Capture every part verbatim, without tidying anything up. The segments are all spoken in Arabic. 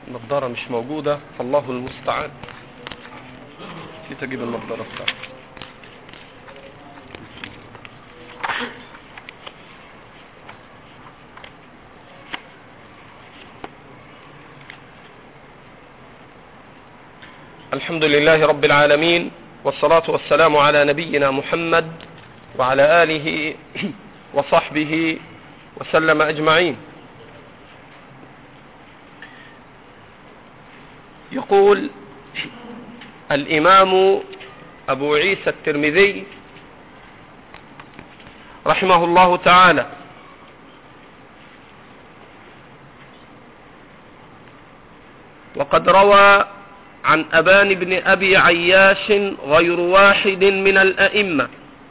النظارة مش موجودة فالله المستعان. نسيت اجيب النظارة بتاعتي. الحمد لله رب العالمين، والصلاة والسلام على نبينا محمد وعلى آله وصحبه وسلم أجمعين. يقول الإمام أبو عيسى الترمذي رحمه الله تعالى: وقد روى عن أبان بن أبي عياش غير واحد من الأئمة،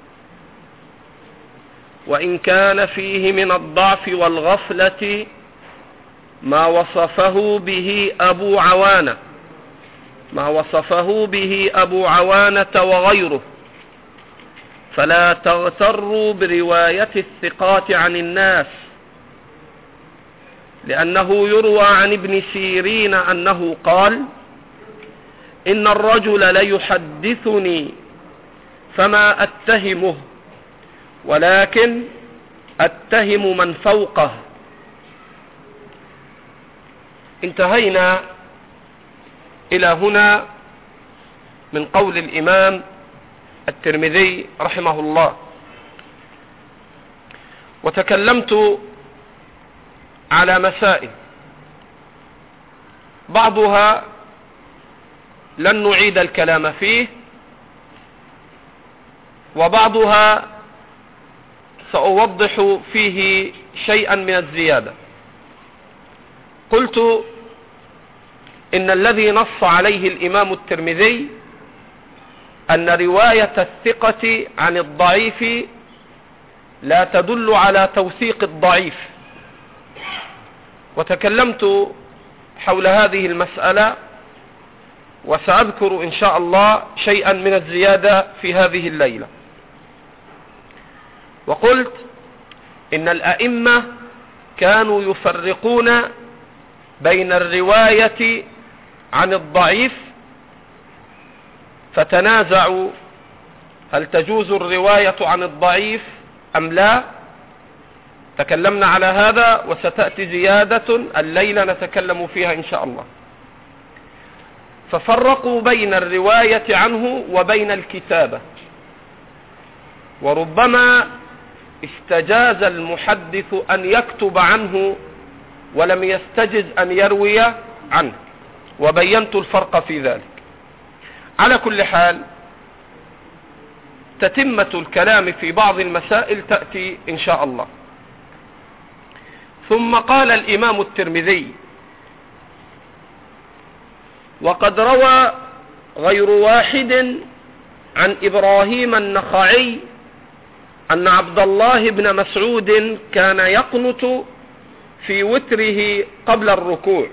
وإن كان فيه من الضعف والغفلة ما وصفه به أبو عوانة ما وصفه به أبو عوانة وغيره، فلا تغتروا برواية الثقات عن الناس، لأنه يروى عن ابن سيرين أنه قال: إن الرجل ليحدثني فما أتهمه، ولكن أتهم من فوقه. انتهينا إلى هنا من قول الإمام الترمذي رحمه الله، وتكلمت على مسائل بعضها لن نعيد الكلام فيه، وبعضها سأوضح فيه شيئا من الزيادة. قلت إن الذي نص عليه الإمام الترمذي أن رواية الثقة عن الضعيف لا تدل على توثيق الضعيف، وتكلمت حول هذه المسألة، وسأذكر إن شاء الله شيئا من الزيادة في هذه الليلة. وقلت إن الأئمة كانوا يفرقون بين الرواية عن الضعيف، فتنازعوا هل تجوز الرواية عن الضعيف أم لا. تكلمنا على هذا، وستأتي زيادة الليلة نتكلم فيها إن شاء الله. ففرقوا بين الرواية عنه وبين الكتابة، وربما استجاز المحدث أن يكتب عنه ولم يستجز أن يروي عنه، وبينت الفرق في ذلك. على كل حال، تتمة الكلام في بعض المسائل تأتي إن شاء الله. ثم قال الإمام الترمذي: وقد روى غير واحد عن إبراهيم النخعي أن عبد الله بن مسعود كان يقنت في وتره قبل الركوع.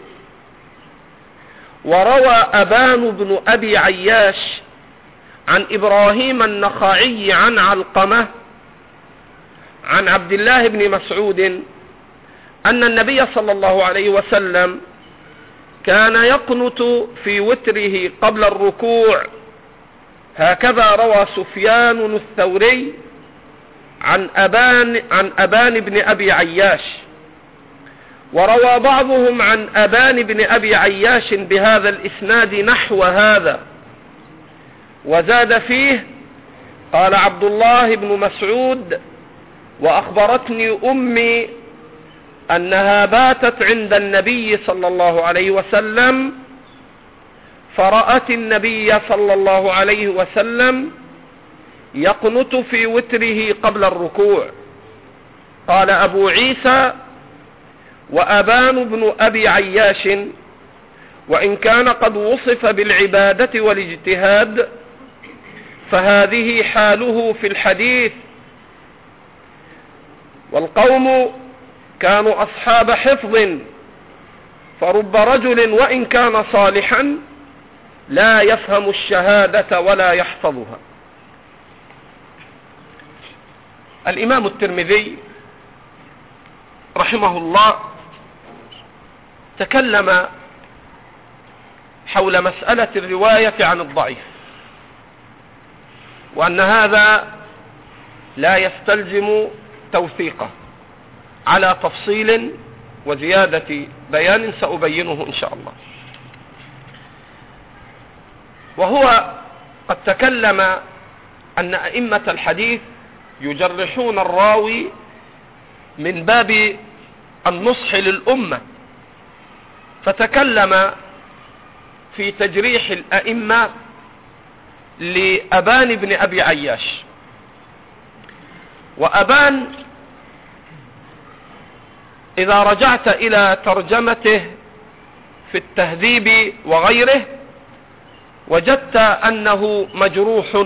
وروى أبان بن أبي عياش عن إبراهيم النخعي عن علقمة عن عبد الله بن مسعود أن النبي صلى الله عليه وسلم كان يقنت في وتره قبل الركوع. هكذا روى سفيان الثوري عن أبان, عن أبان بن أبي عياش، وروى بعضهم عن أبان بن أبي عياش بهذا الإسناد نحو هذا، وزاد فيه: قال عبد الله بن مسعود: وأخبرتني أمي أنها باتت عند النبي صلى الله عليه وسلم، فرأت النبي صلى الله عليه وسلم يقنت في وتره قبل الركوع. قال أبو عيسى: وأبان بن أبي عياش وإن كان قد وصف بالعبادة والاجتهاد فهذه حاله في الحديث، والقوم كانوا أصحاب حفظ، فرب رجل وإن كان صالحا لا يفهم الشهادة ولا يحفظها. الإمام الترمذي رحمه الله تكلم حول مسألة الرواية عن الضعيف، وأن هذا لا يستلزم توثيقه، على تفصيل وزيادة بيان سأبينه إن شاء الله. وهو قد تكلم أن أئمة الحديث يجرحون الراوي من باب النصح للأمة، فتكلم في تجريح الأئمة لأبان بن أبي عياش. وأبان إذا رجعت إلى ترجمته في التهذيب وغيره وجدت أنه مجروح،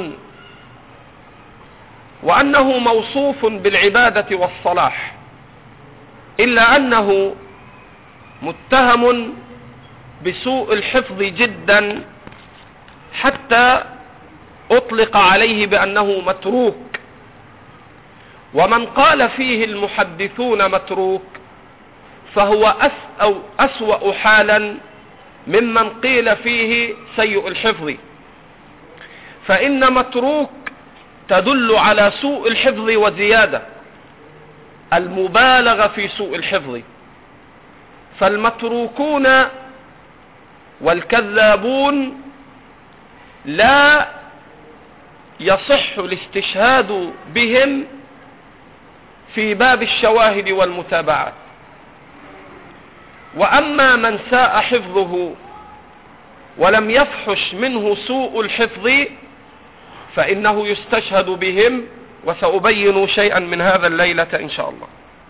وأنه موصوف بالعبادة والصلاح، إلا أنه متهم بسوء الحفظ جدا، حتى أطلق عليه بأنه متروك. ومن قال فيه المحدثون متروك فهو أس أو أسوأ حالا ممن قيل فيه سيء الحفظ، فإن متروك تدل على سوء الحفظ وزيادة، المبالغة في سوء الحفظ. فالمتروكون والكذابون لا يصح الاستشهاد بهم في باب الشواهد والمتابعات. وأما من ساء حفظه ولم يفحش منه سوء الحفظ فإنه يستشهد بهم، وسأبين شيئا من هذا الليلة إن شاء الله.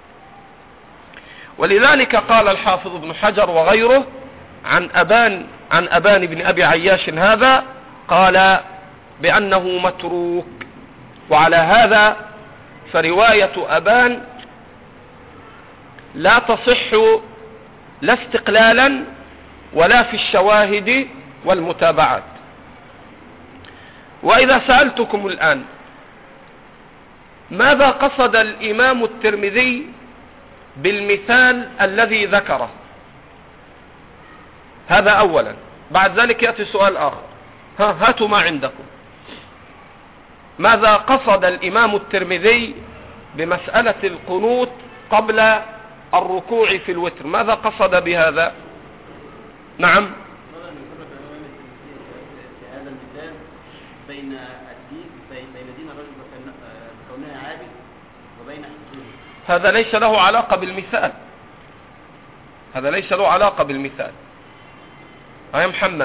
ولذلك قال الحافظ ابن حجر وغيره عن أبان عن أبان بن أبي عياش هذا، قال بأنه متروك. وعلى هذا فرواية أبان لا تصح لا استقلالا ولا في الشواهد والمتابعات. وإذا سألتكم الآن ماذا قصد الإمام الترمذي بالمثال الذي ذكره، هذا أولا. بعد ذلك يأتي سؤال آخر، ها هاتوا ما عندكم. ماذا قصد الإمام الترمذي بمسألة القنوت قبل الركوع في الوتر؟ ماذا قصد بهذا؟ نعم. هذا المثال بين الدين بين دين الرجل بكونه عابد وبين حفظه. هذا ليس له علاقة بالمثال، هذا ليس له علاقة بالمثال. يا محمد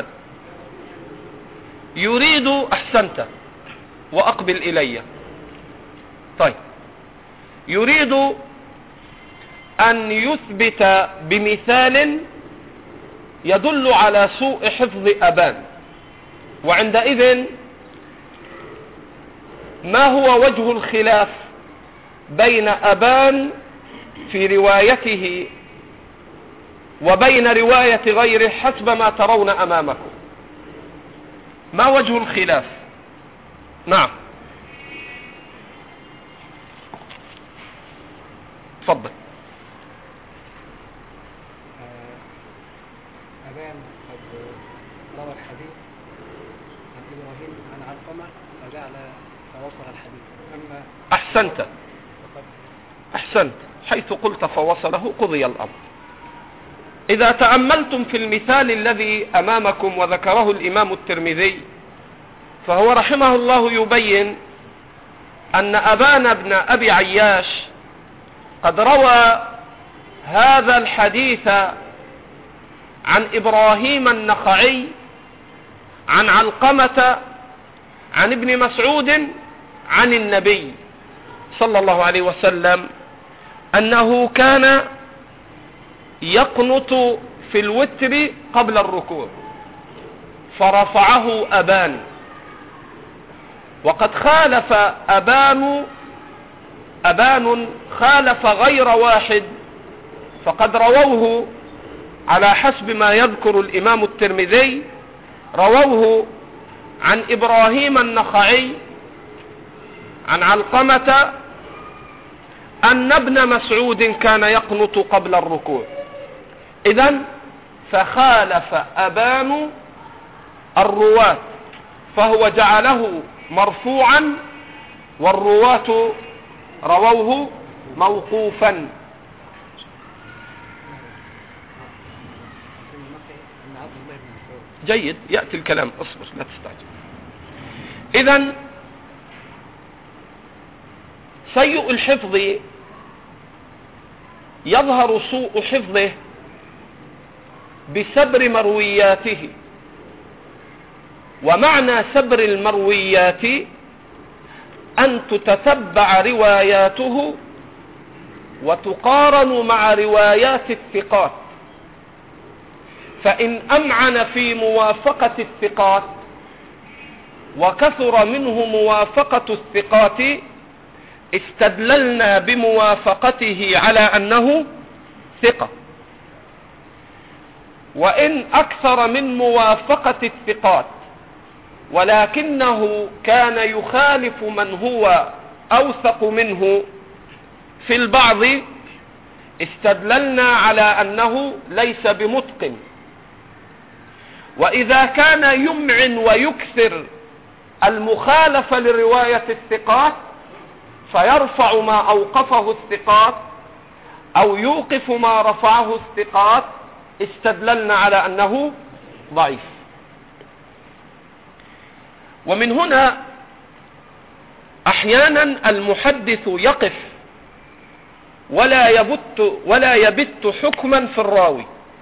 يريد، أحسنت وأقبل إلي. طيب، يريد أن يثبت بمثال يدل على سوء حفظ أبان، وعندئذ ما هو وجه الخلاف بين أبان في روايته وبين رواية غيره حسب ما ترون أمامكم؟ ما وجه الخلاف؟ نعم، تفضل. أبان قد روى الحديث عن إبراهيم عن علقمة فجعل فوصل الحديث. أما أحسنت أحسنت حيث قلت فوصله قضي الأمر. إذا تأملتم في المثال الذي أمامكم وذكره الإمام الترمذي، فهو رحمه الله يبين أن أبان بن أبي عياش قد روى هذا الحديث عن إبراهيم النخعي عن علقمة عن ابن مسعود عن النبي صلى الله عليه وسلم أنه كان يقنط في الوتر قبل الركوع، فرفعه أبان. وقد خالف أبان أبان خالف غير واحد، فقد رووه على حسب ما يذكر الإمام الترمذي، رووه عن إبراهيم النخعي عن علقمة أن ابن مسعود كان يقنط قبل الركوع. إذن فخالف أبان الرواة فهو جعله مرفوعا، والرواة رووه موقوفا. جيد، يأتي الكلام، اصبر لا تستعجل. إذن سيء الحفظ يظهر سوء حفظه بسبر مروياته، ومعنى سبر المرويات أن تتتبع رواياته وتقارن مع روايات الثقات، فإن أمعن في موافقة الثقات وكثر منه موافقة الثقات استدللنا بموافقته على أنه ثقة، وإن أكثر من موافقة الثقات ولكنه كان يخالف من هو أوثق منه في البعض استدللنا على أنه ليس بمتقن. وإذا كان يمعن ويكثر المخالفة لرواية الثقات فيرفع ما أوقفه الثقات أو يوقف ما رفعه الثقات استدللنا على أنه ضعيف. ومن هنا أحيانا المحدث يقف ولا يبت ولا يبت حكما في الراوي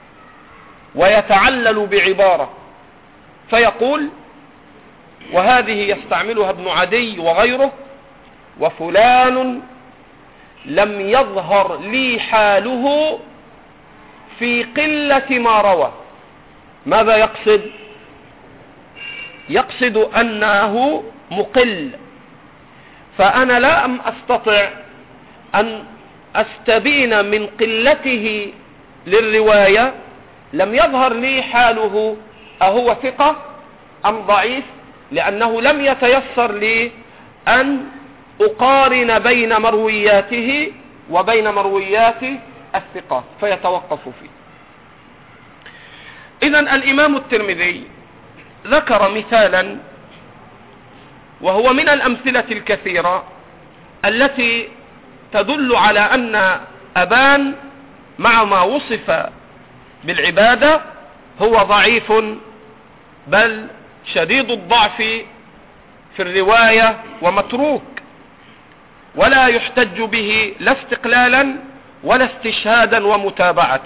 ويتعلل بعبارة فيقول، وهذه يستعملها ابن عدي وغيره: وفلان لم يظهر لي حاله في قلة ما روى. ماذا يقصد؟ يقصد أنه مقل، فأنا لا أم أستطع أن أستبين من قلته للرواية لم يظهر لي حاله أهو ثقة أم ضعيف، لأنه لم يتيسر لي أن أقارن بين مروياته وبين مرويات الثقات فيتوقف فيه. إذن الإمام الترمذي ذكر مثالا وهو من الأمثلة الكثيرة التي تدل على أن أبان مع ما وصف بالعبادة هو ضعيف بل شديد الضعف في الرواية ومتروك، ولا يحتج به لا استقلالا ولا استشهادا ومتابعة.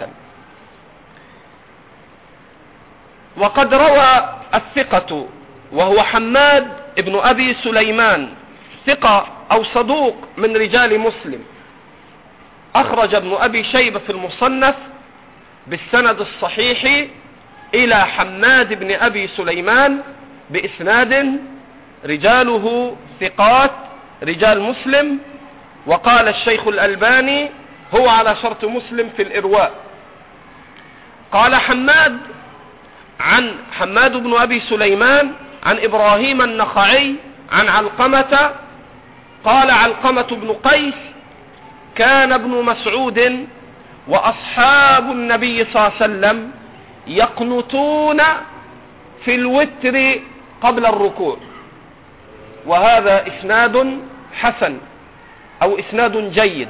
وقد روى الثقة وهو حماد ابن أبي سليمان ثقة أو صدوق من رجال مسلم، أخرج ابن أبي شيبة في المصنف بالسند الصحيح إلى حماد بن أبي سليمان بإسناد رجاله ثقات رجال مسلم، وقال الشيخ الألباني هو على شرط مسلم في الإرواء. قال حماد عن حماد بن أبي سليمان عن إبراهيم النخعي عن علقمة قال علقمة بن قيس: كان ابن مسعود وأصحاب النبي صلى الله عليه وسلم يقنطون في الوتر قبل الركوع. وهذا إسناد حسن أو إسناد جيد.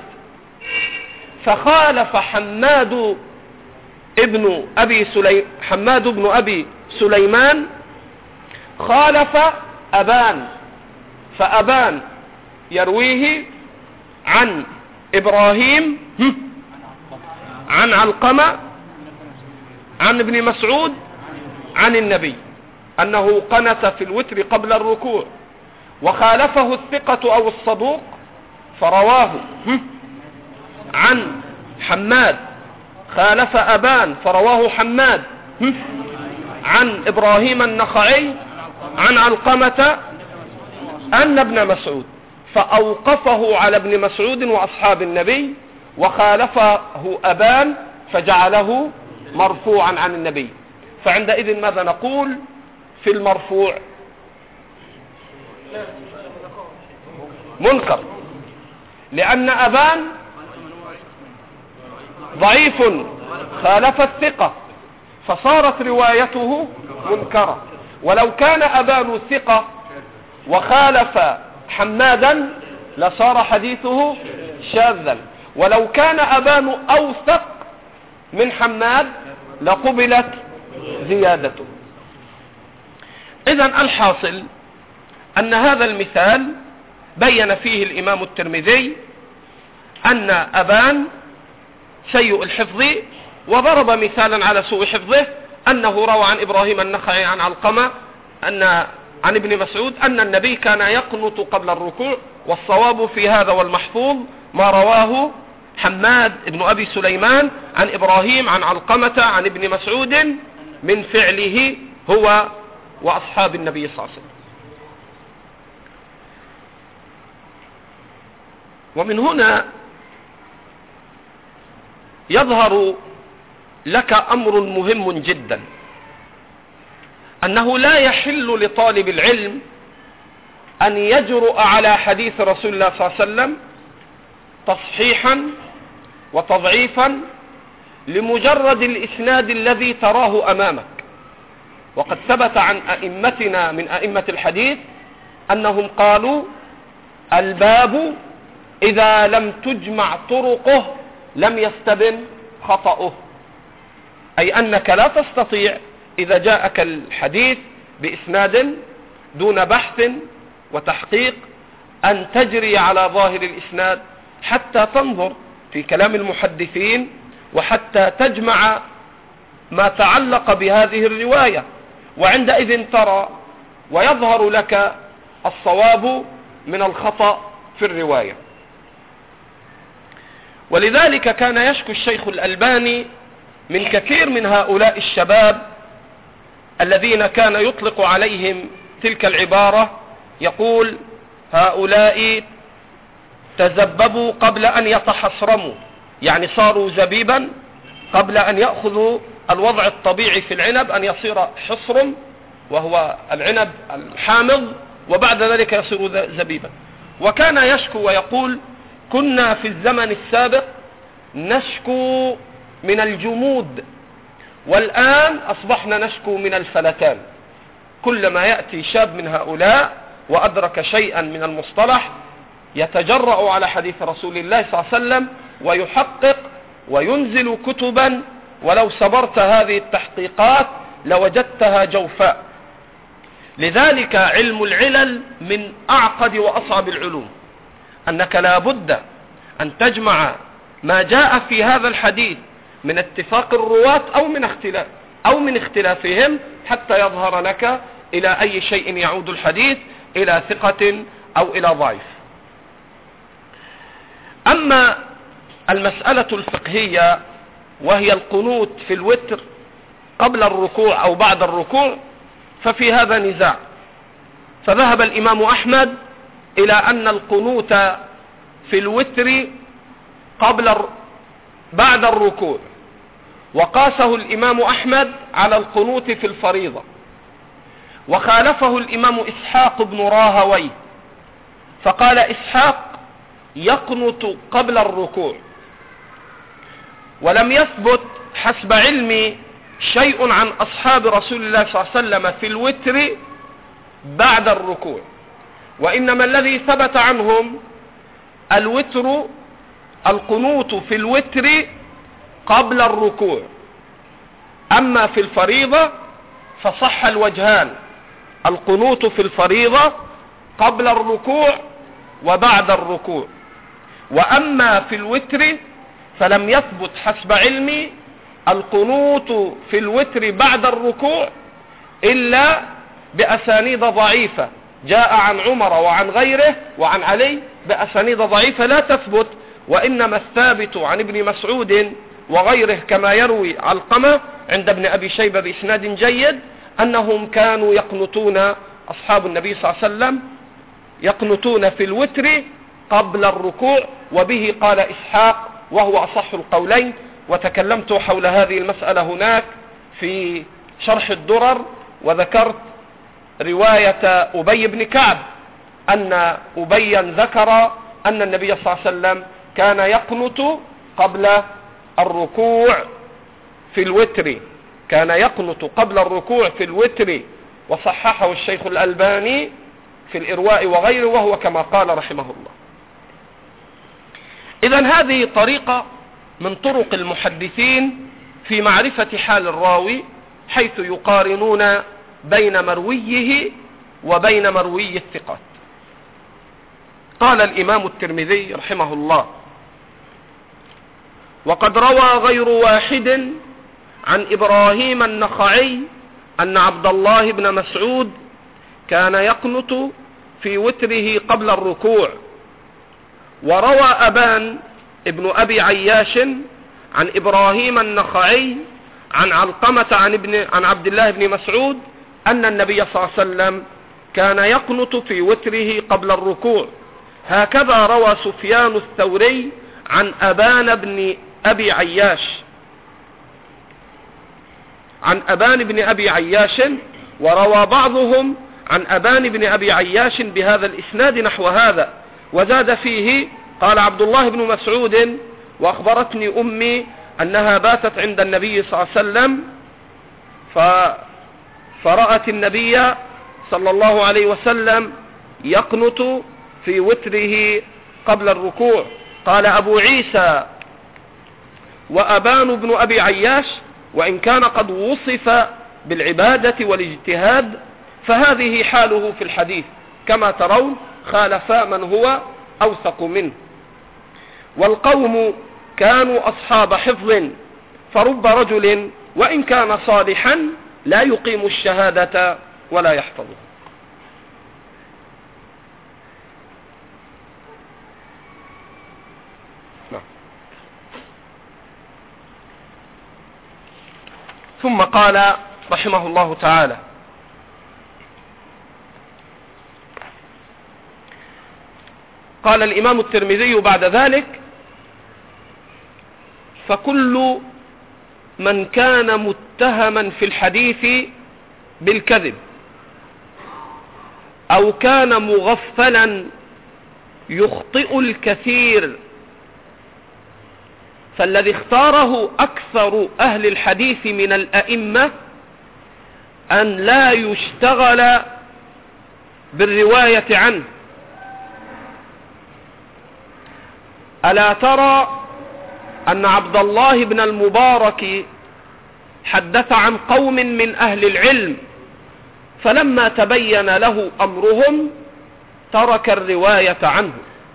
فخالف حماد ابن أبي سليم حماد بن أبي سليمان خالف أبان، فأبان يرويه عن إبراهيم عن علقمة عن ابن مسعود عن النبي أنه قنت في الوتر قبل الركوع، وخالفه الثقة أو الصدوق فرواه عن حماد، خالف أبان فرواه حماد عن إبراهيم النخعي عن علقمة أن ابن مسعود، فأوقفه على ابن مسعود وأصحاب النبي، وخالفه أبان فجعله مرفوعا عن النبي. فعندئذ ماذا نقول في المرفوع؟ منكر، لأن أبان ضعيف خالف الثقة فصارت روايته منكرة. ولو كان أبان ثقة وخالف حمادا لصار حديثه شاذا، ولو كان أبان أوثق من حماد لقبلت زيادته. إذن الحاصل أن هذا المثال بين فيه الإمام الترمذي أن أبان سيء الحفظ، وضرب مثالا على سوء حفظه أنه روى عن إبراهيم النخعي عن علقمة أن عن ابن مسعود أن النبي كان يقنط قبل الركوع، والصواب في هذا والمحفوظ ما رواه حماد بن أبي سليمان عن إبراهيم عن علقمة عن ابن مسعود من فعله هو وأصحاب النبي صلى الله عليه وسلم. ومن هنا يظهر لك أمر مهم جدا، أنه لا يحل لطالب العلم أن يجرؤ على حديث رسول الله صلى الله عليه وسلم تصحيحا وتضعيفا لمجرد الإسناد الذي تراه أمامك. وقد ثبت عن أئمتنا من أئمة الحديث أنهم قالوا: الباب إذا لم تجمع طرقه لم يستبن خطأه، أي أنك لا تستطيع إذا جاءك الحديث بإسناد دون بحث وتحقيق أن تجري على ظاهر الإسناد حتى تنظر في كلام المحدثين وحتى تجمع ما تعلق بهذه الرواية، وعندئذ ترى ويظهر لك الصواب من الخطأ في الرواية. ولذلك كان يشكو الشيخ الألباني من كثير من هؤلاء الشباب الذين كان يطلق عليهم تلك العبارة، يقول: هؤلاء تزببوا قبل أن يتحصرموا، يعني صاروا زبيبا قبل أن يأخذوا الوضع الطبيعي في العنب أن يصير حصرم وهو العنب الحامض، وبعد ذلك يصير زبيبا. وكان يشكو ويقول: كنا في الزمن السابق نشكو من الجمود، والآن أصبحنا نشكو من الفلتان. كلما يأتي شاب من هؤلاء وأدرك شيئا من المصطلح يتجرأ على حديث رسول الله صلى الله عليه وسلم ويحقق وينزل كتبا، ولو صبرت هذه التحقيقات لوجدتها جوفاء. لذلك علم العلل من أعقد وأصعب العلوم، أنك لا بد أن تجمع ما جاء في هذا الحديث من اتفاق الرواة أو من اختلاف أو من اختلافهم حتى يظهر لك إلى أي شيء يعود الحديث، إلى ثقة أو إلى ضعيف. أما المسألة الفقهية وهي القنوت في الوتر قبل الركوع أو بعد الركوع، ففي هذا نزاع. فذهب الإمام أحمد إلى أن القنوت في الوتر قبل بعد الركوع، وقاسه الإمام أحمد على القنوت في الفريضة، وخالفه الإمام إسحاق بن راهويه، فقال إسحاق يقنط قبل الركوع. ولم يثبت حسب علمي شيء عن أصحاب رسول الله صلى الله عليه وسلم في الوتر بعد الركوع، وإنما الذي ثبت عنهم الوتر القنوت في الوتر قبل الركوع. أما في الفريضة فصح الوجهان، القنوت في الفريضة قبل الركوع وبعد الركوع. وأما في الوتر فلم يثبت حسب علمي القنوت في الوتر بعد الركوع إلا بأسانيد ضعيفة جاء عن عمر وعن غيره وعن علي بأسانيد ضعيفة لا تثبت، وإنما الثابت عن ابن مسعود وغيره كما يروي علقمة عند ابن أبي شيبة بإسناد جيد أنهم كانوا يقنطون، أصحاب النبي صلى الله عليه وسلم يقنطون في الوتر قبل الركوع، وبه قال إسحاق وهو أصح القولين. وتكلمت حول هذه المسألة هناك في شرح الدرر، وذكرت رواية أبي بن كعب أن أبيا ذكر أن النبي صلى الله عليه وسلم كان يقنط قبل الركوع في الوتر، كان يقنط قبل الركوع في الوتر وصححه الشيخ الألباني في الإرواء وغيره، وهو كما قال رحمه الله. إذن هذه طريقة من طرق المحدثين في معرفة حال الراوي، حيث يقارنون بين مرويه وبين مروي الثقات. قال الإمام الترمذي رحمه الله: وقد روى غير واحد عن إبراهيم النخعي أن عبد الله بن مسعود كان يقنت في وتره قبل الركوع. وروى أبان ابن أبي عياش عن إبراهيم النخعي عن علقمة عن, ابن عن عبد الله بن مسعود أن النبي صلى الله عليه وسلم كان يقنت في وتره قبل الركوع. هكذا روى سفيان الثوري عن أبان بن أبي عياش عن أبان بن أبي عياش وروى بعضهم عن أبان بن أبي عياش بهذا الإسناد نحو هذا. وزاد فيه: قال عبد الله بن مسعود: وأخبرتني أمي أنها باتت عند النبي صلى الله عليه وسلم ف... فرأت النبي صلى الله عليه وسلم يقنت في وتره قبل الركوع. قال أبو عيسى: وأبان بن أبي عياش وإن كان قد وصف بالعبادة والاجتهاد فهذه حاله في الحديث، كما ترون خالف من هو أوثق منه. والقوم كانوا أصحاب حفظ، فرب رجل وإن كان صالحا لا يقيم الشهادة ولا يحفظه. ثم قال رحمه الله تعالى: قال الإمام الترمذي بعد ذلك: فكل من كان متهما في الحديث بالكذب أو كان مغفلا يخطئ الكثير، فالذي اختاره أكثر أهل الحديث من الأئمة أن لا يشتغل بالرواية عنه. ألا ترى أن عبد الله بن المبارك حدث عن قوم من أهل العلم، فلما تبين له أمرهم ترك الرواية عنه.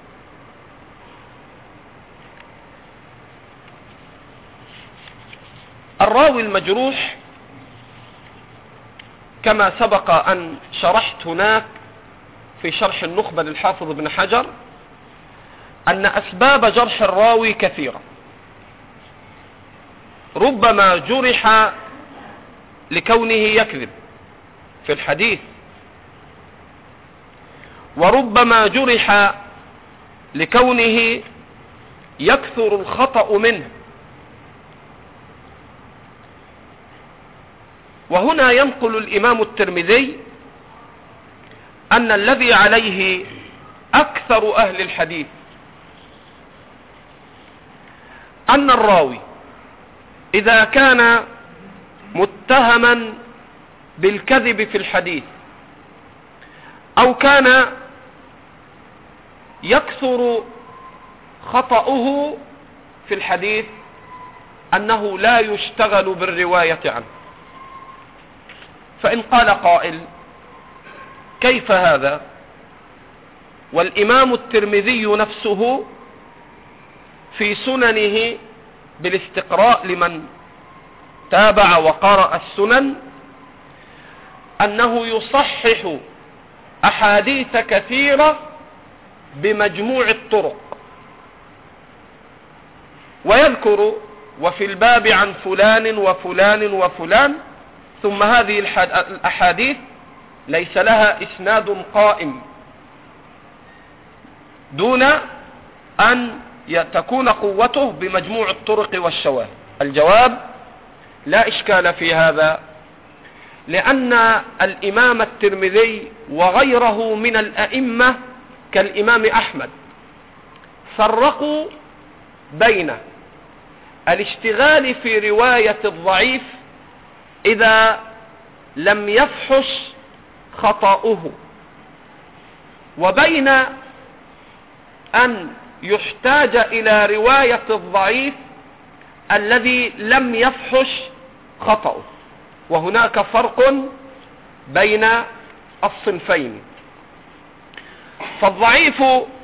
الراوي المجروح كما سبق أن شرحت هناك في شرح النخبة للحافظ ابن حجر أن أسباب جرح الراوي كثيرة. ربما جرح لكونه يكذب في الحديث، وربما جرح لكونه يكثر الخطأ منه. وهنا ينقل الإمام الترمذي أن الذي عليه أكثر أهل الحديث أن الراوي إذا كان متهما بالكذب في الحديث أو كان يكثر خطأه في الحديث أنه لا يشتغل بالرواية عنه. فإن قال قائل: كيف هذا؟ والإمام الترمذي نفسه في سننه بالاستقراء لمن تابع وقرأ السنن أنه يصحح أحاديث كثيرة بمجموع الطرق، ويذكر وفي الباب عن فلان وفلان وفلان، ثم هذه الأحاديث ليس لها إسناد قائم دون أن تكون قوته بمجموع الطرق والشواهد. الجواب: لا إشكال في هذا، لأن الإمام الترمذي وغيره من الأئمة كالإمام أحمد فرقوا بين الاشتغال في رواية الضعيف إذا لم يفحش خطأه، وبين أن يحتاج إلى رواية الضعيف الذي لم يفحش خطأه، وهناك فرق بين الصنفين. فالضعيف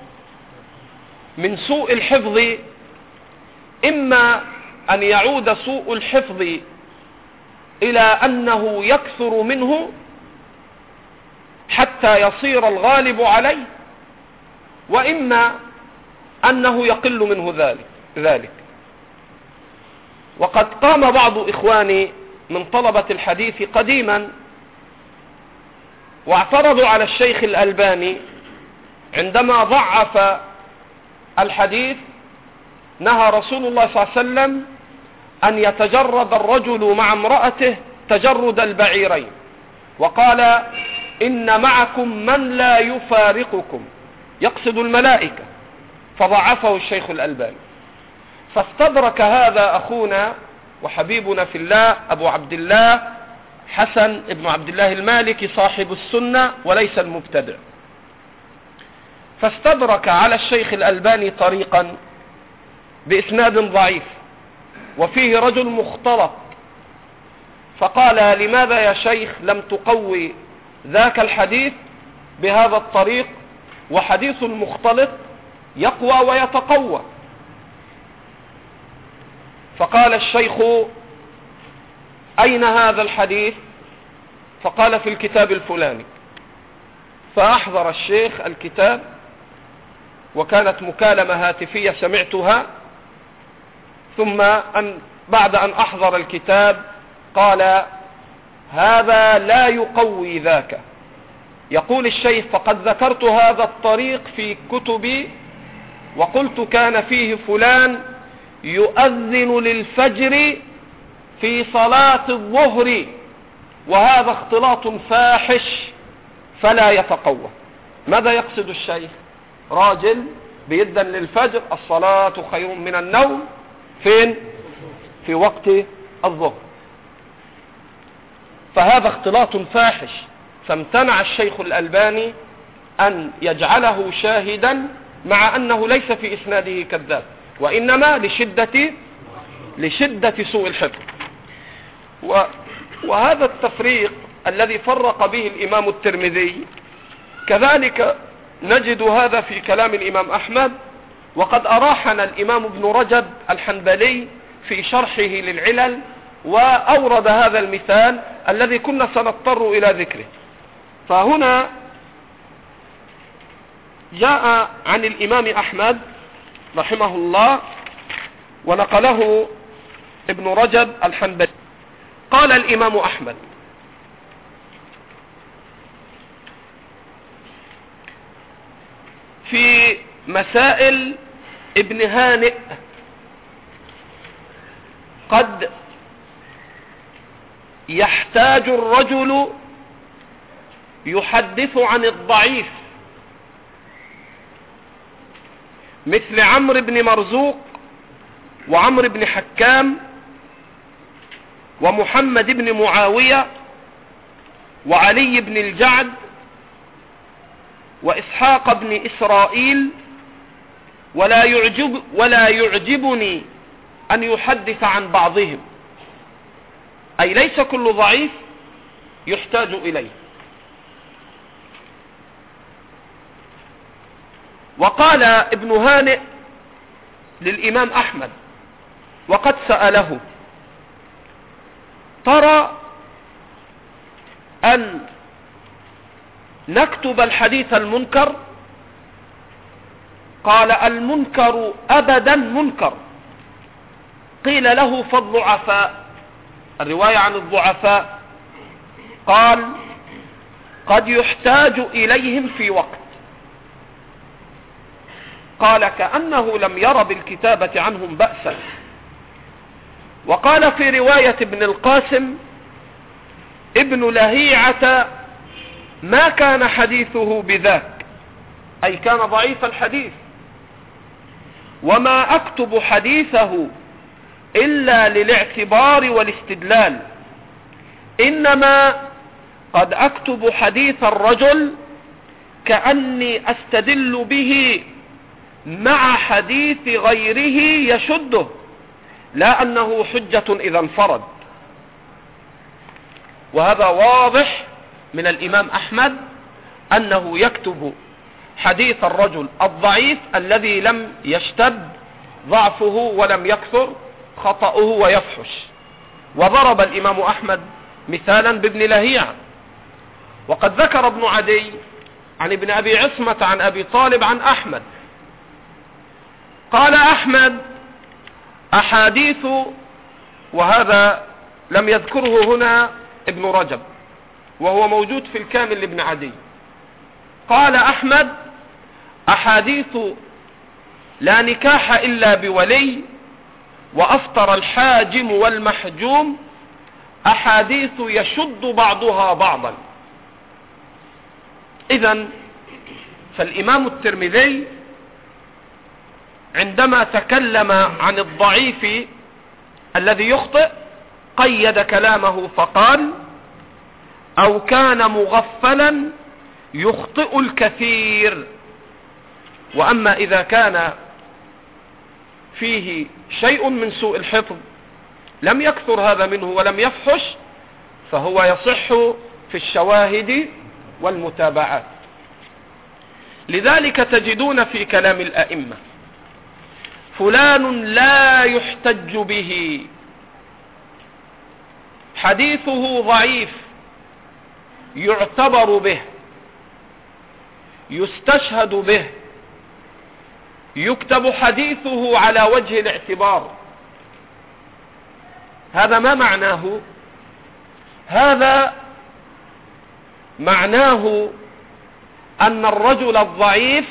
من سوء الحفظ إما أن يعود سوء الحفظ إلى أنه يكثر منه حتى يصير الغالب عليه، وإما أنه يقل منه ذلك ذلك وقد قام بعض إخواني من طلبة الحديث قديما واعترضوا على الشيخ الألباني عندما ضعف الحديث: نهى رسول الله صلى الله عليه وسلم أن يتجرد الرجل مع امرأته تجرد البعيرين، وقال: إن معكم من لا يفارقكم، يقصد الملائكة، فضعفه الشيخ الألباني. فاستدرك هذا أخونا وحبيبنا في الله أبو عبد الله حسن ابن عبد الله المالكي صاحب السنة وليس المبتدع، فاستدرك على الشيخ الألباني طريقا بإسناد ضعيف وفيه رجل مختلط، فقال: لماذا يا شيخ لم تقوي ذاك الحديث بهذا الطريق، وحديث المختلط يقوى ويتقوى؟ فقال الشيخ: أين هذا الحديث؟ فقال: في الكتاب الفلاني. فأحضر الشيخ الكتاب، وكانت مكالمة هاتفية سمعتها، ثم أن بعد أن أحضر الكتاب قال: هذا لا يقوي ذاك. يقول الشيخ: فقد ذكرت هذا الطريق في كتبي وقلت كان فيه فلان يؤذن للفجر في صلاة الظهر، وهذا اختلاط فاحش فلا يتقوى. ماذا يقصد الشيخ؟ راجل بيدن للفجر، الصلاة خير من النوم، فين؟ في وقت الظهر، فهذا اختلاط فاحش. فامتنع الشيخ الألباني أن يجعله شاهدا، مع أنه ليس في إسناده كذاب، وإنما لشدة لشدة سوء الحفظ. وهذا التفريق الذي فرق به الإمام الترمذي كذلك نجد هذا في كلام الإمام أحمد، وقد أراحنا الإمام ابن رجب الحنبلي في شرحه للعلل، وأورد هذا المثال الذي كنا سنضطر إلى ذكره. فهنا جاء عن الإمام أحمد رحمه الله ونقله ابن رجب الحنبلي، قال الإمام أحمد: في مسائل ابن هانئ: قد يحتاج الرجل يحدث عن الضعيف مثل عمرو بن مرزوق وعمرو بن حكام ومحمد بن معاوية وعلي بن الجعد وإسحاق بن إسرائيل، ولا يعجب ولا يعجبني أن يحدث عن بعضهم، أي ليس كل ضعيف يحتاج إليه. وقال ابن هانئ للإمام أحمد وقد سأله: ترى أن نكتب الحديث المنكر؟ قال: المنكر أبدا منكر. قيل له: فالضعفاء، الرواية عن الضعفاء؟ قال: قد يحتاج إليهم في وقت. قال: كأنه لم ير بالكتابة عنهم بأسا. وقال في رواية ابن القاسم: ابن لهيعة ما كان حديثه بذاك، أي كان ضعيف الحديث، وما أكتب حديثه إلا للاعتبار والاستدلال، إنما قد أكتب حديث الرجل كأني أستدل به مع حديث غيره يشده، لا أنه حجة إذا انفرد. وهذا واضح من الإمام أحمد أنه يكتب حديث الرجل الضعيف الذي لم يشتد ضعفه ولم يكثر خطأه ويفحش. وضرب الإمام أحمد مثالا بابن لهيع. وقد ذكر ابن عدي عن ابن أبي عصمة عن أبي طالب عن أحمد قال أحمد أحاديث، وهذا لم يذكره هنا ابن رجب وهو موجود في الكامل لابن عدي. قال أحمد أحاديث لا نكاح إلا بولي، وأفطر الحاجم والمحجوم، أحاديث يشد بعضها بعضا. إذن فالإمام الترمذي عندما تكلم عن الضعيف الذي يخطئ قيد كلامه فقال: أو كان مغفلا يخطئ الكثير. وأما إذا كان فيه شيء من سوء الحفظ لم يكثر هذا منه ولم يفحش فهو يصح في الشواهد والمتابعات. لذلك تجدون في كلام الأئمة: فلان لا يحتج به، حديثه ضعيف، يعتبر به، يستشهد به، يكتب حديثه على وجه الاعتبار. هذا ما معناه؟ هذا معناه أن الرجل الضعيف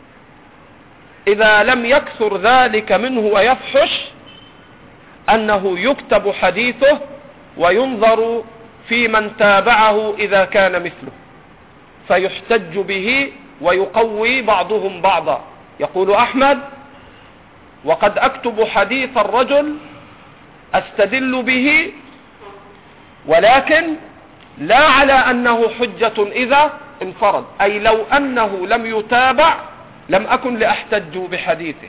إذا لم يكثر ذلك منه ويفحش أنه يكتب حديثه وينظر في من تابعه إذا كان مثله، فيحتج به ويقوي بعضهم بعضا. يقول أحمد: وقد أكتب حديث الرجل أستدل به، ولكن لا على أنه حجة إذا انفرد، أي لو أنه لم يتابع لم أكن لأحتج بحديثه.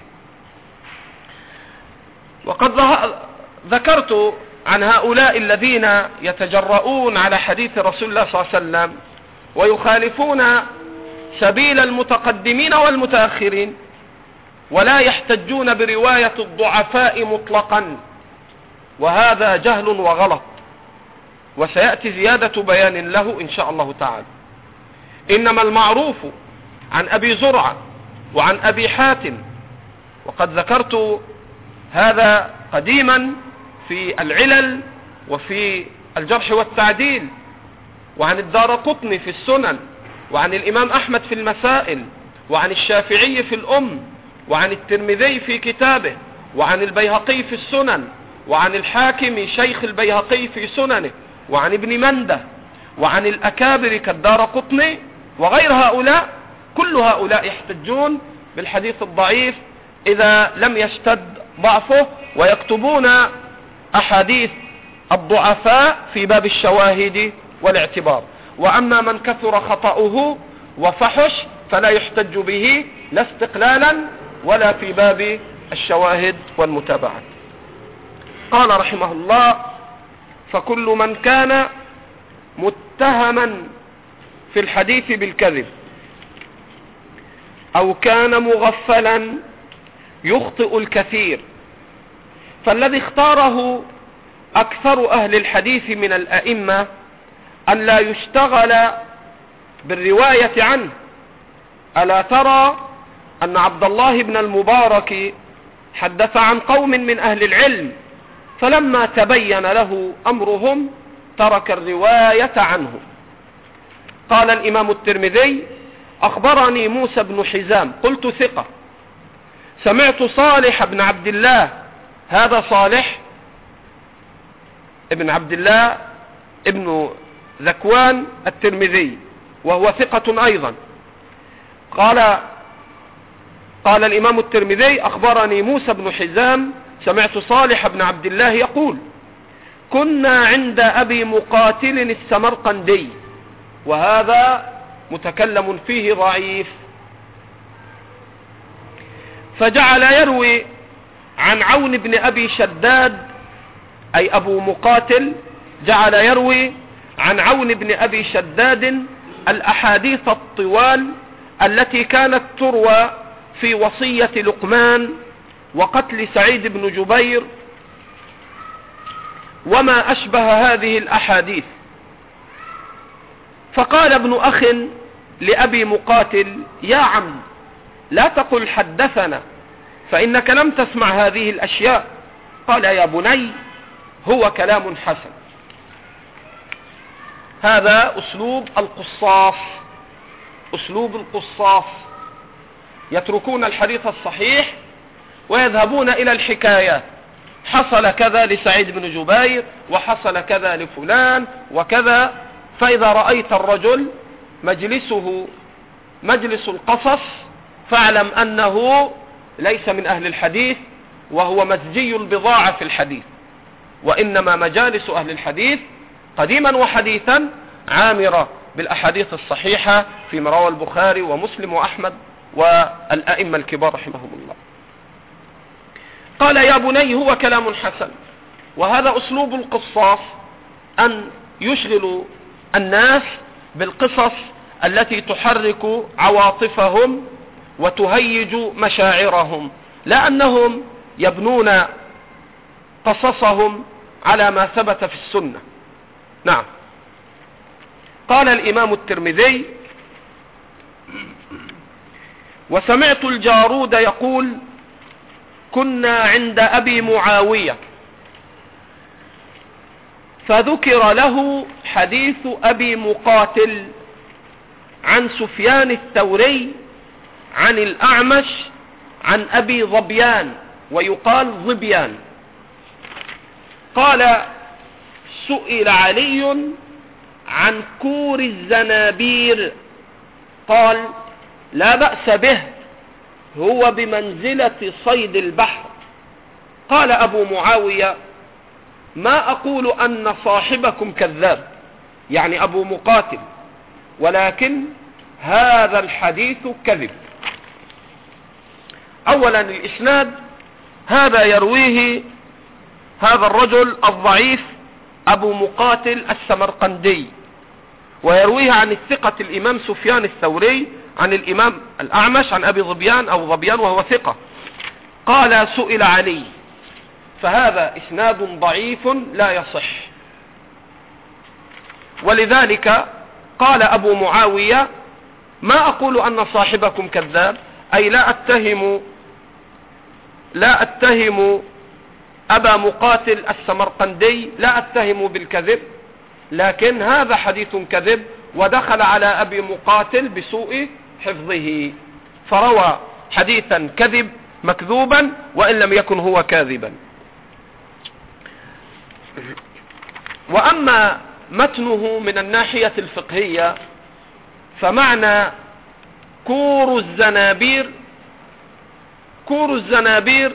وقد ذكرت عن هؤلاء الذين يتجرؤون على حديث رسول الله صلى الله عليه وسلم ويخالفون سبيل المتقدمين والمتأخرين ولا يحتجون برواية الضعفاء مطلقا، وهذا جهل وغلط، وسيأتي زيادة بيان له إن شاء الله تعالى. إنما المعروف عن أبي زرعة وعن أبي حاتم، وقد ذكرت هذا قديما في العلل وفي الجرح والتعديل، وعن الدارقطني في السنن، وعن الإمام أحمد في المسائل، وعن الشافعي في الأم، وعن الترمذي في كتابه، وعن البيهقي في السنن، وعن الحاكم شيخ البيهقي في سننه، وعن ابن منده، وعن الأكابر كالدارقطني وغير هؤلاء. كل هؤلاء يحتجون بالحديث الضعيف إذا لم يشتد ضعفه، ويكتبون أحاديث الضعفاء في باب الشواهد والاعتبار. وأما من كثر خطأه وفحش فلا يحتج به لا استقلالا ولا في باب الشواهد والمتابعات. قال رحمه الله: فكل من كان متهما في الحديث بالكذب أو كان مغفلا يخطئ الكثير. فالذي اختاره أكثر أهل الحديث من الأئمة أن لا يشتغل بالرواية عنه. ألا ترى أن عبد الله بن المبارك حدث عن قوم من أهل العلم، فلما تبين له أمرهم ترك الرواية عنه. قال الإمام الترمذي: أخبرني موسى بن حزام، قلت ثقة، سمعت صالح بن عبد الله، هذا صالح ابن عبد الله ابن ذكوان الترمذي وهو ثقة أيضا. قال قال الإمام الترمذي: أخبرني موسى بن حزام سمعت صالح بن عبد الله يقول: كنا عند أبي مقاتل السمرقندي. وهذا متكلم فيه ضعيف. فجعل يروي عن عون بن أبي شداد، أي أبو مقاتل جعل يروي عن عون بن أبي شداد الأحاديث الطوال التي كانت تروى في وصية لقمان وقتل سعيد بن جبير وما أشبه هذه الأحاديث. فقال ابن أخ لأبي مقاتل: يا عم، لا تقل حدثنا فإنك لم تسمع هذه الأشياء. قال: يا بني، هو كلام حسن. هذا أسلوب القصاص، أسلوب القصاص، يتركون الحديث الصحيح ويذهبون إلى الحكايات. حصل كذا لسعيد بن جبير، وحصل كذا لفلان وكذا. فإذا رأيت الرجل مجلسه مجلس القصص فاعلم أنه ليس من أهل الحديث، وهو مزجي البضاعة في الحديث. وإنما مجالس أهل الحديث قديما وحديثا عامرة بالأحاديث الصحيحة فيما روى البخاري ومسلم وأحمد والأئمة الكبار رحمهم الله. قال: يا بني، هو كلام حسن. وهذا أسلوب القصاص، أن يشغلوا الناس بالقصص التي تحرك عواطفهم وتهيج مشاعرهم، لا أنهم يبنون قصصهم على ما ثبت في السنة. نعم. قال الإمام الترمذي: وسمعت الجارود يقول: كنا عند أبي معاوية فذكر له حديث أبي مقاتل عن سفيان الثوري عن الأعمش عن أبي ظبيان، ويقال ظبيان. قال: سئل علي عن كور الزنابير، قال: لا بأس به، هو بمنزلة صيد البحر. قال أبو معاوية: ما أقول أن صاحبكم كذاب، يعني أبو مقاتل، ولكن هذا الحديث كذب. أولا الإسناد هذا يرويه هذا الرجل الضعيف أبو مقاتل السمرقندي، ويرويه عن الثقة الإمام سفيان الثوري عن الإمام الأعمش عن أبي ظبيان أو ظبيان وهو ثقة. قال: سئل علي، فهذا إسناد ضعيف لا يصح. ولذلك قال أبو معاوية: ما أقول أن صاحبكم كذاب، أي لا أتهم لا أتهم أبا مقاتل السمرقندي، لا أتهم بالكذب، لكن هذا حديث كذب، ودخل على أبي مقاتل بسوء حفظه، فروى حديثا كذب مكذوبا وإن لم يكن هو كاذبا. وأما متنه من الناحية الفقهية فمعنى كور الزنابير، كور الزنابير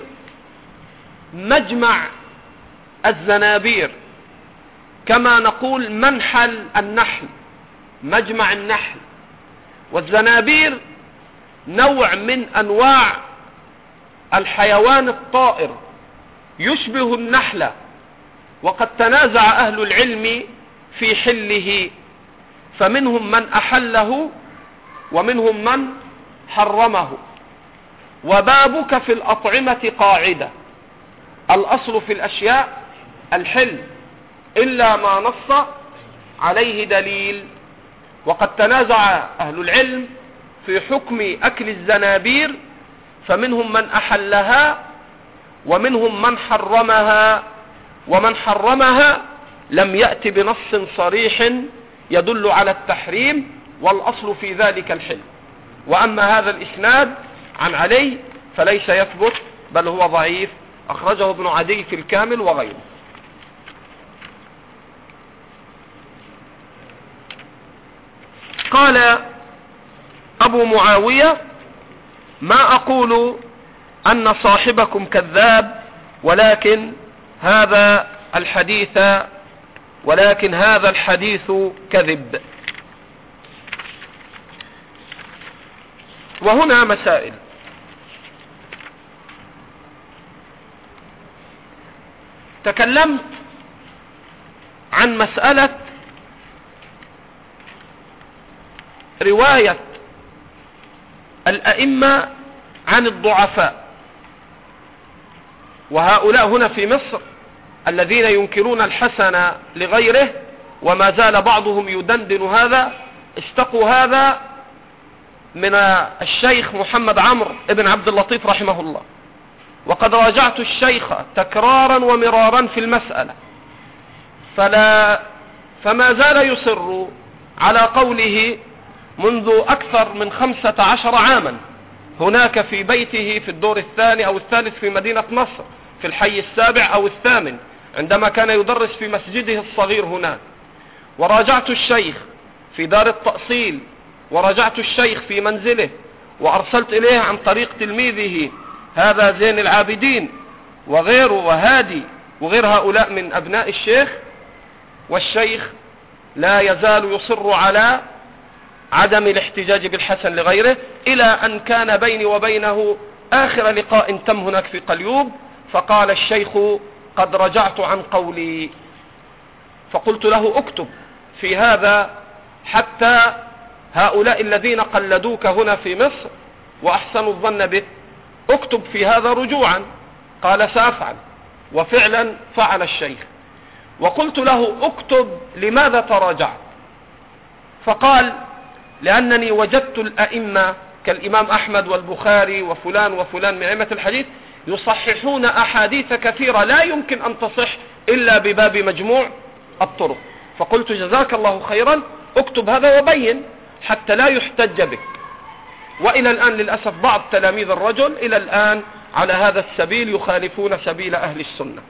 مجمع الزنابير، كما نقول منحل النحل، مجمع النحل. والزنابير نوع من أنواع الحيوان الطائر يشبه النحلة، وقد تنازع أهل العلم في حله، فمنهم من أحله ومنهم من حرمه. وبابك في الأطعمة قاعدة: الأصل في الأشياء الحل إلا ما نص عليه دليل. وقد تنازع أهل العلم في حكم أكل الزنابير، فمنهم من أحلها ومنهم من حرمها، ومن حرمها لم يأتي بنص صريح يدل على التحريم، والأصل في ذلك الحل. وأما هذا الإسناد عن علي فليس يثبت، بل هو ضعيف، أخرجه ابن عدي في الكامل وغيره. قال أبو معاوية: ما أقول أن صاحبكم كذاب، ولكن هذا الحديث ولكن هذا الحديث كذب. وهنا مسائل. تكلمت عن مسألة رواية الأئمة عن الضعفاء، وهؤلاء هنا في مصر الذين ينكرون الحسن لغيره، وما زال بعضهم يدندن هذا، اشتقوا هذا من الشيخ محمد عمرو ابن عبد اللطيف رحمه الله. وقد راجعت الشيخ تكرارا ومرارا في المسألة، فلا فما زال يصر على قوله منذ أكثر من خمسة عشر عاما هناك في بيته في الدور الثاني أو الثالث في مدينة نصر في الحي السابع أو الثامن، عندما كان يدرس في مسجده الصغير هناك. وراجعت الشيخ في دار التأصيل، وراجعت الشيخ في منزله، وأرسلت إليه عن طريق تلميذه هذا زين العابدين وغيره وهادي وغير هؤلاء من أبناء الشيخ، والشيخ لا يزال يصر على عدم الاحتجاج بالحسن لغيره، إلى أن كان بيني وبينه آخر لقاء تم هناك في قليوب، فقال الشيخ قد رجعت عن قولي. فقلت له اكتب في هذا حتى هؤلاء الذين قلدوك هنا في مصر وأحسنوا الظن بك، اكتب في هذا رجوعا. قال سأفعل، وفعلا فعل الشيخ. وقلت له اكتب لماذا تراجعت؟ فقال لأنني وجدت الأئمة كالإمام أحمد والبخاري وفلان وفلان من أئمة الحديث يصححون أحاديث كثيرة لا يمكن أن تصح إلا بباب مجموع الطرق. فقلت جزاك الله خيرا، اكتب هذا وبين حتى لا يحتج بك. وإلى الآن للأسف بعض تلاميذ الرجل إلى الآن على هذا السبيل يخالفون سبيل أهل السنة.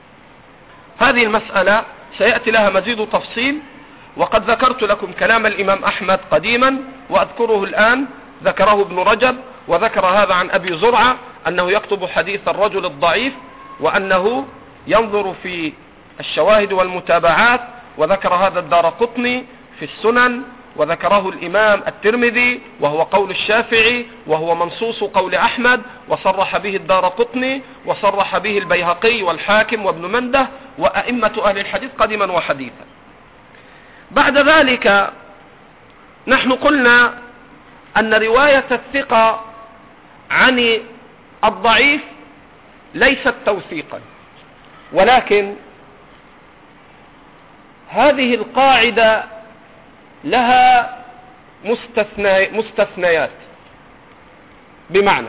هذه المسألة سيأتي لها مزيد تفصيل، وقد ذكرت لكم كلام الإمام أحمد قديما وأذكره الآن. ذكره ابن رجب وذكر هذا عن أبي زرعة أنه يكتب حديث الرجل الضعيف، وأنه ينظر في الشواهد والمتابعات، وذكر هذا الدارقطني في السنن، وذكره الإمام الترمذي وهو قول الشافعي وهو منصوص قول أحمد، وصرح به الدارقطني وصرح به البيهقي والحاكم وابن منده وأئمة أهل الحديث قديما وحديثا. بعد ذلك نحن قلنا أن رواية الثقة عن الضعيف ليست توثيقا، ولكن هذه القاعدة لها مستثنى مستثنيات، بمعنى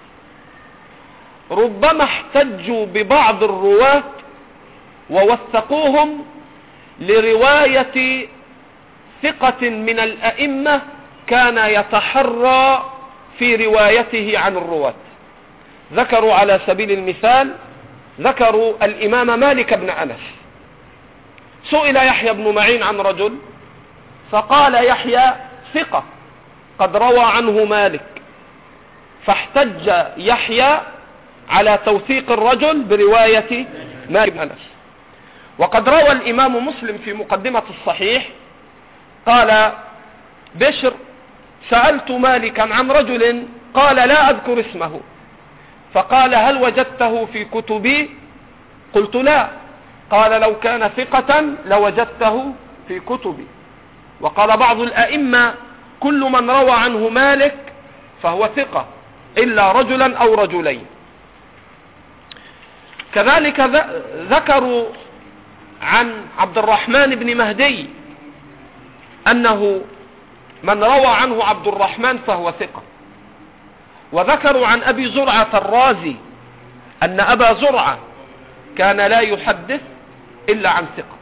ربما احتجوا ببعض الرواة ووثقوهم لرواية ثقة من الأئمة كان يتحرى في روايته عن الرواة. ذكروا على سبيل المثال ذكروا الإمام مالك بن أنس. سئل يحيى بن معين عن رجل فقال يحيى ثقة قد روى عنه مالك، فاحتج يحيى على توثيق الرجل برواية مالك بن أنس. وقد روى الإمام مسلم في مقدمة الصحيح قال بشر سألت مالكا عن رجل قال لا أذكر اسمه، فقال هل وجدته في كتبي؟ قلت لا. قال لو كان ثقة لوجدته في كتبي. وقال بعض الأئمة كل من روى عنه مالك فهو ثقة إلا رجلا أو رجلين. كذلك ذكروا عن عبد الرحمن بن مهدي أنه من روى عنه عبد الرحمن فهو ثقة. وذكروا عن أبي زرعة الرازي أن أبا زرعة كان لا يحدث إلا عن ثقة.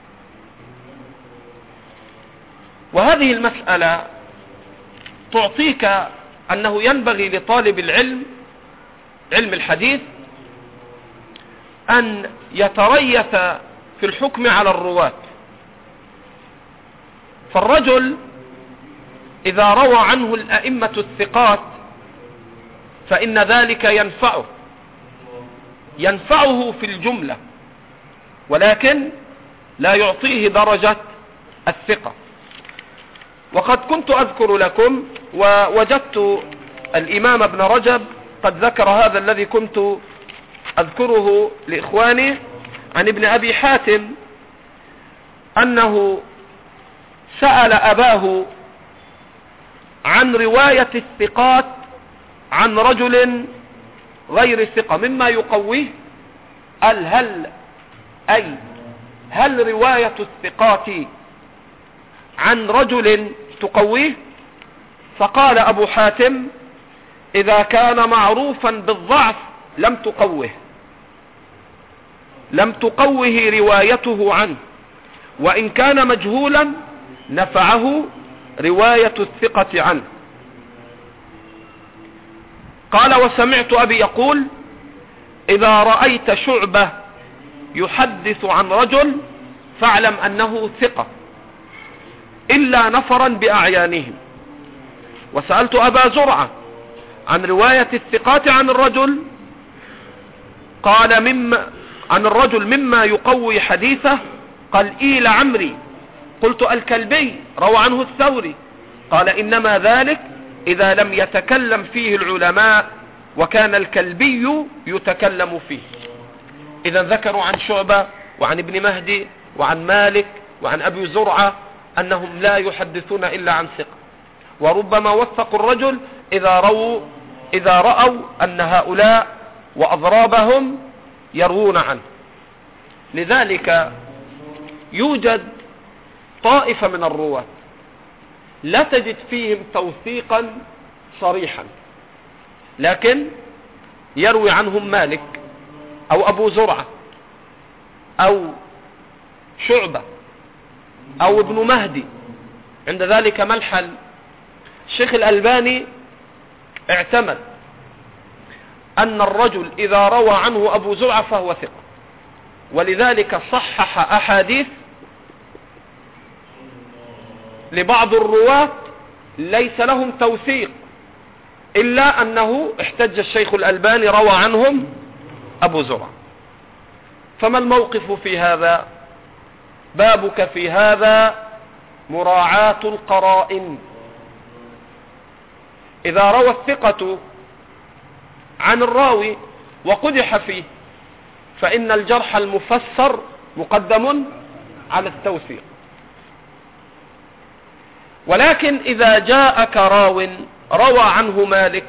وهذه المسألة تعطيك أنه ينبغي لطالب العلم علم الحديث أن يتريث في الحكم على الرواة. فالرجل إذا روى عنه الأئمة الثقات فإن ذلك ينفعه ينفعه في الجملة، ولكن لا يعطيه درجة الثقة. وقد كنت أذكر لكم ووجدت الإمام ابن رجب قد ذكر هذا الذي كنت أذكره لإخواني عن ابن أبي حاتم أنه سأل أباه عن رواية الثقات عن رجل غير الثقة مما يقويه. قال هل أي هل رواية الثقات عن رجل تقويه؟ فقال أبو حاتم إذا كان معروفا بالضعف لم تقوه لم تقوه روايته عنه، وإن كان مجهولا نفعه رواية الثقة عنه. قال وسمعت أبي يقول إذا رأيت شعبة يحدث عن رجل فاعلم أنه ثقة إلا نفرا بأعيانهم. وسألت أبا زرعة عن رواية الثقات عن الرجل، قال مما عن الرجل مما يقوي حديثه، قال إيل عمري. قلت الكلبي روى عنه الثوري، قال إنما ذلك إذا لم يتكلم فيه العلماء وكان الكلبي يتكلم فيه. إذا ذكروا عن شعبة وعن ابن مهدي وعن مالك وعن أبي زرعة أنهم لا يحدثون إلا عن ثقة، وربما وثقوا الرجل إذا رأوا إذا رأوا أن هؤلاء وأضرابهم يروون عنه. لذلك يوجد طائفة من الرواة لا تجد فيهم توثيقا صريحا، لكن يروي عنهم مالك أو أبو زرعة أو شعبة أو ابن مهدي. عند ذلك ما الحل؟ الشيخ الألباني اعتمد أن الرجل إذا روى عنه أبو زرعة فهو ثقة، ولذلك صحح أحاديث لبعض الرواة ليس لهم توثيق، إلا أنه احتج الشيخ الألباني روى عنهم أبو زرعة. فما الموقف في هذا؟ بابك في هذا مراعاة القرائن. إذا روى الثقة عن الراوي وقدح فيه فإن الجرح المفسر مقدم على التوثيق. ولكن إذا جاءك راو روى عنه مالك،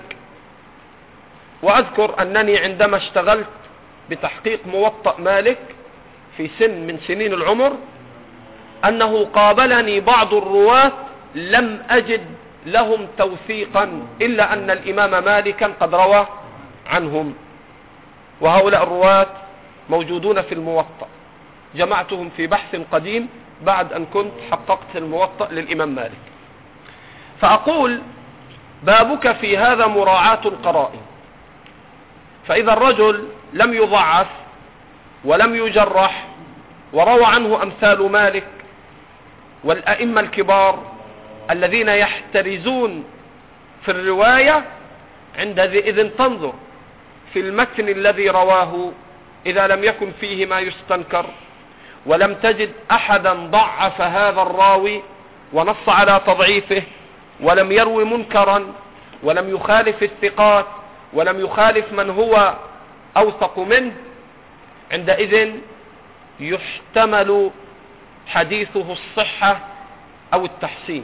وأذكر أنني عندما اشتغلت بتحقيق موطأ مالك في سن من سنين العمر أنه قابلني بعض الرواة لم أجد لهم توثيقا إلا أن الإمام مالكا قد روى عنهم، وهؤلاء الرواة موجودون في الموطأ، جمعتهم في بحث قديم بعد أن كنت حققت الموطأ للإمام مالك. فأقول بابك في هذا مراعاة القرائن. فإذا الرجل لم يضعف ولم يجرح وروى عنه أمثال مالك والأئمة الكبار الذين يحترزون في الرواية، عندئذ تنظر في المتن الذي رواه، إذا لم يكن فيه ما يستنكر ولم تجد أحدا ضعف هذا الراوي ونص على تضعيفه ولم يروي منكرا ولم يخالف الثقات ولم يخالف من هو أوثق منه، عندئذ يحتمل حديثه الصحة أو التحسين،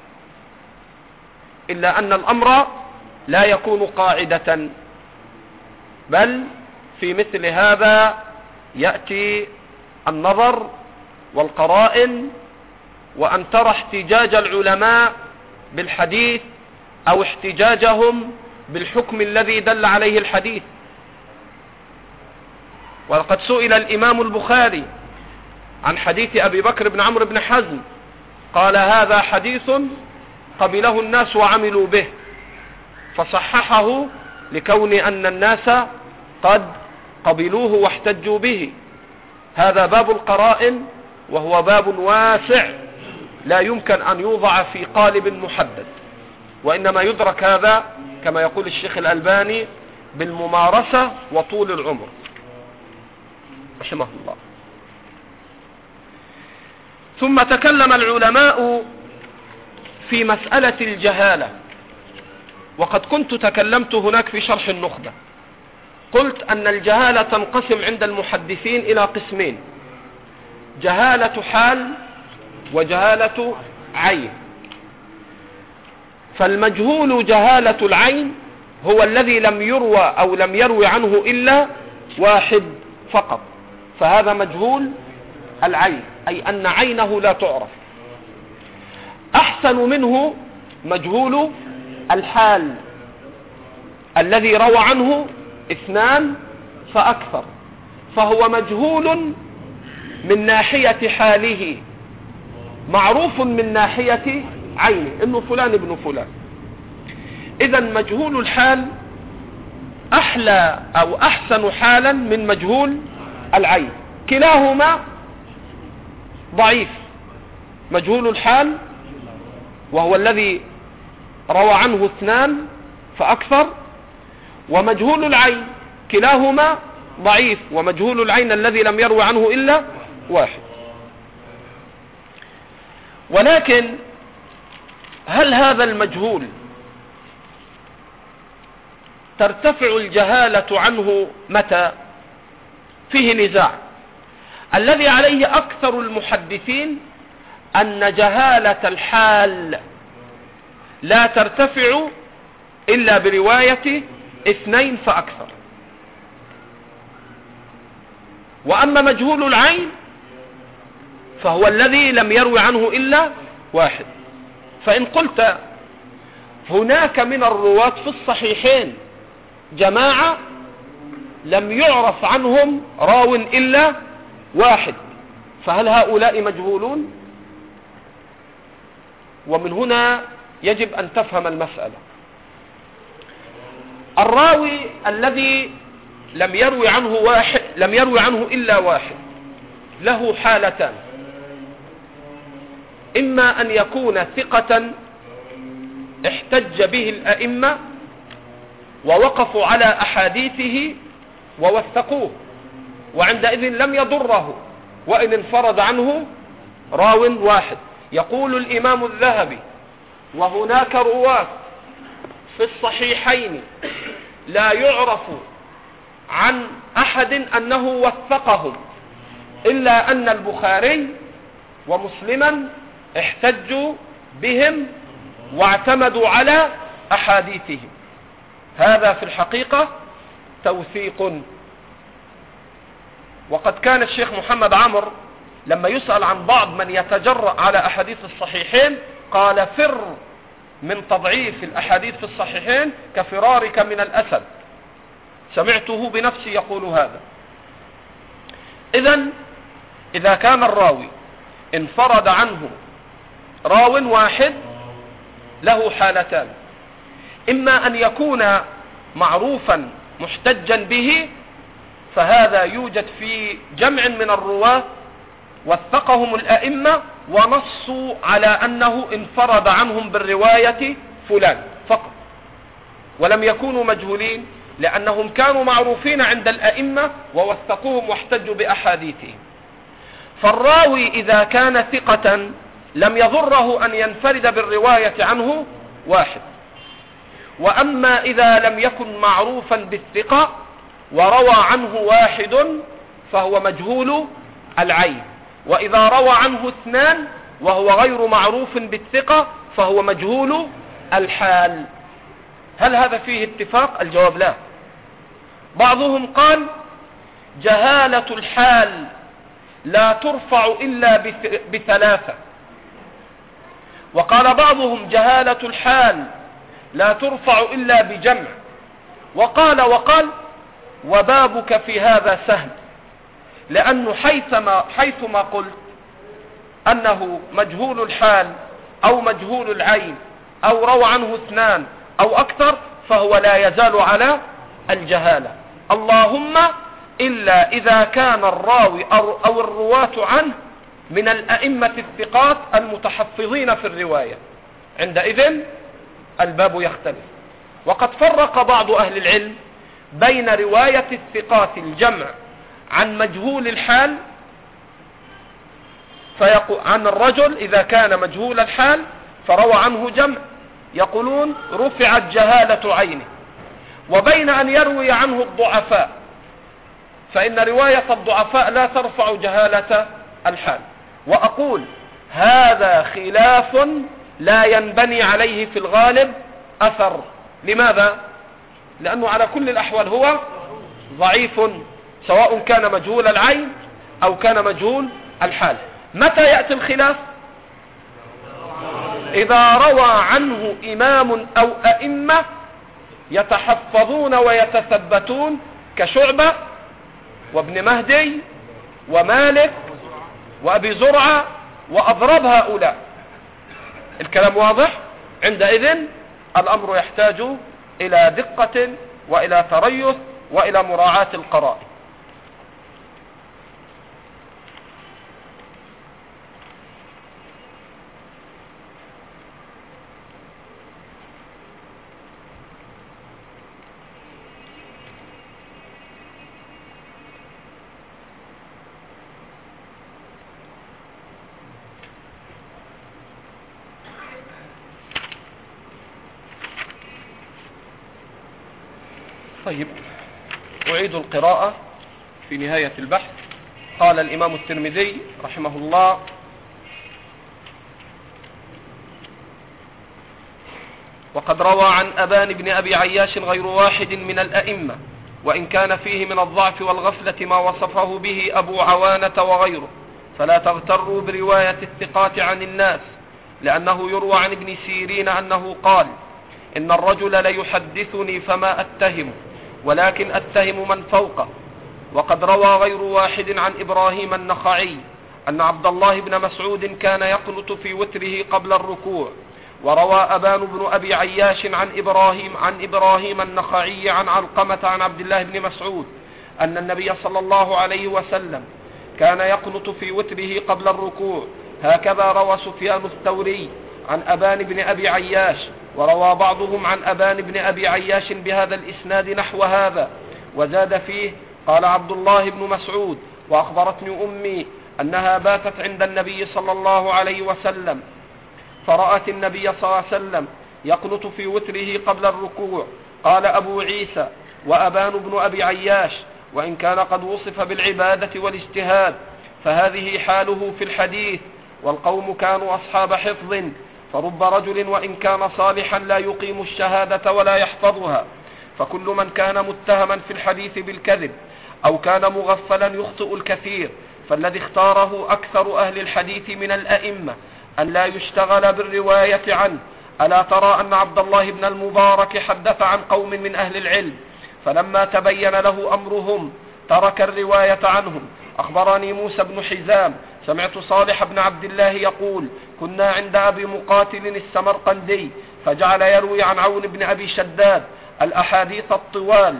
إلا أن الأمر لا يكون قاعدة، بل في مثل هذا يأتي النظر والقرائن، وأن ترى احتجاج العلماء بالحديث أو احتجاجهم بالحكم الذي دل عليه الحديث. وقد سئل الإمام البخاري عن حديث أبي بكر بن عمرو بن حزم، قال هذا حديث قبله الناس وعملوا به، فصححه لكون أن الناس قد قبلوه واحتجوا به. هذا باب القرائن، وهو باب واسع لا يمكن أن يوضع في قالب محدد، وإنما يدرك هذا كما يقول الشيخ الألباني بالممارسة وطول العمر رحمه الله. ثم تكلم العلماء في مسألة الجهالة، وقد كنت تكلمت هناك في شرح النخبة، قلت أن الجهالة تنقسم عند المحدثين إلى قسمين: جهالة حال وجهالة عين. فالمجهول جهالة العين هو الذي لم يروى أو لم يروي عنه إلا واحد فقط، فهذا مجهول العين، أي أن عينه لا تعرف. أحسن منه مجهول الحال الذي روى عنه اثنان فأكثر، فهو مجهول من ناحية حاله، معروف من ناحية عينه انه فلان ابن فلان. اذا مجهول الحال احلى او احسن حالا من مجهول العين، كلاهما ضعيف. مجهول الحال وهو الذي روى عنه اثنان فاكثر، ومجهول العين كلاهما ضعيف، ومجهول العين الذي لم يروي عنه الا واحد. ولكن هل هذا المجهول ترتفع الجهالة عنه متى؟ فيه نزاع. الذي عليه أكثر المحدثين أن جهالة الحال لا ترتفع إلا برواية اثنين فأكثر، وأما مجهول العين فهو الذي لم يروي عنه إلا واحد. فإن قلت هناك من الرواة في الصحيحين جماعة لم يعرف عنهم راو إلا واحد، فهل هؤلاء مجهولون؟ ومن هنا يجب أن تفهم المسألة. الراوي الذي لم يروي عنه واحد لم يروي عنه إلا واحد له حالتان: إما أن يكون ثقة احتج به الأئمة ووقفوا على أحاديثه ووثقوه، وعندئذ لم يضره وإن انفرد عنه راو واحد. يقول الإمام الذهبي: وهناك رواة في الصحيحين لا يعرف عن أحد أنه وثقهم، إلا أن البخاري ومسلما احتجوا بهم واعتمدوا على أحاديثهم. هذا في الحقيقة توثيق. وقد كان الشيخ محمد عمر لما يسأل عن بعض من يتجرأ على أحاديث الصحيحين قال: فر من تضعيف الأحاديث في الصحيحين كفرارك من الأسد. سمعته بنفسي يقول هذا. إذن إذا كان الراوي انفرد عنه راو واحد له حالتان: إما أن يكون معروفا محتجا به، فهذا يوجد في جمع من الرواة وثقهم الأئمة ونصوا على أنه انفرد عنهم بالرواية فلان فقط، ولم يكونوا مجهولين لأنهم كانوا معروفين عند الأئمة ووثقوهم واحتجوا بأحاديثهم. فالراوي إذا كان ثقة لم يضره أن ينفرد بالرواية عنه واحد. وأما إذا لم يكن معروفا بالثقة وروى عنه واحد فهو مجهول العين، وإذا روى عنه اثنان وهو غير معروف بالثقة فهو مجهول الحال. هل هذا فيه اتفاق؟ الجواب لا. بعضهم قال: جهالة الحال لا ترفع إلا بثلاثة، وقال بعضهم: جهالة الحال لا ترفع إلا بجمع، وقال وقال. وبابك في هذا سهل، لأنه حيثما, حيثما قلت أنه مجهول الحال أو مجهول العين أو روى عنه اثنان أو أكثر فهو لا يزال على الجهالة، اللهم إلا إذا كان الراوي أو الرواة عنه من الأئمة الثقات المتحفظين في الرواية، عندئذ الباب يختلف. وقد فرق بعض أهل العلم بين رواية الثقات الجمع عن مجهول الحال، فيقول عن الرجل إذا كان مجهول الحال فروى عنه جمع، يقولون رفعت جهالة عينه، وبين أن يروي عنه الضعفاء، فإن رواية الضعفاء لا ترفع جهالة الحال. وأقول هذا خلاف لا ينبني عليه في الغالب أثر. لماذا؟ لأنه على كل الأحوال هو ضعيف، سواء كان مجهول العين أو كان مجهول الحال. متى يأتي الخلاف؟ إذا روى عنه إمام أو أئمة يتحفظون ويتثبتون كشعبة وابن مهدي ومالك وأبي زرعة وأضرب هؤلاء. الكلام واضح؟ عندئذ الأمر يحتاج إلى دقة وإلى تريث وإلى مراعاة القرائن. طيب، أعيد القراءة في نهاية البحث. قال الإمام الترمذي رحمه الله: وقد روى عن أبان بن أبي عياش غير واحد من الأئمة، وإن كان فيه من الضعف والغفلة ما وصفه به أبو عوانة وغيره، فلا تغتروا برواية الثقات عن الناس، لأنه يروى عن ابن سيرين أنه قال: إن الرجل ليحدثني فما أتهم، ولكن أتهم من فوقه. وقد روى غير واحد عن إبراهيم النخعي أن عبد الله بن مسعود كان يقنت في وتره قبل الركوع. وروى أبان بن أبي عياش عن إبراهيم عن إبراهيم النخعي عن علقمة عن عبد الله بن مسعود أن النبي صلى الله عليه وسلم كان يقنت في وتره قبل الركوع. هكذا روى سفيان الثوري عن أبان بن أبي عياش، وروى بعضهم عن أبان بن أبي عياش بهذا الإسناد نحو هذا، وزاد فيه: قال عبد الله بن مسعود: وأخبرتني أمي أنها باتت عند النبي صلى الله عليه وسلم فرأت النبي صلى الله عليه وسلم يقنت في وتره قبل الركوع. قال أبو عيسى: وأبان بن أبي عياش وإن كان قد وصف بالعبادة والاجتهاد فهذه حاله في الحديث، والقوم كانوا أصحاب حفظ، فرب رجل وإن كان صالحا لا يقيم الشهادة ولا يحفظها، فكل من كان متهما في الحديث بالكذب أو كان مغفلا يخطئ الكثير. فالذي اختاره أكثر أهل الحديث من الأئمة أن لا يشتغل بالرواية عنه. ألا ترى أن عبد الله بن المبارك حدث عن قوم من أهل العلم، فلما تبين له أمرهم ترك الرواية عنهم. أخبرني موسى بن حزام سمعت صالح بن عبد الله يقول: كنا عند أبي مقاتل السمرقندي فجعل يروي عن عون بن أبي شداد الأحاديث الطوال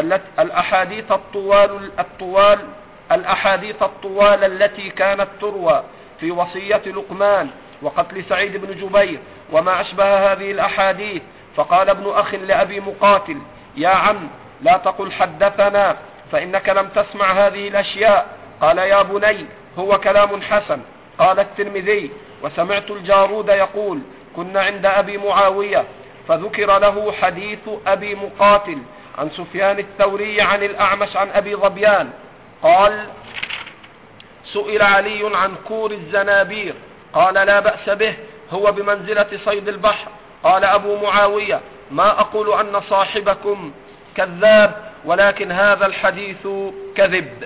الأحاديث الطوال الطوال الأحاديث الطوال التي كانت تروى في وصية لقمان وقتل سعيد بن جبير وما أشبه هذه الأحاديث. فقال ابن أخ لأبي مقاتل: يا عم، لا تقل حدثنا فإنك لم تسمع هذه الأشياء. قال: يا بني، هو كلام حسن. قال الترمذي: وسمعت الجارود يقول: كنا عند أبي معاوية فذكر له حديث أبي مقاتل عن سفيان الثوري عن الأعمش عن أبي ظبيان قال: سئل علي عن كور الزنابير قال: لا بأس به، هو بمنزلة صيد البحر. قال أبو معاوية: ما أقول أن صاحبكم كذاب، ولكن هذا الحديث كذب.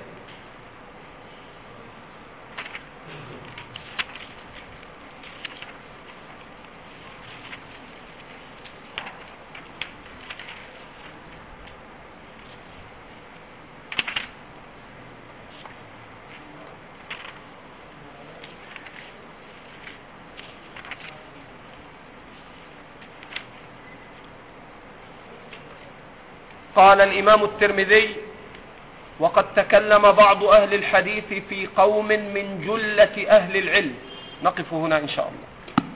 قال الإمام الترمذي: وقد تكلم بعض أهل الحديث في قوم من جلة أهل العلم. نقف هنا إن شاء الله.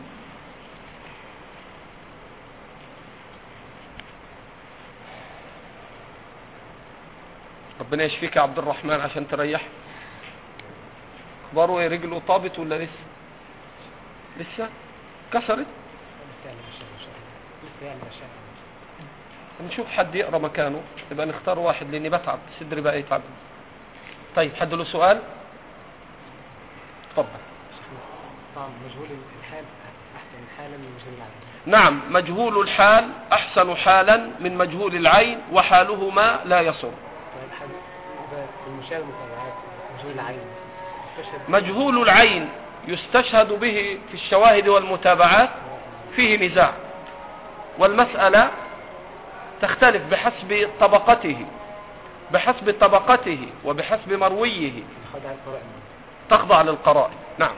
ربنا يشفيك يا عبد الرحمن عشان تريح. اخباره ايه؟ رجله طابت ولا لسه؟ لسه كسرت؟ لسه يعني أشياء. نشوف حد يقرأ مكانه، يبقى نختار واحد لاني بتعب صدري بقى يتعب. طيب حد له سؤال؟ اتفضل. طبعا مجهول الحال احسن حالا من مجهول العين. نعم، مجهول الحال احسن حالا من مجهول العين، وحالهما لا يصر. طيب حد إذا في المشاهد المتابعات مجهول العين يستشهد مجهول العين يستشهد به في الشواهد والمتابعات، فيه نزاع، والمسألة تختلف بحسب طبقته بحسب طبقته وبحسب مرويه، خدع القرائن. تخضع للقرائن. نعم.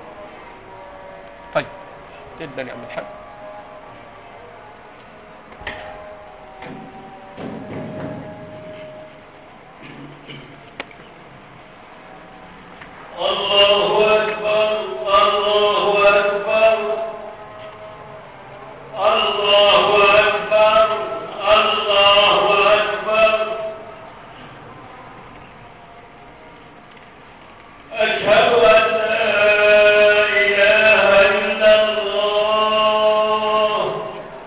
طيب جدا يا عم الحاج. الله أكبر الله أكبر الله أكبر الله أكبر. أشهد أن لا إله إلا الله.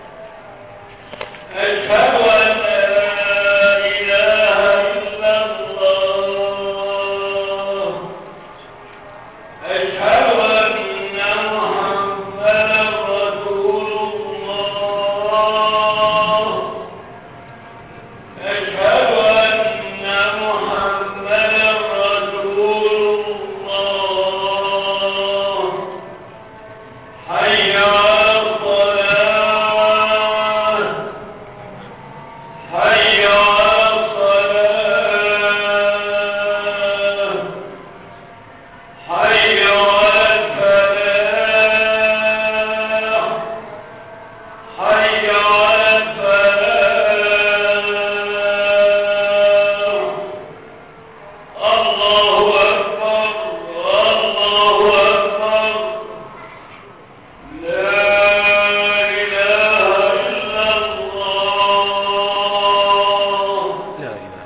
أشهد أن لا إله إلا الله. أشهد أن محمدا رسول الله. أشهد أن محمدا رسول الله. حي على الصلاة. حي على الصلاة. حي على الفلاح. حي على الفلاح. الله أكبر الله أكبر. لا إله إلا الله. لا إله.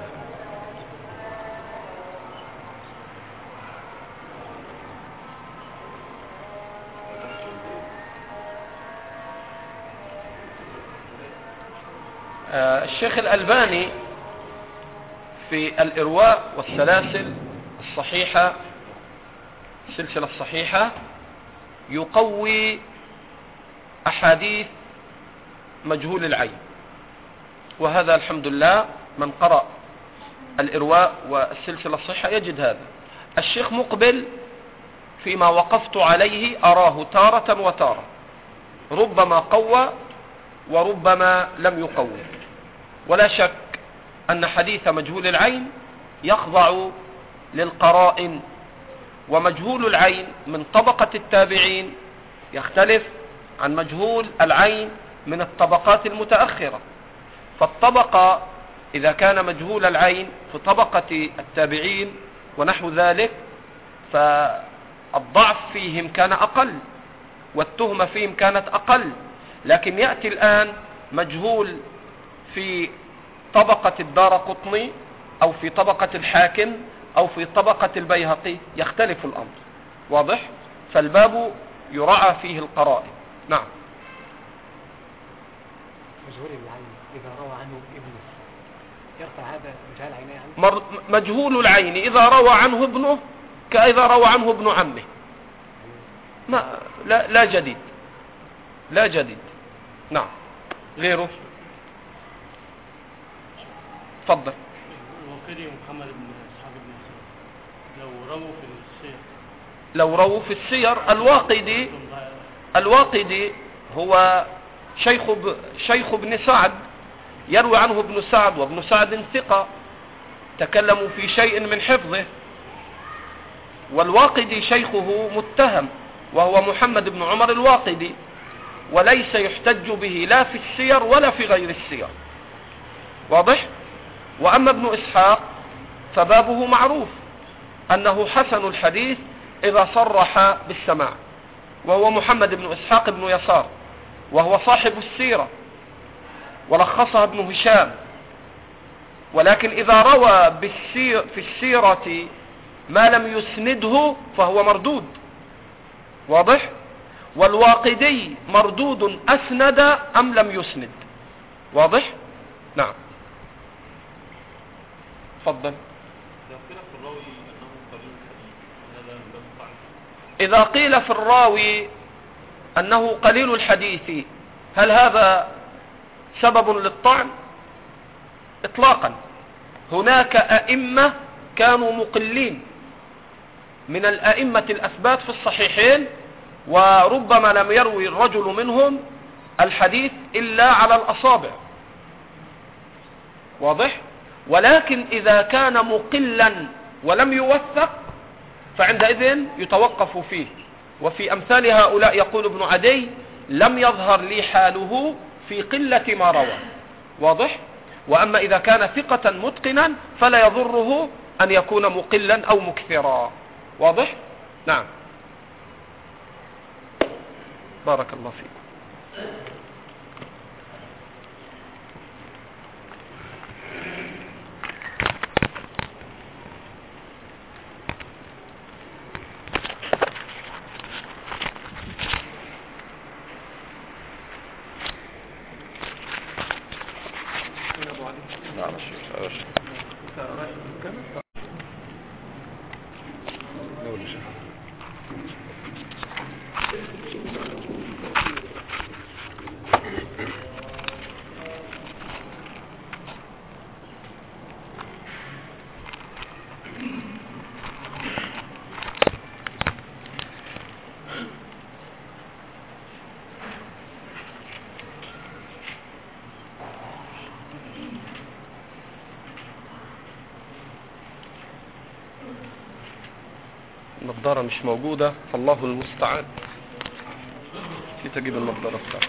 آه، الشيخ الألباني في الإرواء والسلاسل الصحيحة، السلسلة الصحيحة، يقوي أحاديث مجهول العين، وهذا الحمد لله من قرأ الإرواء والسلسلة الصحيحة يجد هذا. الشيخ مقبل فيما وقفت عليه أراه تارة وتارة، ربما قوى وربما لم يقوي. ولا شك أن حديث مجهول العين يخضع للقرائن، ومجهول العين من طبقة التابعين يختلف عن مجهول العين من الطبقات المتأخرة. فالطبقة إذا كان مجهول العين في طبقة التابعين ونحو ذلك، فالضعف فيهم كان أقل والتهمة فيهم كانت أقل. لكن يأتي الآن مجهول في طبقة الدارقطني أو في طبقة الحاكم أو في طبقة البيهقي، يختلف الأمر. واضح؟ فالباب يراعى فيه القرائن. نعم. مجهول العين إذا روى عنه ابنه يرفع هذا مجهول العين يعني؟ مر... مجهول العين إذا روى عنه ابنه كإذا روى عنه ابن عمه، ما لا, لا جديد لا جديد. نعم. غيره؟ تفضل. وكري محمد بن إسحاق بن يسار لو رووا في السير لو رووا في السير الواقدي الواقدي هو شيخ ب... شيخ ابن سعد، يروي عنه ابن سعد، وابن سعد ثقة، تكلموا في شيء من حفظه. والواقدي شيخه متهم وهو محمد بن عمر الواقدي، وليس يحتج به لا في السير ولا في غير السير. واضح؟ وأما ابن إسحاق فبابه معروف أنه حسن الحديث إذا صرح بالسماع، وهو محمد بن إسحاق بن يسار، وهو صاحب السيرة ولخصها ابن هشام. ولكن إذا روى بالسير في السيرة ما لم يسنده فهو مردود. واضح؟ والواقدي مردود أسند أم لم يسند. واضح؟ نعم. تفضل. إذا قيل في الراوي أنه قليل الحديث هل هذا سبب للطعن؟ إطلاقا. هناك أئمة كانوا مقلين من الأئمة الأثبات في الصحيحين، وربما لم يروي الرجل منهم الحديث إلا على الأصابع. واضح؟ ولكن إذا كان مقلا ولم يوثق فعندئذ يتوقف فيه. وفي أمثال هؤلاء يقول ابن عدي لم يظهر لي حاله في قلة ما روى. واضح؟ وأما إذا كان ثقة متقنا فلا يضره أن يكون مقلا أو مكثرا. واضح؟ نعم. بارك الله فيك. النظارة مش موجودة فالله المستعان. نسيت اجيب النظارة بتاعتي.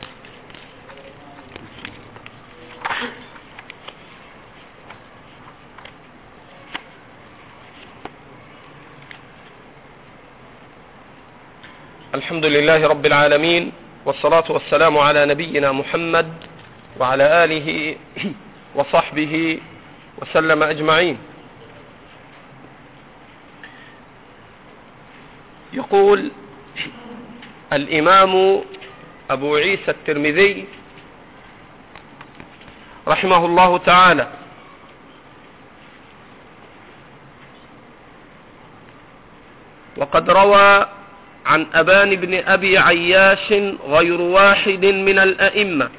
الحمد لله رب العالمين، والصلاة والسلام على نبينا محمد وعلى آله وصحبه وسلم أجمعين. يقول الإمام أبو عيسى الترمذي رحمه الله تعالى: وقد روى عن أبان بن أبي عياش غير واحد من الأئمة،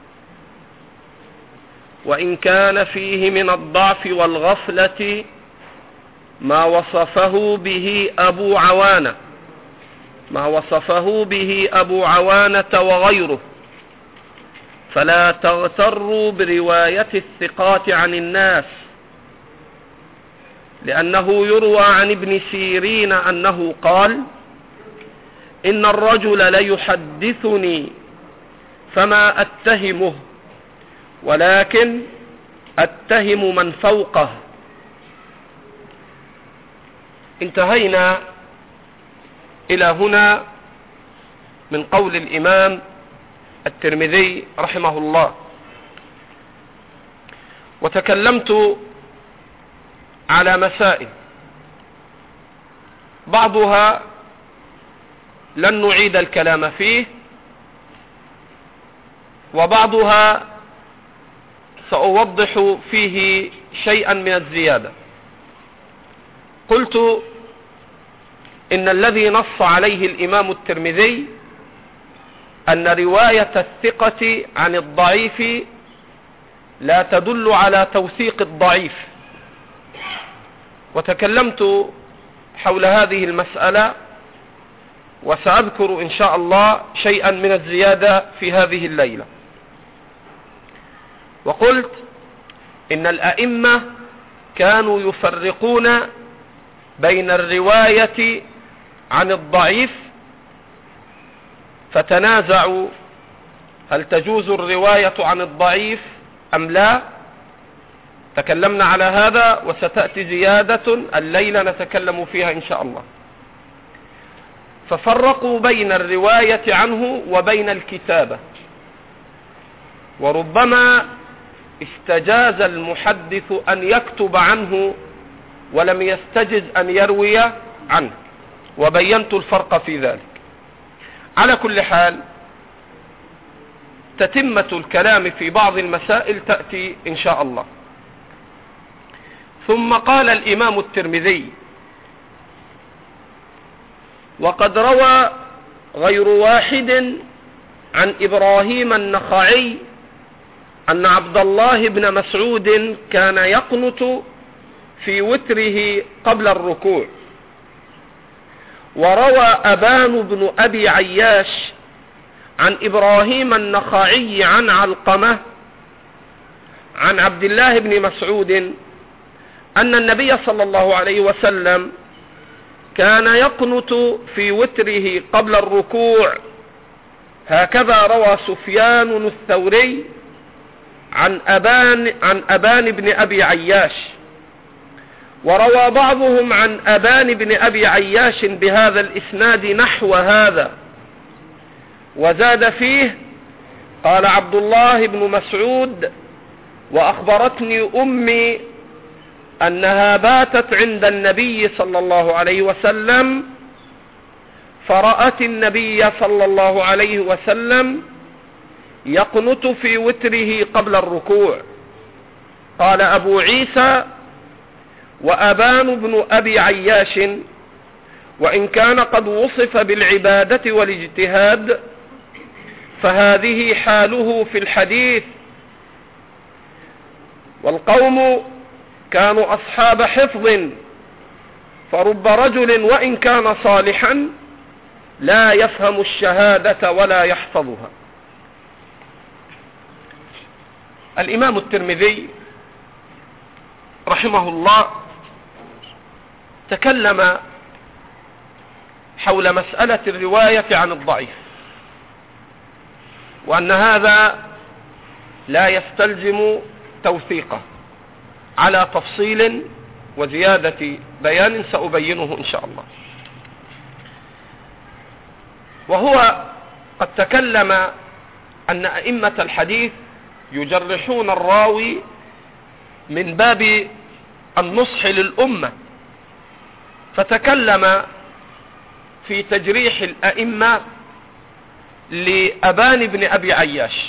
وإن كان فيه من الضعف والغفلة ما وصفه به أبو عوانة ما وصفه به أبو عوانة وغيره، فلا تغتروا برواية الثقات عن الناس، لأنه يروى عن ابن سيرين أنه قال: إن الرجل ليحدثني فما أتهمه، ولكن أتهم من فوقه. انتهينا إلى هنا من قول الإمام الترمذي رحمه الله، وتكلمت على مسائل بعضها لن نعيد الكلام فيه، وبعضها سأوضح فيه شيئا من الزيادة. قلت إن الذي نص عليه الإمام الترمذي أن رواية الثقة عن الضعيف لا تدل على توثيق الضعيف، وتكلمت حول هذه المسألة، وسأذكر إن شاء الله شيئا من الزيادة في هذه الليلة. وقلت إن الأئمة كانوا يفرقون بين الرواية عن الضعيف، فتنازعوا هل تجوز الرواية عن الضعيف أم لا. تكلمنا على هذا، وستأتي زيادة الليلة نتكلم فيها إن شاء الله. ففرقوا بين الرواية عنه وبين الكتابة، وربما استجاز المحدث أن يكتب عنه ولم يستجز أن يروي عنه، وبينت الفرق في ذلك. على كل حال تتمة الكلام في بعض المسائل تأتي إن شاء الله. ثم قال الإمام الترمذي: وقد روى غير واحد عن إبراهيم النخعي أن عبد الله بن مسعود كان يقنت في وتره قبل الركوع. وروى أبان بن أبي عياش عن إبراهيم النخعي عن علقمة عن عبد الله بن مسعود أن النبي صلى الله عليه وسلم كان يقنت في وتره قبل الركوع. هكذا روى سفيان الثوري عن أبان, عن أبان بن أبي عياش. وروى بعضهم عن أبان بن أبي عياش بهذا الإسناد نحو هذا، وزاد فيه: قال عبد الله بن مسعود: وأخبرتني أمي أنها باتت عند النبي صلى الله عليه وسلم فرأت النبي صلى الله عليه وسلم يقنت في وتره قبل الركوع. قال أبو عيسى: وأبان بن أبي عياش وإن كان قد وصف بالعبادة والاجتهاد فهذه حاله في الحديث، والقوم كانوا أصحاب حفظ، فرب رجل وإن كان صالحا لا يفهم الشهادة ولا يحفظها. الإمام الترمذي رحمه الله تكلم حول مسألة الرواية عن الضعيف، وأن هذا لا يستلزم توثيقه، على تفصيل وزيادة بيان سأبينه إن شاء الله. وهو قد تكلم أن أئمة الحديث يجرحون الراوي من باب النصح للأمة، فتكلم في تجريح الأئمة لأبان بن أبي عياش.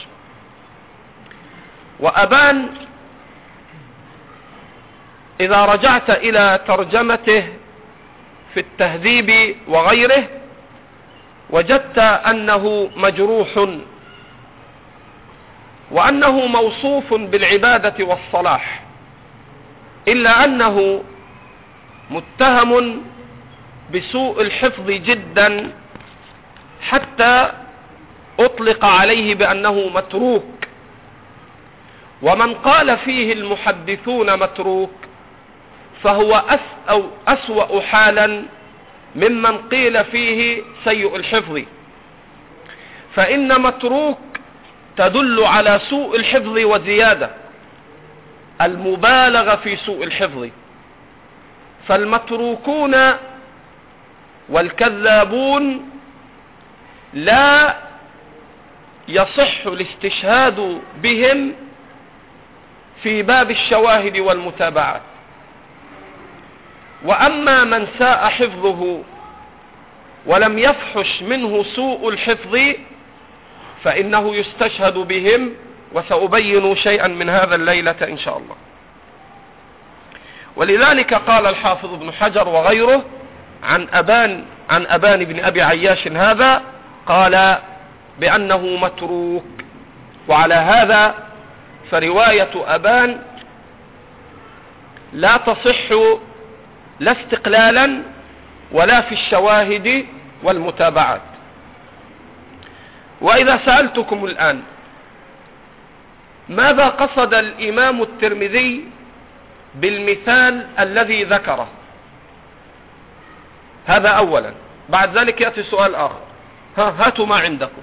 وأبان إذا رجعت إلى ترجمته في التهذيب وغيره وجدت أنه مجروح، وأنه موصوف بالعبادة والصلاح، إلا أنه متهم بسوء الحفظ جدا، حتى أطلق عليه بأنه متروك. ومن قال فيه المحدثون متروك فهو أس أو أسوأ حالا ممن قيل فيه سيء الحفظ، فإن متروك تدل على سوء الحفظ وزيادة، المبالغة في سوء الحفظ. فالمتروكون والكذابون لا يصح الاستشهاد بهم في باب الشواهد والمتابعات. وأما من ساء حفظه ولم يفحش منه سوء الحفظ فإنه يستشهد بهم، وسأبين شيئا من هذا الليلة إن شاء الله. ولذلك قال الحافظ ابن حجر وغيره عن أبان عن أبان بن أبي عياش هذا، قال بأنه متروك. وعلى هذا فرواية أبان لا تصح لا استقلالا ولا في الشواهد والمتابعات. وإذا سألتكم الآن ماذا قصد الإمام الترمذي بالمثال الذي ذكره، هذا أولا. بعد ذلك يأتي سؤال آخر، ها هاتوا ما عندكم.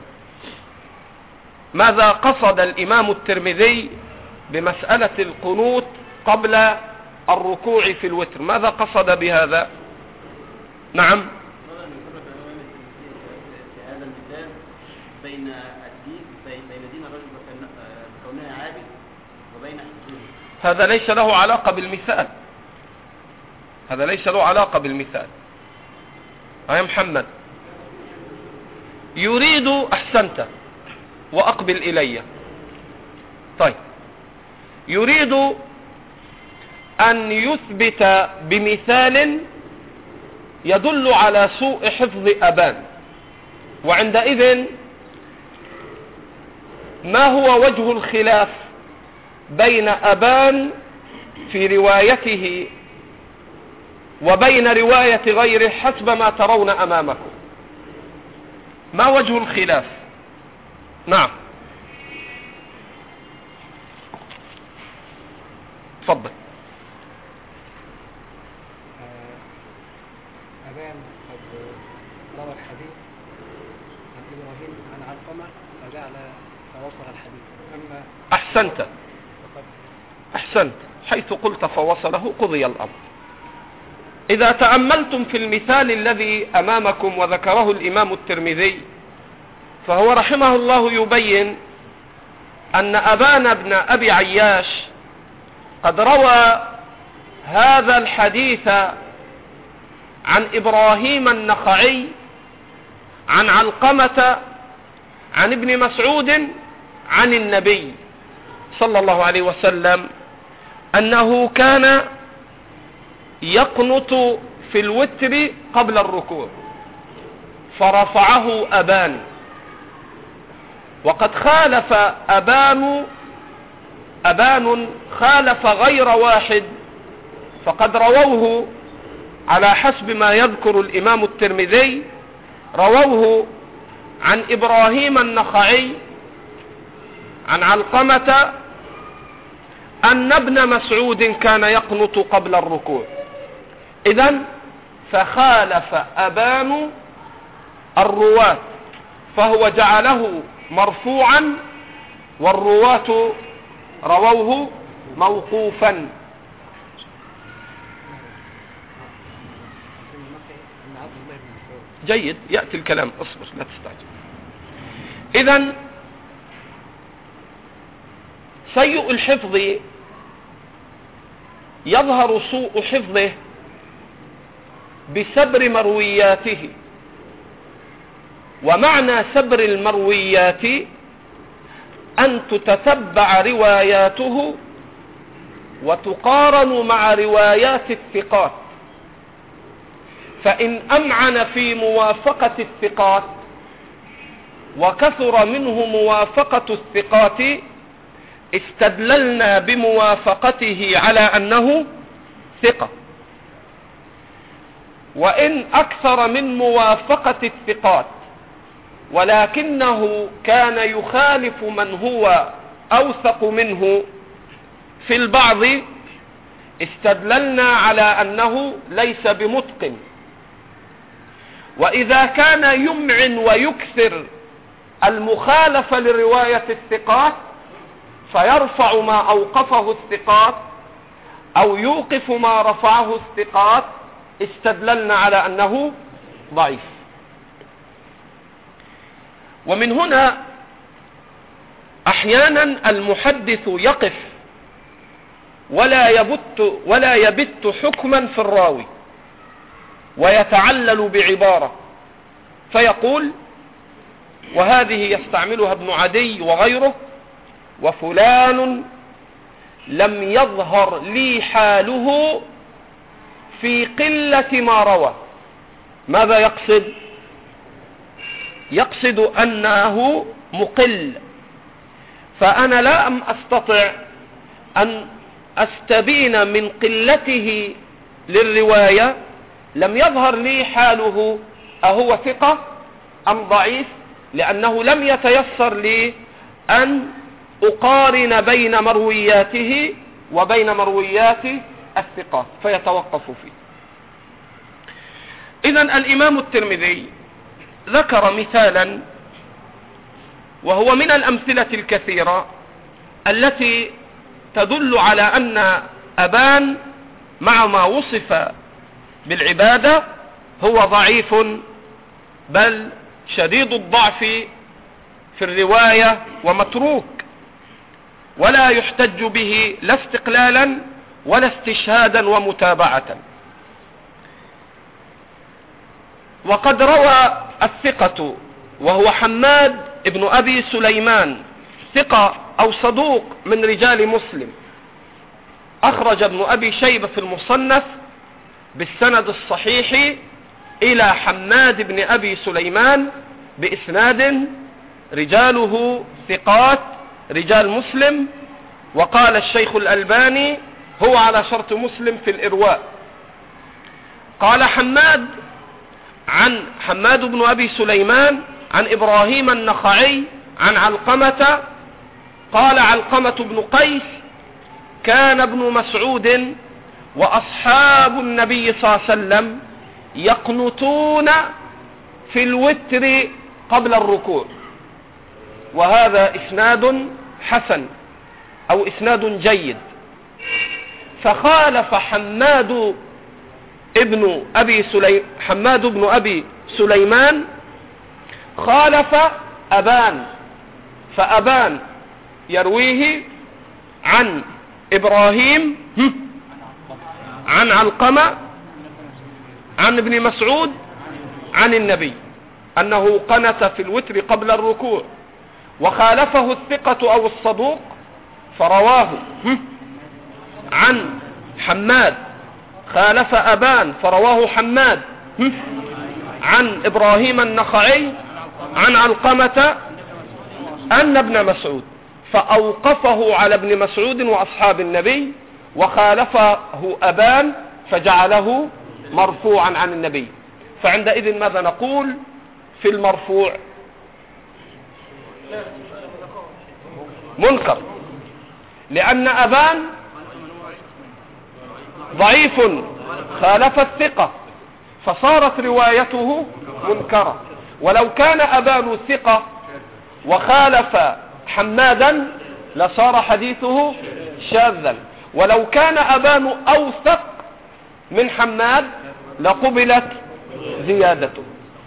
ماذا قصد الإمام الترمذي بمسألة القنوت قبل الركوع في الوتر؟ ماذا قصد بهذا؟ نعم. في هذا المثال بين الدين بين دين الرجل بكونه عابد وبين حفظه. هذا ليس له علاقة بالمثال، هذا ليس له علاقة بالمثال. يا محمد يريد أحسنت وأقبل إلي. طيب، يريد أن يثبت بمثال يدل على سوء حفظ أبان، وعندئذ ما هو وجه الخلاف بين أبان في روايته وبين رواية غيره حسب ما ترون أمامكم؟ ما وجه الخلاف؟ نعم، تفضل. أبان قد روى الحديث عن إبراهيم عن علقمة فجعل فوصل الحديث. أما أحسنت فقد أحسنت، حيث قلت فوصله قضي الأمر. إذا تأملتم في المثال الذي أمامكم وذكره الإمام الترمذي، فهو رحمه الله يبين أن أبان بن أبي عياش قد روى هذا الحديث عن إبراهيم النخعي عن علقمة عن ابن مسعود عن النبي صلى الله عليه وسلم أنه كان يقنط في الوتر قبل الركوع، فرفعه أبان. وقد خالف أبان أبان خالف غير واحد، فقد رووه على حسب ما يذكر الإمام الترمذي، رووه عن إبراهيم النخعي عن علقمة أن ابن مسعود كان يقنط قبل الركوع. إذن فخالف أبان الرواة، فهو جعله مرفوعا والرواة رووه موقوفا. جيد، يأتي الكلام، اصبر لا تستعجل. إذن سيء الحفظ يظهر سوء حفظه بسبر مروياته، ومعنى سبر المرويات أن تتتبع رواياته وتقارن مع روايات الثقات، فإن أمعن في موافقة الثقات وكثر منه موافقة الثقات استدللنا بموافقته على أنه ثقة، وإن أكثر من موافقة الثقات ولكنه كان يخالف من هو أوثق منه في البعض استدللنا على أنه ليس بمتقن. وإذا كان يمعن ويكثر المخالفة لرواية الثقات فيرفع ما أوقفه الثقات أو يوقف ما رفعه الثقات استدللنا على أنه ضعيف. ومن هنا أحيانا المحدث يقف ولا يبت ولا يبت حكما في الراوي ويتعلل بعبارة فيقول، وهذه يستعملها ابن عدي وغيره: وفلان لم يظهر لي حاله في قلة ما روى. ماذا يقصد؟ يقصد أنه مقل، فأنا لا أم أستطع أن أستبين من قلته للرواية، لم يظهر لي حاله أهو ثقة أم ضعيف، لأنه لم يتيسر لي أن أقارن بين مروياته وبين مرويات الثقات فيتوقف فيه. إذن الإمام الترمذي ذكر مثالا وهو من الأمثلة الكثيرة التي تدل على أن أبان مع ما وصف بالعبادة هو ضعيف بل شديد الضعف في الرواية ومتروك، ولا يحتج به لا استقلالا ولا استشهادا ومتابعة. وقد روى الثقة وهو حماد ابن أبي سليمان، ثقة أو صدوق من رجال مسلم. أخرج ابن أبي شيبة في المصنف بالسند الصحيح إلى حماد بن أبي سليمان بإسناد رجاله ثقات رجال مسلم. وقال الشيخ الألباني هو على شرط مسلم في الإرواء. قال حماد عن حماد بن أبي سليمان عن إبراهيم النخعي عن علقمة قال علقمة بن قيس: كان ابن مسعود وأصحاب النبي صلى الله عليه وسلم يقنتون في الوتر قبل الركوع. وهذا إسناد حسن أو إسناد جيد. فخالف حماد ابن أبي سلي... حماد بن أبي سليمان خالف أبان، فأبان يرويه عن إبراهيم عن علقمة عن ابن مسعود عن النبي أنه قنت في الوتر قبل الركوع. وخالفه الثقة أو الصدوق فرواه عن حماد، خالف أبان فرواه حماد عن إبراهيم النخعي عن علقمة أن ابن مسعود، فأوقفه على ابن مسعود وأصحاب النبي، وخالفه أبان فجعله مرفوعا عن النبي. فعندئذ ماذا نقول في المرفوع؟ منكر، لأن أبان ضعيف خالف الثقة فصارت روايته منكرة. ولو كان أبان ثقة وخالف حمادا لصار حديثه شاذا، ولو كان أبان أوثق من حماد لقبلت زيادته.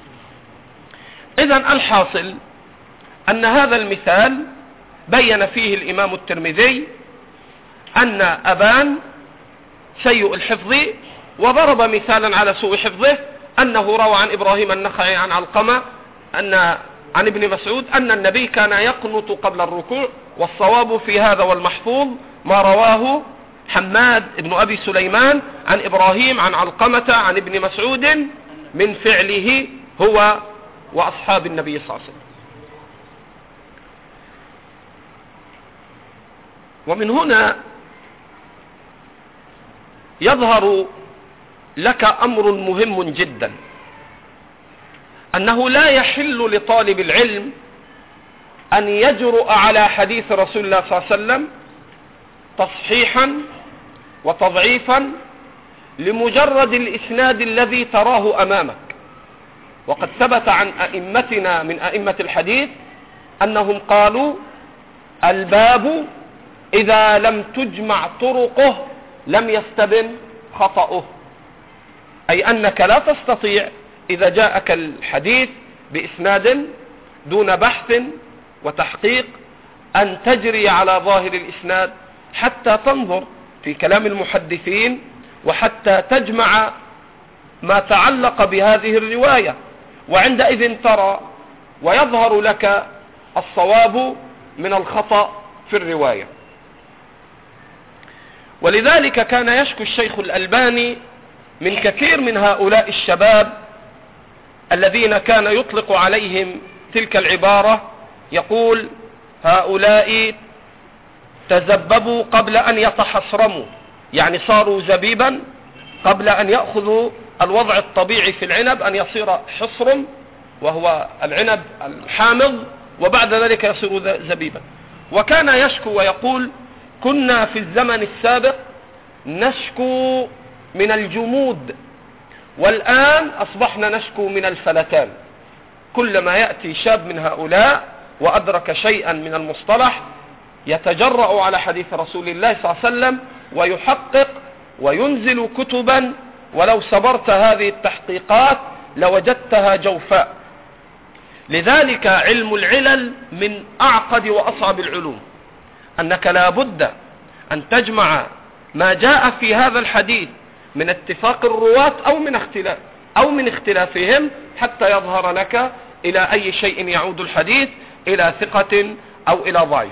إذن الحاصل أن هذا المثال بين فيه الإمام الترمذي أن أبان سيء الحفظ، وضرب مثالا على سوء حفظه أنه روى عن إبراهيم النخعي عن علقمة أن عن ابن مسعود أن النبي كان يقنط قبل الركوع. والصواب في هذا والمحفوظ ما رواه حماد بن أبي سليمان عن إبراهيم عن علقمة عن ابن مسعود من فعله هو وأصحاب النبي صلى الله عليه وسلم. ومن هنا يظهر لك أمر مهم جدا، أنه لا يحل لطالب العلم أن يجرؤ على حديث رسول الله صلى الله عليه وسلم تصحيحا وتضعيفا لمجرد الإسناد الذي تراه أمامك. وقد ثبت عن أئمتنا من أئمة الحديث أنهم قالوا: الباب إذا لم تجمع طرقه لم يستبن خطأه، أي أنك لا تستطيع إذا جاءك الحديث بإسناد دون بحث وتحقيق أن تجري على ظاهر الإسناد حتى تنظر في كلام المحدثين وحتى تجمع ما تعلق بهذه الرواية، وعندئذ ترى ويظهر لك الصواب من الخطأ في الرواية. ولذلك كان يشكو الشيخ الألباني من كثير من هؤلاء الشباب الذين كان يطلق عليهم تلك العبارة، يقول: هؤلاء تزببوا قبل أن يتحصرموا، يعني صاروا زبيبا قبل أن يأخذوا الوضع الطبيعي في العنب أن يصير حصرم وهو العنب الحامض، وبعد ذلك يصير زبيبا. وكان يشكو ويقول: كنا في الزمن السابق نشكو من الجمود، والآن أصبحنا نشكو من الفلتان. كلما يأتي شاب من هؤلاء وأدرك شيئا من المصطلح يتجرأ على حديث رسول الله صلى الله عليه وسلم ويحقق وينزل كتبا، ولو صبرت هذه التحقيقات لوجدتها جوفاء. لذلك علم العلل من أعقد وأصعب العلوم، أنك لا بد أن تجمع ما جاء في هذا الحديث من اتفاق الرواة أو من اختلاف أو من اختلافهم حتى يظهر لك إلى أي شيء يعود الحديث، إلى ثقة أو إلى ضعيف.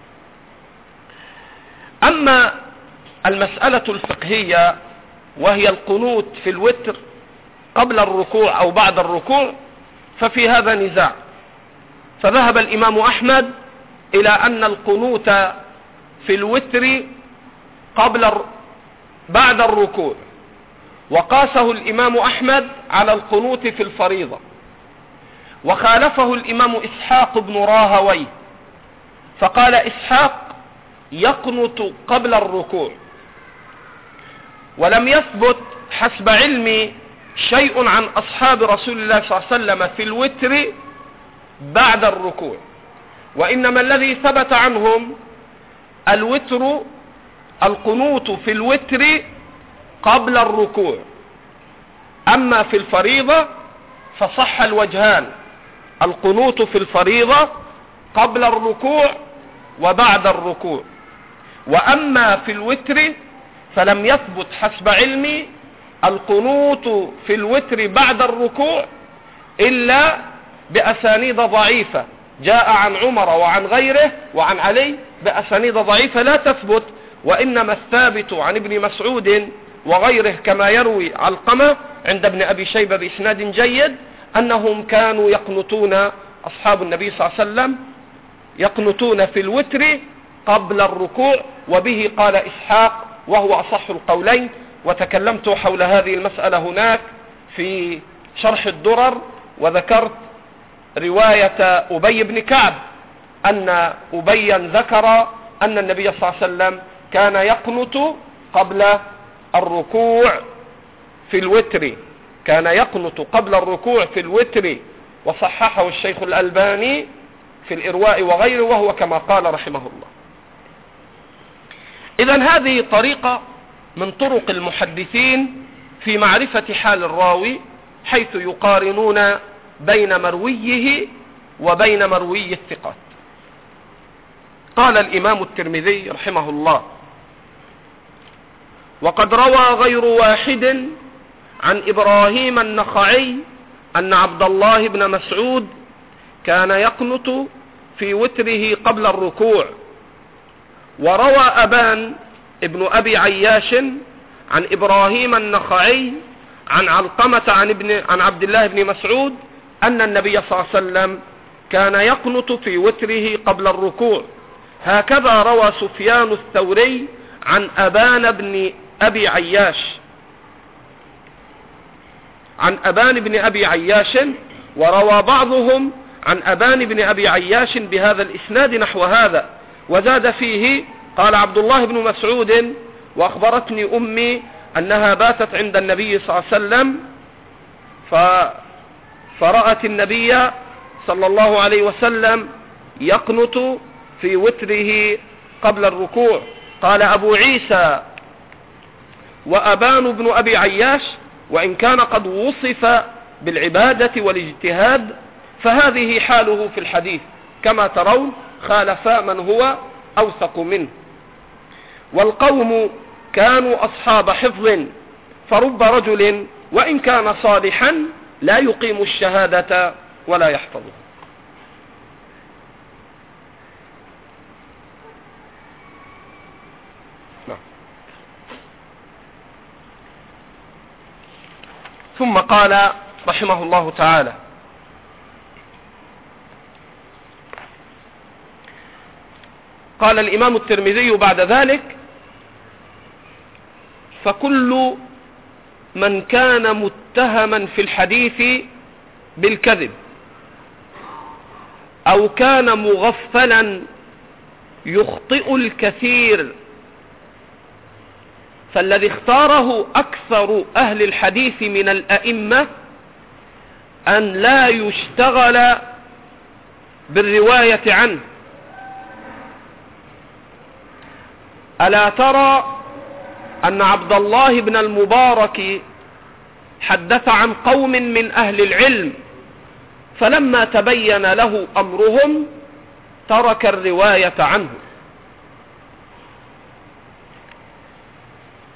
أما المسألة الفقهية وهي القنوت في الوتر قبل الركوع أو بعد الركوع، ففي هذا نزاع. فذهب الإمام أحمد إلى أن القنوت في الوتر قبل بعد الركوع، وقاسه الإمام أحمد على القنوت في الفريضة، وخالفه الإمام إسحاق بن راهويه، فقال إسحاق يقنط قبل الركوع. ولم يثبت حسب علمي شيء عن أصحاب رسول الله صلى الله عليه وسلم في الوتر بعد الركوع، وإنما الذي ثبت عنهم الوتر القنوت في الوتر قبل الركوع. أما في الفريضة فصح الوجهان، القنوت في الفريضة قبل الركوع وبعد الركوع. وأما في الوتر فلم يثبت حسب علمي القنوت في الوتر بعد الركوع إلا بأسانيد ضعيفة، جاء عن عمر وعن غيره وعن علي بأسانيد ضعيفة لا تثبت، وإنما الثابت عن ابن مسعود وغيره كما يروي علقمة عند ابن أبي شيبة بإسناد جيد أنهم كانوا يقنطون، أصحاب النبي صلى الله عليه وسلم يقنطون في الوتر قبل الركوع، وبه قال إسحاق وهو أصح القولين. وتكلمت حول هذه المسألة هناك في شرح الدرر، وذكرت رواية أبي بن كعب أن أبيا ذكر أن النبي صلى الله عليه وسلم كان يقنط قبل الركوع في الوتر، كان يقنط قبل الركوع في الوتر، وصححه الشيخ الألباني في الإرواء وغيره، وهو كما قال رحمه الله. إذن هذه طريقة من طرق المحدثين في معرفة حال الراوي، حيث يقارنون بين مرويه وبين مروي الثقات. قال الإمام الترمذي رحمه الله: وقد روى غير واحد عن إبراهيم النخعي أن عبد الله بن مسعود كان يقنط في وتره قبل الركوع. وروى أبان ابن أبي عياش عن إبراهيم النخعي عن علقمة عن, ابن عن عبد الله بن مسعود أن النبي صلى الله عليه وسلم كان يقنط في وتره قبل الركوع. هكذا روى سفيان الثوري عن أبان بن أبي عياش عن أبان بن أبي عياش وروى بعضهم عن أبان بن أبي عياش بهذا الإسناد نحو هذا، وزاد فيه: قال عبد الله بن مسعود: وأخبرتني أمي أنها باتت عند النبي صلى الله عليه وسلم فرأت النبي صلى الله عليه وسلم يقنط في وتره قبل الركوع. قال أبو عيسى: وأبان بن أبي عياش وإن كان قد وصف بالعبادة والاجتهاد فهذه حاله في الحديث، كما ترون خالف من هو أوثق منه. والقوم كانوا أصحاب حفظ، فرب رجل وإن كان صالحا لا يقيم الشهادة ولا يحفظه. ثم قال رحمه الله تعالى: قال الإمام الترمذي بعد ذلك: فكل من كان متهما في الحديث بالكذب أو كان مغفلا يخطئ الكثير، فالذي اختاره أكثر أهل الحديث من الأئمة أن لا يشتغل بالرواية عنه. ألا ترى أن عبد الله بن المبارك حدث عن قوم من أهل العلم فلما تبين له أمرهم ترك الرواية عنه.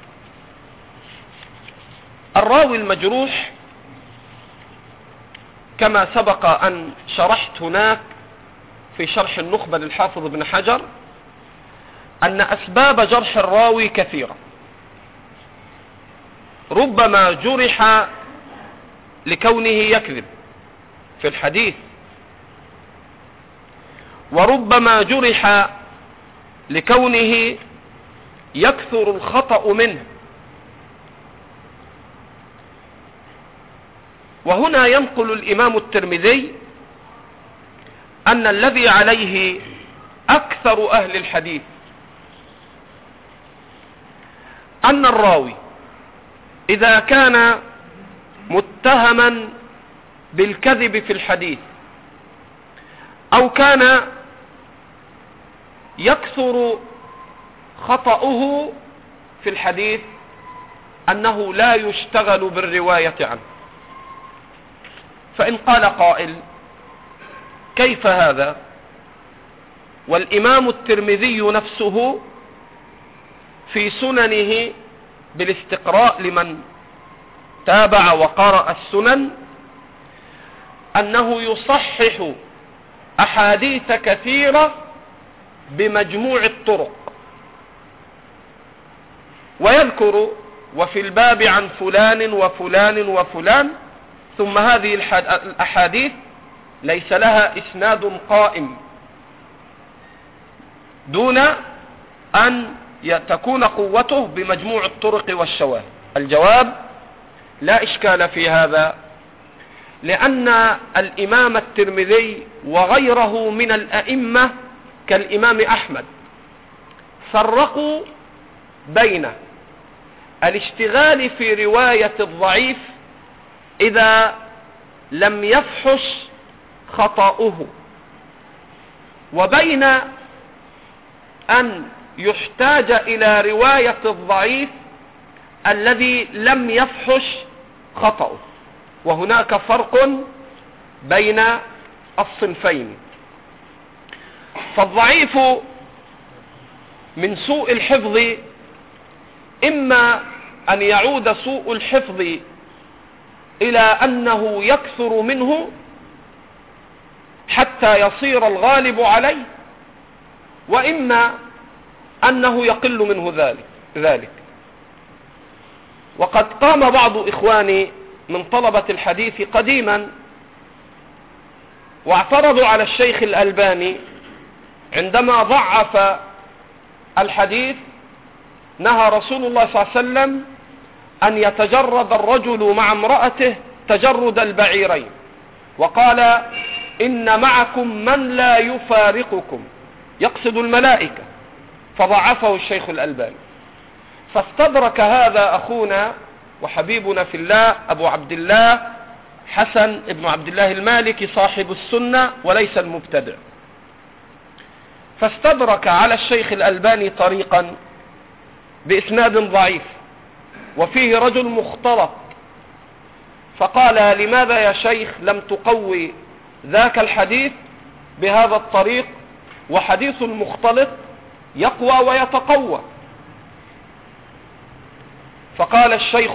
الراوي المجروح كما سبق أن شرحت هناك في شرح النخبة للحافظ ابن حجر أن أسباب جرح الراوي كثيرة. ربما جرح لكونه يكذب في الحديث، وربما جرح لكونه يكثر الخطأ منه. وهنا ينقل الإمام الترمذي أن الذي عليه أكثر أهل الحديث أن الراوي إذا كان متهما بالكذب في الحديث أو كان يكثر خطأه في الحديث أنه لا يشتغل بالرواية عنه. فإن قال قائل كيف هذا والإمام الترمذي نفسه في سننه بالاستقراء لمن تابع وقرأ السنن أنه يصحح أحاديث كثيرة بمجموع الطرق، ويذكر وفي الباب عن فلان وفلان وفلان، ثم هذه الأحاديث ليس لها إسناد قائم دون أن تكون قوته بمجموع الطرق والشواهد. الجواب لا إشكال في هذا، لأن الإمام الترمذي وغيره من الأئمة كالإمام أحمد فرقوا بين الاشتغال في رواية الضعيف إذا لم يفحش خطأه، وبين أن يحتاج إلى رواية الضعيف الذي لم يفحش خطأه. وهناك فرق بين الصنفين. فالضعيف من سوء الحفظ إما أن يعود سوء الحفظ إلى أنه يكثر منه حتى يصير الغالب عليه، وإما أنه يقل منه ذلك ذلك وقد قام بعض إخواني من طلبة الحديث قديما واعترضوا على الشيخ الألباني عندما ضعف الحديث نهى رسول الله صلى الله عليه وسلم أن يتجرد الرجل مع امرأته تجرد البعيرين، وقال إن معكم من لا يفارقكم، يقصد الملائكة، فضعفه الشيخ الألباني. فاستدرك هذا أخونا وحبيبنا في الله أبو عبد الله حسن ابن عبد الله المالكي صاحب السنة وليس المبتدع، فاستدرك على الشيخ الألباني طريقا بإسناد ضعيف وفيه رجل مختلط، فقال لماذا يا شيخ لم تقوي ذاك الحديث بهذا الطريق وحديث المختلط يقوى ويتقوى؟ فقال الشيخ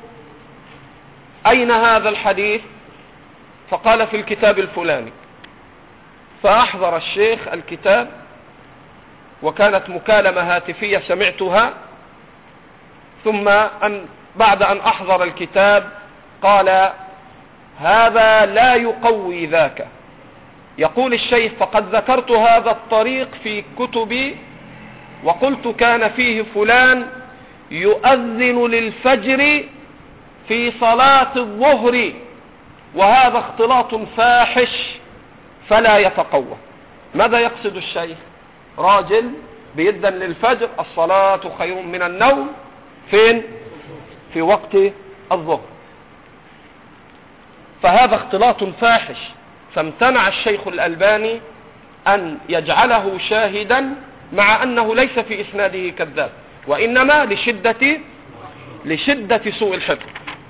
أين هذا الحديث؟ فقال في الكتاب الفلاني. فأحضر الشيخ الكتاب، وكانت مكالمة هاتفية سمعتها، ثم أن بعد أن أحضر الكتاب قال هذا لا يقوي ذاك. يقول الشيخ فقد ذكرت هذا الطريق في كتبي وقلت كان فيه فلان يؤذن للفجر في صلاة الظهر، وهذا اختلاط فاحش فلا يتقوى. ماذا يقصد الشيخ؟ راجل بيدن للفجر الصلاة خير من النوم فين؟ في وقت الظهر، فهذا اختلاط فاحش. فامتنع الشيخ الألباني أن يجعله شاهدا مع أنه ليس في إسناده كذاب، وإنما لشدة لشدة سوء الحفظ.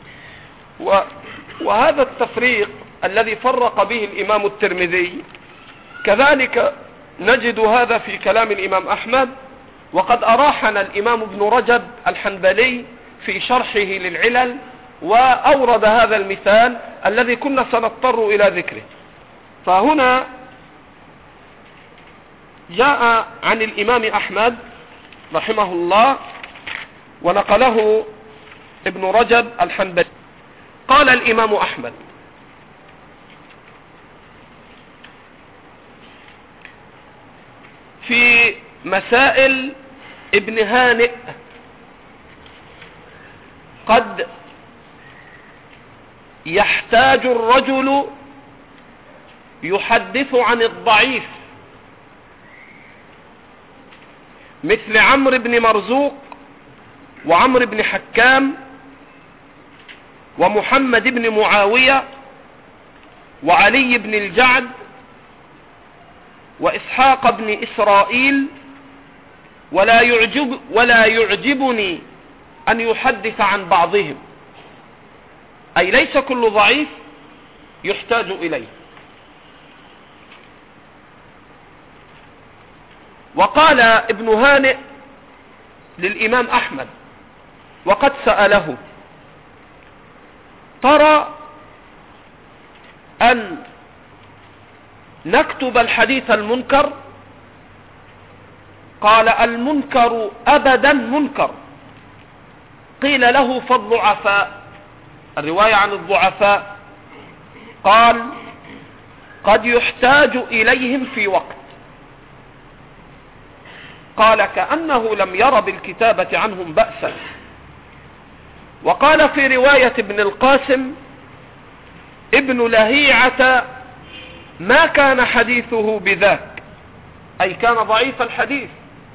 وهذا التفريق الذي فرق به الإمام الترمذي كذلك نجد هذا في كلام الإمام أحمد، وقد أراحنا الإمام ابن رجب الحنبلي في شرحه للعلل وأورد هذا المثال الذي كنا سنضطر إلى ذكره. فهنا جاء عن الإمام أحمد رحمه الله ونقله ابن رجب الحنبلي، قال الإمام أحمد: في مسائل ابن هانئ: قد يحتاج الرجل يحدث عن الضعيف مثل عمرو بن مرزوق وعمرو بن حكام ومحمد بن معاوية وعلي بن الجعد وإسحاق بن إسرائيل، ولا يعجب ولا يعجبني أن يحدث عن بعضهم، أي ليس كل ضعيف يحتاج إليه. وقال ابن هانئ للإمام أحمد وقد سأله: ترى أن نكتب الحديث المنكر؟ قال: المنكر أبدا منكر. قيل له: فالضعفاء، الرواية عن الضعفاء؟ قال: قد يحتاج إليهم في وقت. قال: كأنه لم ير بالكتابة عنهم بأسا. وقال في رواية ابن القاسم: ابن لهيعة ما كان حديثه بذاك، أي كان ضعيف الحديث،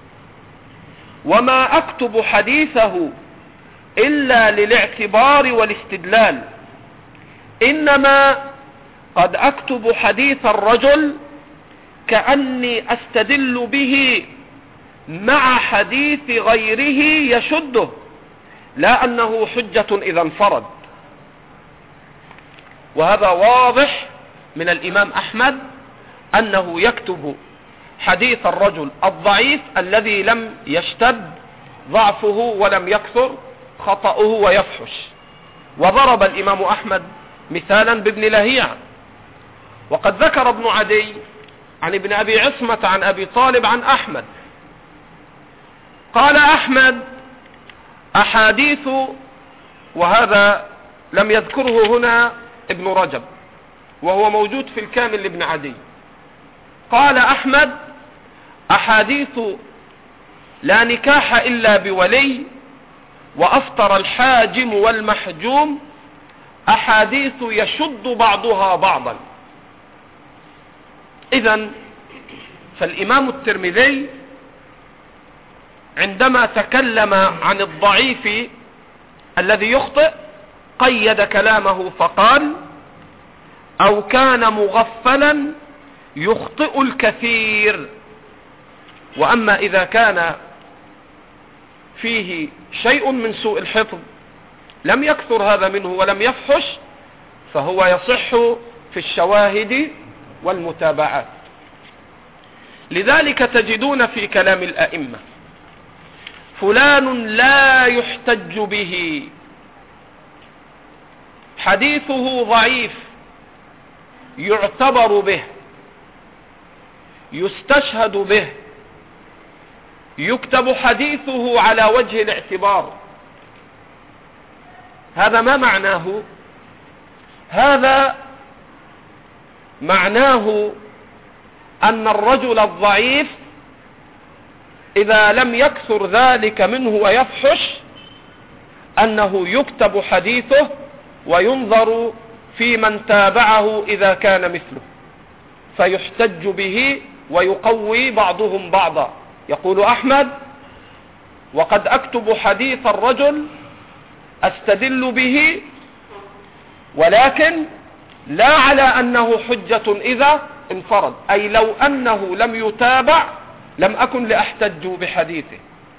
وما أكتب حديثه إلا للاعتبار والاستدلال، إنما قد أكتب حديث الرجل كأني أستدل به مع حديث غيره يشده، لا أنه حجة إذا انفرد. وهذا واضح من الإمام أحمد أنه يكتب حديث الرجل الضعيف الذي لم يشتد ضعفه ولم يكثر خطأه ويفحش. وضرب الإمام أحمد مثالا بابن لهيعة. وقد ذكر ابن عدي عن ابن أبي عصمة عن أبي طالب عن أحمد قال: أحمد أحاديث، وهذا لم يذكره هنا ابن رجب وهو موجود في الكامل لابن عدي. قال أحمد: أحاديث لا نكاح إلا بولي، وأفطر الحاجم والمحجوم، أحاديث يشد بعضها بعضا. إذن فالإمام الترمذي عندما تكلم عن الضعيف الذي يخطئ قيد كلامه فقال: أو كان مغفلا يخطئ الكثير. وأما إذا كان فيه شيء من سوء الحفظ لم يكثر هذا منه ولم يفحش، فهو يصح في الشواهد والمتابعات. لذلك تجدون في كلام الأئمة: فلان لا يحتج به، حديثه ضعيف، يعتبر به، يستشهد به، يكتب حديثه على وجه الاعتبار. هذا ما معناه؟ هذا معناه أن الرجل الضعيف إذا لم يكثر ذلك منه ويفحش أنه يكتب حديثه وينظر في من تابعه إذا كان مثله، فيحتج به ويقوي بعضهم بعضا. يقول أحمد: وقد أكتب حديث الرجل أستدل به، ولكن لا على أنه حجة إذا انفرد، أي لو أنه لم يتابع لم أكن لأحتج بحديثه.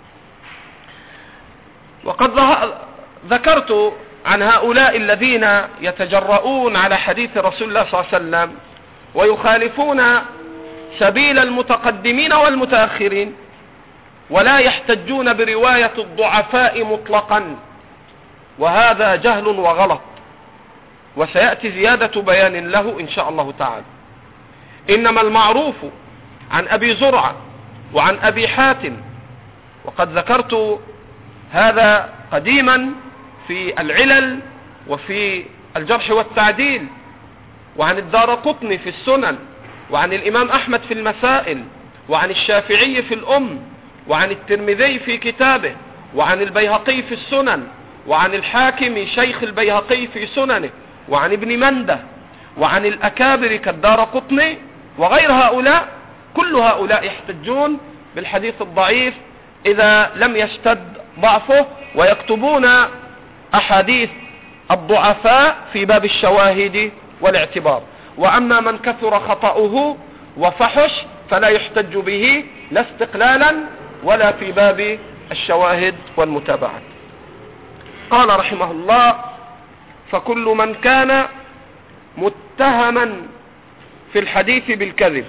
وقد ذكرت عن هؤلاء الذين يتجرؤون على حديث رسول الله صلى الله عليه وسلم ويخالفون سبيل المتقدمين والمتأخرين، ولا يحتجون برواية الضعفاء مطلقا، وهذا جهل وغلط، وسيأتي زيادة بيان له إن شاء الله تعالى. إنما المعروف عن أبي زرعة وعن أبي حاتم، وقد ذكرت هذا قديما في العلل وفي الجرح والتعديل، وعن الدارقطني في السنن، وعن الإمام أحمد في المسائل، وعن الشافعي في الأم، وعن الترمذي في كتابه، وعن البيهقي في السنن، وعن الحاكم شيخ البيهقي في سننه، وعن ابن منده، وعن الأكابر كالدارقطني وغير هؤلاء. كل هؤلاء يحتجون بالحديث الضعيف إذا لم يشتد ضعفه، ويكتبون أحاديث الضعفاء في باب الشواهد والاعتبار. وأما من كثر خطأه وفحش فلا يحتج به لا استقلالا ولا في باب الشواهد والمتابعات. قال رحمه الله: فكل من كان متهما في الحديث بالكذب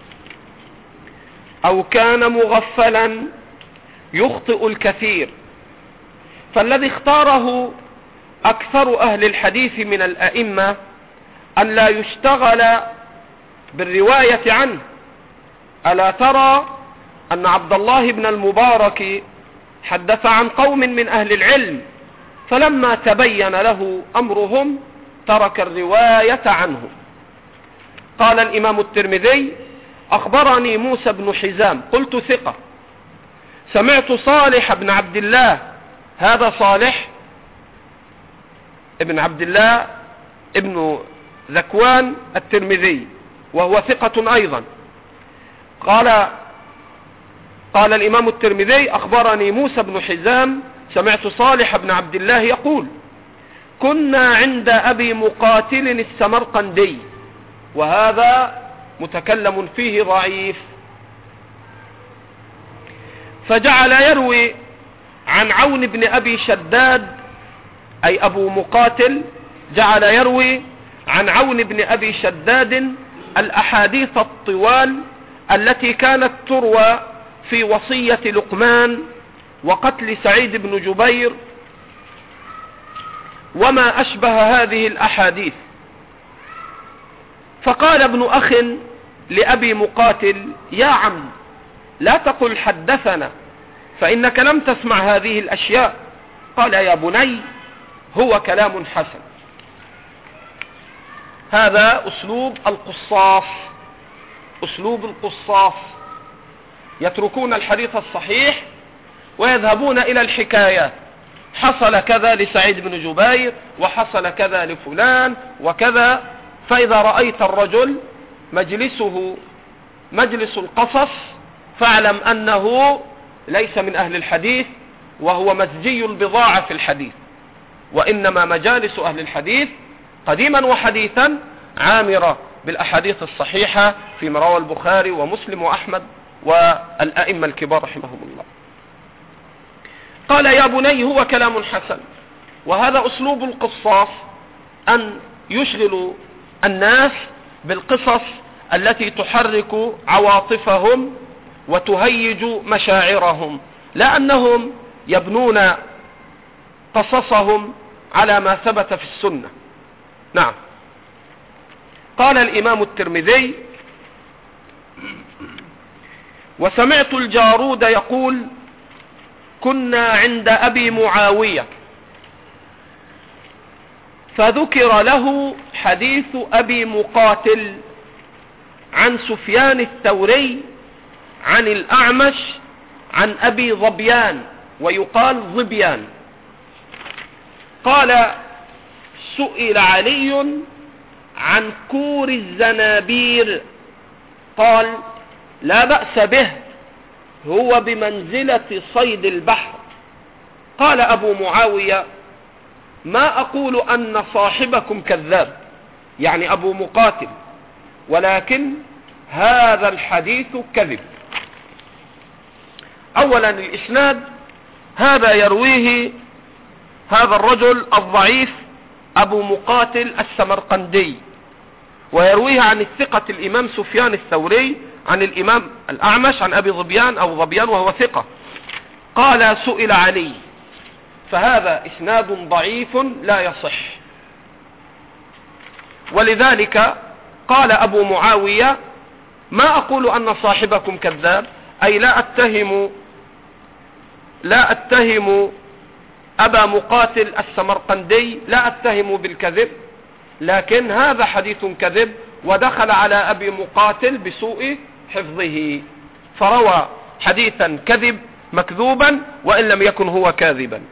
أو كان مغفلا يخطئ الكثير، فالذي اختاره أكثر أهل الحديث من الأئمة أن لا يشتغل بالرواية عنه. ألا ترى أن عبد الله بن المبارك حدث عن قوم من أهل العلم، فلما تبين له أمرهم ترك الرواية عنه. قال الإمام الترمذي: أخبرني موسى بن حزام، قلت ثقة، سمعت صالح بن عبد الله، هذا صالح ابن عبد الله ابن ذكوان الترمذي وهو ثقة أيضا. قال قال الإمام الترمذي: أخبرني موسى بن حزام سمعت صالح بن عبد الله يقول: كنا عند أبي مقاتل السمرقندي، وهذا متكلم فيه ضعيف. فجعل يروي عن عون بن أبي شداد، أي أبو مقاتل جعل يروي عن عون بن أبي شداد الأحاديث الطوال التي كانت تروى في وصية لقمان وقتل سعيد بن جبير وما أشبه هذه الأحاديث. فقال ابن أخ لأبي مقاتل: يا عم، لا تقل حدثنا فإنك لم تسمع هذه الأشياء. قال: يا بني، هو كلام حسن. هذا أسلوب القصاص، أسلوب القصاص، يتركون الحديث الصحيح ويذهبون إلى الحكايات، حصل كذا لسعيد بن جبير وحصل كذا لفلان وكذا. فإذا رأيت الرجل مجلسه مجلس القصص فاعلم أنه ليس من أهل الحديث، وهو مزجي البضاعة في الحديث. وإنما مجالس أهل الحديث قديما وحديثا عامرة بالأحاديث الصحيحة فيما روى البخاري ومسلم وأحمد والأئمة الكبار رحمهم الله. قال: يا بني، هو كلام حسن. وهذا أسلوب القصاص، أن يشغلوا الناس بالقصص التي تحرك عواطفهم وتهيج مشاعرهم، لا أنهم يبنون قصصهم على ما ثبت في السنة. نعم. قال الإمام الترمذي: وسمعت الجارود يقول: كنا عند أبي معاوية، فذكر له حديث أبي مقاتل عن سفيان الثوري عن الأعمش عن أبي ظبيان، ويقال ظبيان. قال: سئل علي عن كور الزنابير، قال: لا بأس به، هو بمنزلة صيد البحر. قال أبو معاوية: ما أقول أن صاحبكم كذاب، يعني أبو مقاتل، ولكن هذا الحديث كذب. أولا الإسناد، هذا يرويه هذا الرجل الضعيف أبو مقاتل السمرقندي، ويرويه عن الثقة الإمام سفيان الثوري عن الإمام الأعمش عن أبي ظبيان أو ظبيان وهو ثقة. قال: سئل علي، فهذا إسناد ضعيف لا يصح. ولذلك قال أبو معاوية: ما أقول أن صاحبكم كذاب، أي لا أتهم لا أتهم أبا مقاتل السمرقندي، لا أتهم بالكذب، لكن هذا حديث كذب ودخل على أبي مقاتل بسوء حفظه، فروى حديثا كذب مكذوبا وإن لم يكن هو كاذبا.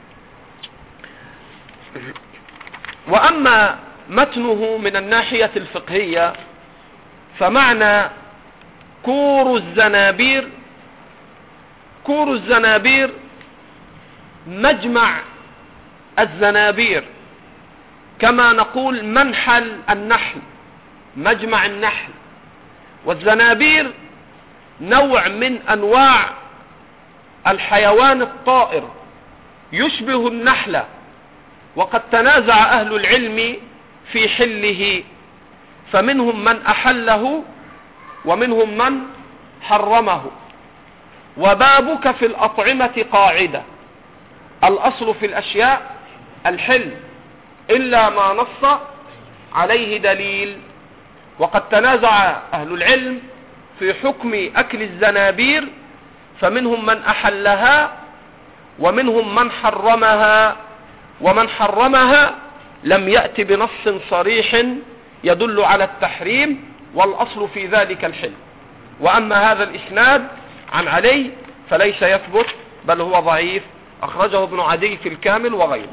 وأما متنه من الناحية الفقهية فمعنى كور الزنابير، كور الزنابير مجمع الزنابير، كما نقول منحل النحل، مجمع النحل. والزنابير نوع من أنواع الحيوان الطائر يشبه النحلة، وقد تنازع أهل العلم في حله، فمنهم من أحله ومنهم من حرمه. وبابك في الأطعمة قاعدة: الأصل في الأشياء الحل إلا ما نص عليه دليل. وقد تنازع أهل العلم في حكم أكل الزنابير، فمنهم من أحلها ومنهم من حرمها، ومن حرمها لم يأت بنص صريح يدل على التحريم، والأصل في ذلك الحل. وأما هذا الإسناد عن علي فليس يثبت، بل هو ضعيف، أخرجه ابن عدي في الكامل وغيره.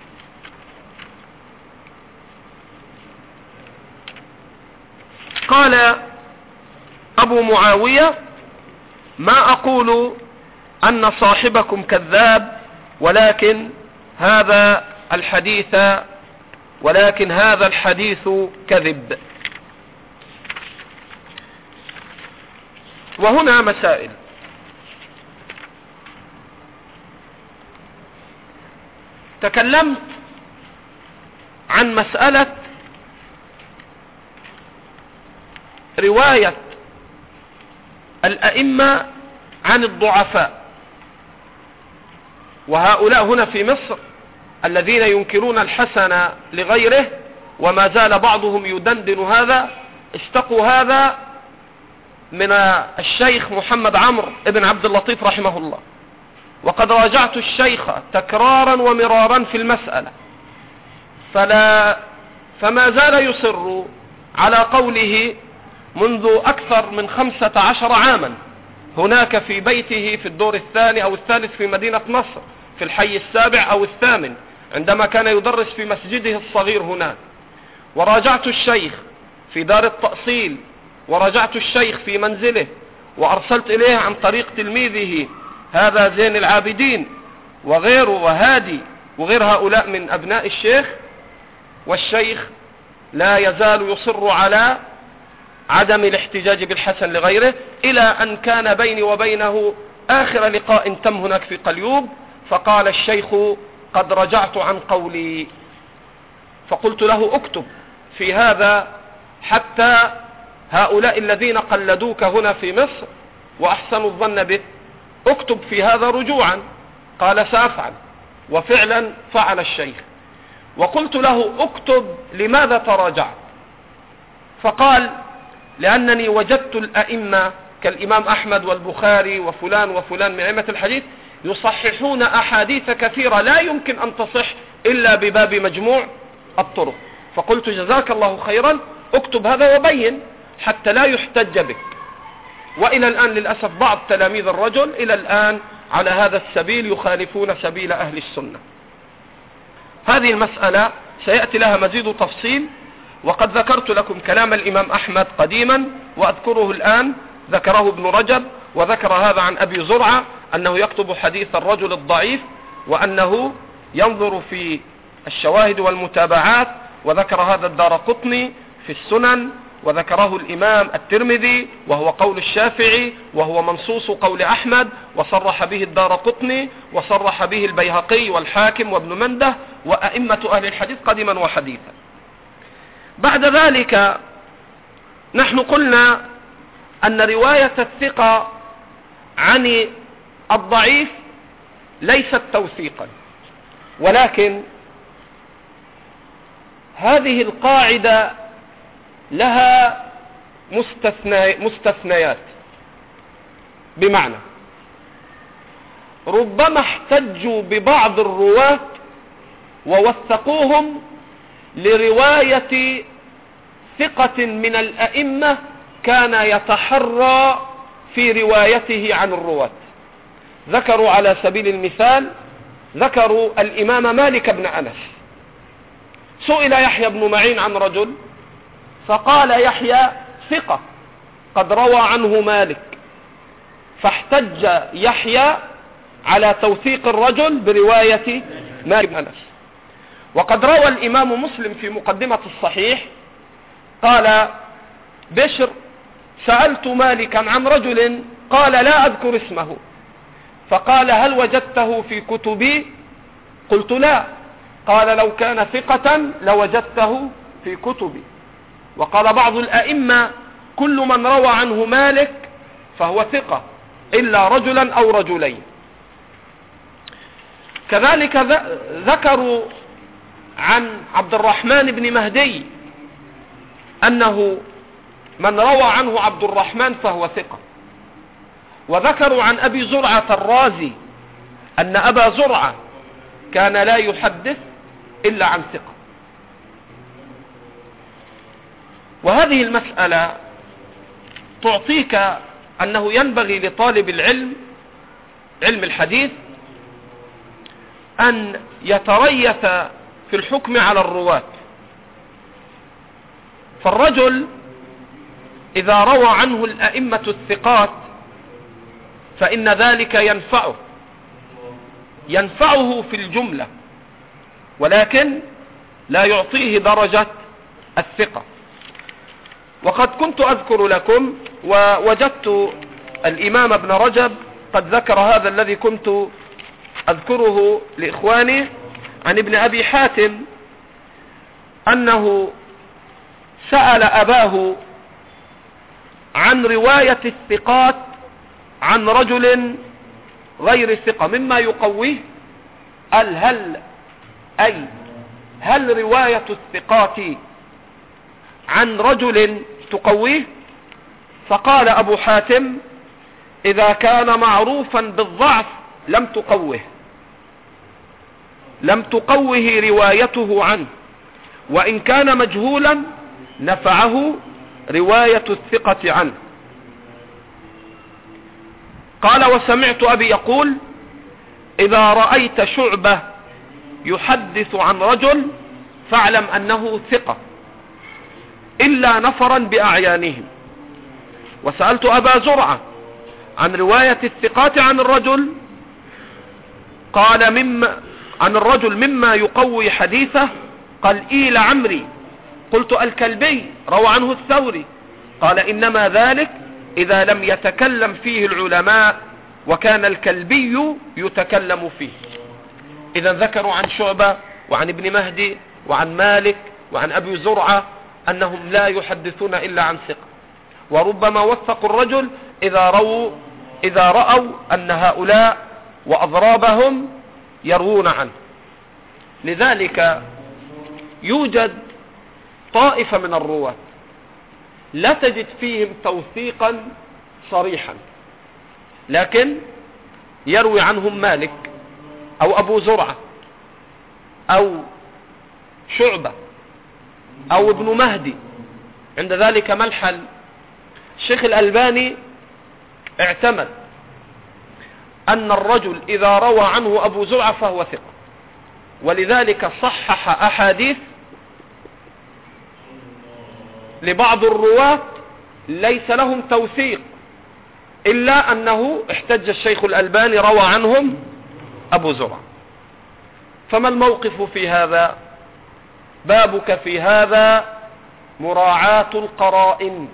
قال أبو معاوية: ما أقول أن صاحبكم كذاب، ولكن هذا الحديث ولكن هذا الحديث كذب. وهنا مسائل. تكلمت عن مسألة رواية الأئمة عن الضعفاء، وهؤلاء هنا في مصر الذين ينكرون الحسن لغيره، وما زال بعضهم يدندن هذا، استقوا هذا من الشيخ محمد عمرو ابن عبد اللطيف رحمه الله. وقد راجعت الشيخ تكرارا ومرارا في المسألة، فلا فما زال يصر على قوله منذ أكثر من خمسة عشر عاما، هناك في بيته في الدور الثاني أو الثالث في مدينة نصر في الحي السابع أو الثامن، عندما كان يدرس في مسجده الصغير هناك. وراجعت الشيخ في دار التأصيل، وراجعت الشيخ في منزله، وأرسلت إليه عن طريق تلميذه هذا زين العابدين وغيره وهادي وغير هؤلاء من أبناء الشيخ، والشيخ لا يزال يصر على عدم الاحتجاج بالحسن لغيره، إلى أن كان بيني وبينه آخر لقاء تم هناك في قليوب، فقال الشيخ: قد رجعت عن قولي. فقلت له: اكتب في هذا حتى هؤلاء الذين قلدوك هنا في مصر وأحسنوا الظن به، اكتب في هذا رجوعا. قال: سأفعل. وفعلا فعل الشيخ. وقلت له: اكتب لماذا تراجعت؟ فقال: لأنني وجدت الأئمة كالإمام أحمد والبخاري وفلان وفلان من أئمة الحديث يصححون أحاديث كثيرة لا يمكن أن تصح إلا بباب مجموع الطرق. فقلت: جزاك الله خيرا، اكتب هذا وبين حتى لا يحتج بك. وإلى الآن للأسف بعض تلاميذ الرجل إلى الآن على هذا السبيل يخالفون سبيل أهل السنة. هذه المسألة سيأتي لها مزيد تفصيل، وقد ذكرت لكم كلام الإمام أحمد قديما وأذكره الآن. ذكره ابن رجب، وذكر هذا عن أبي زرعة أنه يكتب حديث الرجل الضعيف، وأنه ينظر في الشواهد والمتابعات، وذكر هذا الدارقطني في السنن، وذكره الإمام الترمذي وهو قول الشافعي، وهو منصوص قول أحمد، وصرح به الدارقطني، وصرح به البيهقي والحاكم وابن منده وأئمة أهل الحديث قديما وحديثا. بعد ذلك نحن قلنا أن رواية الثقة عن الضعيف ليست توثيقا، ولكن هذه القاعدة لها مستثنى مستثنيات، بمعنى ربما احتجوا ببعض الرواة ووثقوهم لرواية ثقة من الأئمة كان يتحرى في روايته عن الرواة. ذكروا على سبيل المثال ذكروا الإمام مالك بن أنس. سئل يحيى بن معين عن رجل فقال يحيى ثقة قد روى عنه مالك، فاحتج يحيى على توثيق الرجل برواية مالك بن أنس. وقد روى الإمام مسلم في مقدمة الصحيح قال بشر سألت مالكا عن رجل قال لا أذكر اسمه، فقال هل وجدته في كتبي؟ قلت لا. قال لو كان ثقة لوجدته في كتبي. وقال بعض الأئمة كل من روى عنه مالك فهو ثقة إلا رجلا أو رجلين. كذلك ذكروا عن عبد الرحمن بن مهدي أنه من روى عنه عبد الرحمن فهو ثقة. وذكروا عن أبي زرعة الرازي أن أبا زرعة كان لا يحدث إلا عن ثقة. وهذه المسألة تعطيك أنه ينبغي لطالب العلم علم الحديث أن يتريث في الحكم على الرواة. فالرجل إذا روى عنه الأئمة الثقات فإن ذلك ينفعه ينفعه في الجملة، ولكن لا يعطيه درجة الثقة. وقد كنت أذكر لكم ووجدت الإمام ابن رجب قد ذكر هذا الذي كنت أذكره لإخواني عن ابن أبي حاتم أنه سأل أباه عن رواية الثقات عن رجل غير ثقة مما يقويه. قال هل أي هل رواية الثقات عن رجل تقويه؟ فقال أبو حاتم إذا كان معروفا بالضعف لم تقوه لم تقوه روايته عنه، وإن كان مجهولا نفعه رواية الثقة عنه. قال وسمعت أبي يقول إذا رأيت شعبة يحدث عن رجل فاعلم أنه ثقة إلا نفرا بأعيانهم. وسألت أبا زرعة عن رواية الثقات عن الرجل قال مما عن الرجل مما يقوي حديثه. قال إيل عمري. قلت الكلبي روى عنه الثوري. قال إنما ذلك إذا لم يتكلم فيه العلماء وكان الكلبي يتكلم فيه. إذا ذكروا عن شعبة وعن ابن مهدي وعن مالك وعن أبي زرعة أنهم لا يحدثون إلا عن ثقة، وربما وثقوا الرجل إذا رأوا إذا رأوا أن هؤلاء وأضرابهم يروون عنه. لذلك يوجد طائفة من الرواة لا تجد فيهم توثيقا صريحا، لكن يروي عنهم مالك أو أبو زرعة أو شعبة أو ابن مهدي. عند ذلك ما الحل؟ الشيخ الألباني اعتمد أن الرجل إذا روى عنه أبو زرعة فهو ثقة، ولذلك صحح أحاديث لبعض الرواة ليس لهم توثيق، إلا أنه احتج الشيخ الألباني روى عنهم أبو زرعة. فما الموقف في هذا؟ بابك في هذا مراعاة القرائن.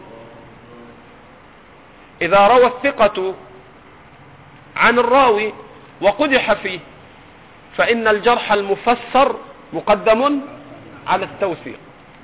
إذا روى الثقة عن الراوي وقدح فيه فإن الجرح المفسر مقدم على التوثيق.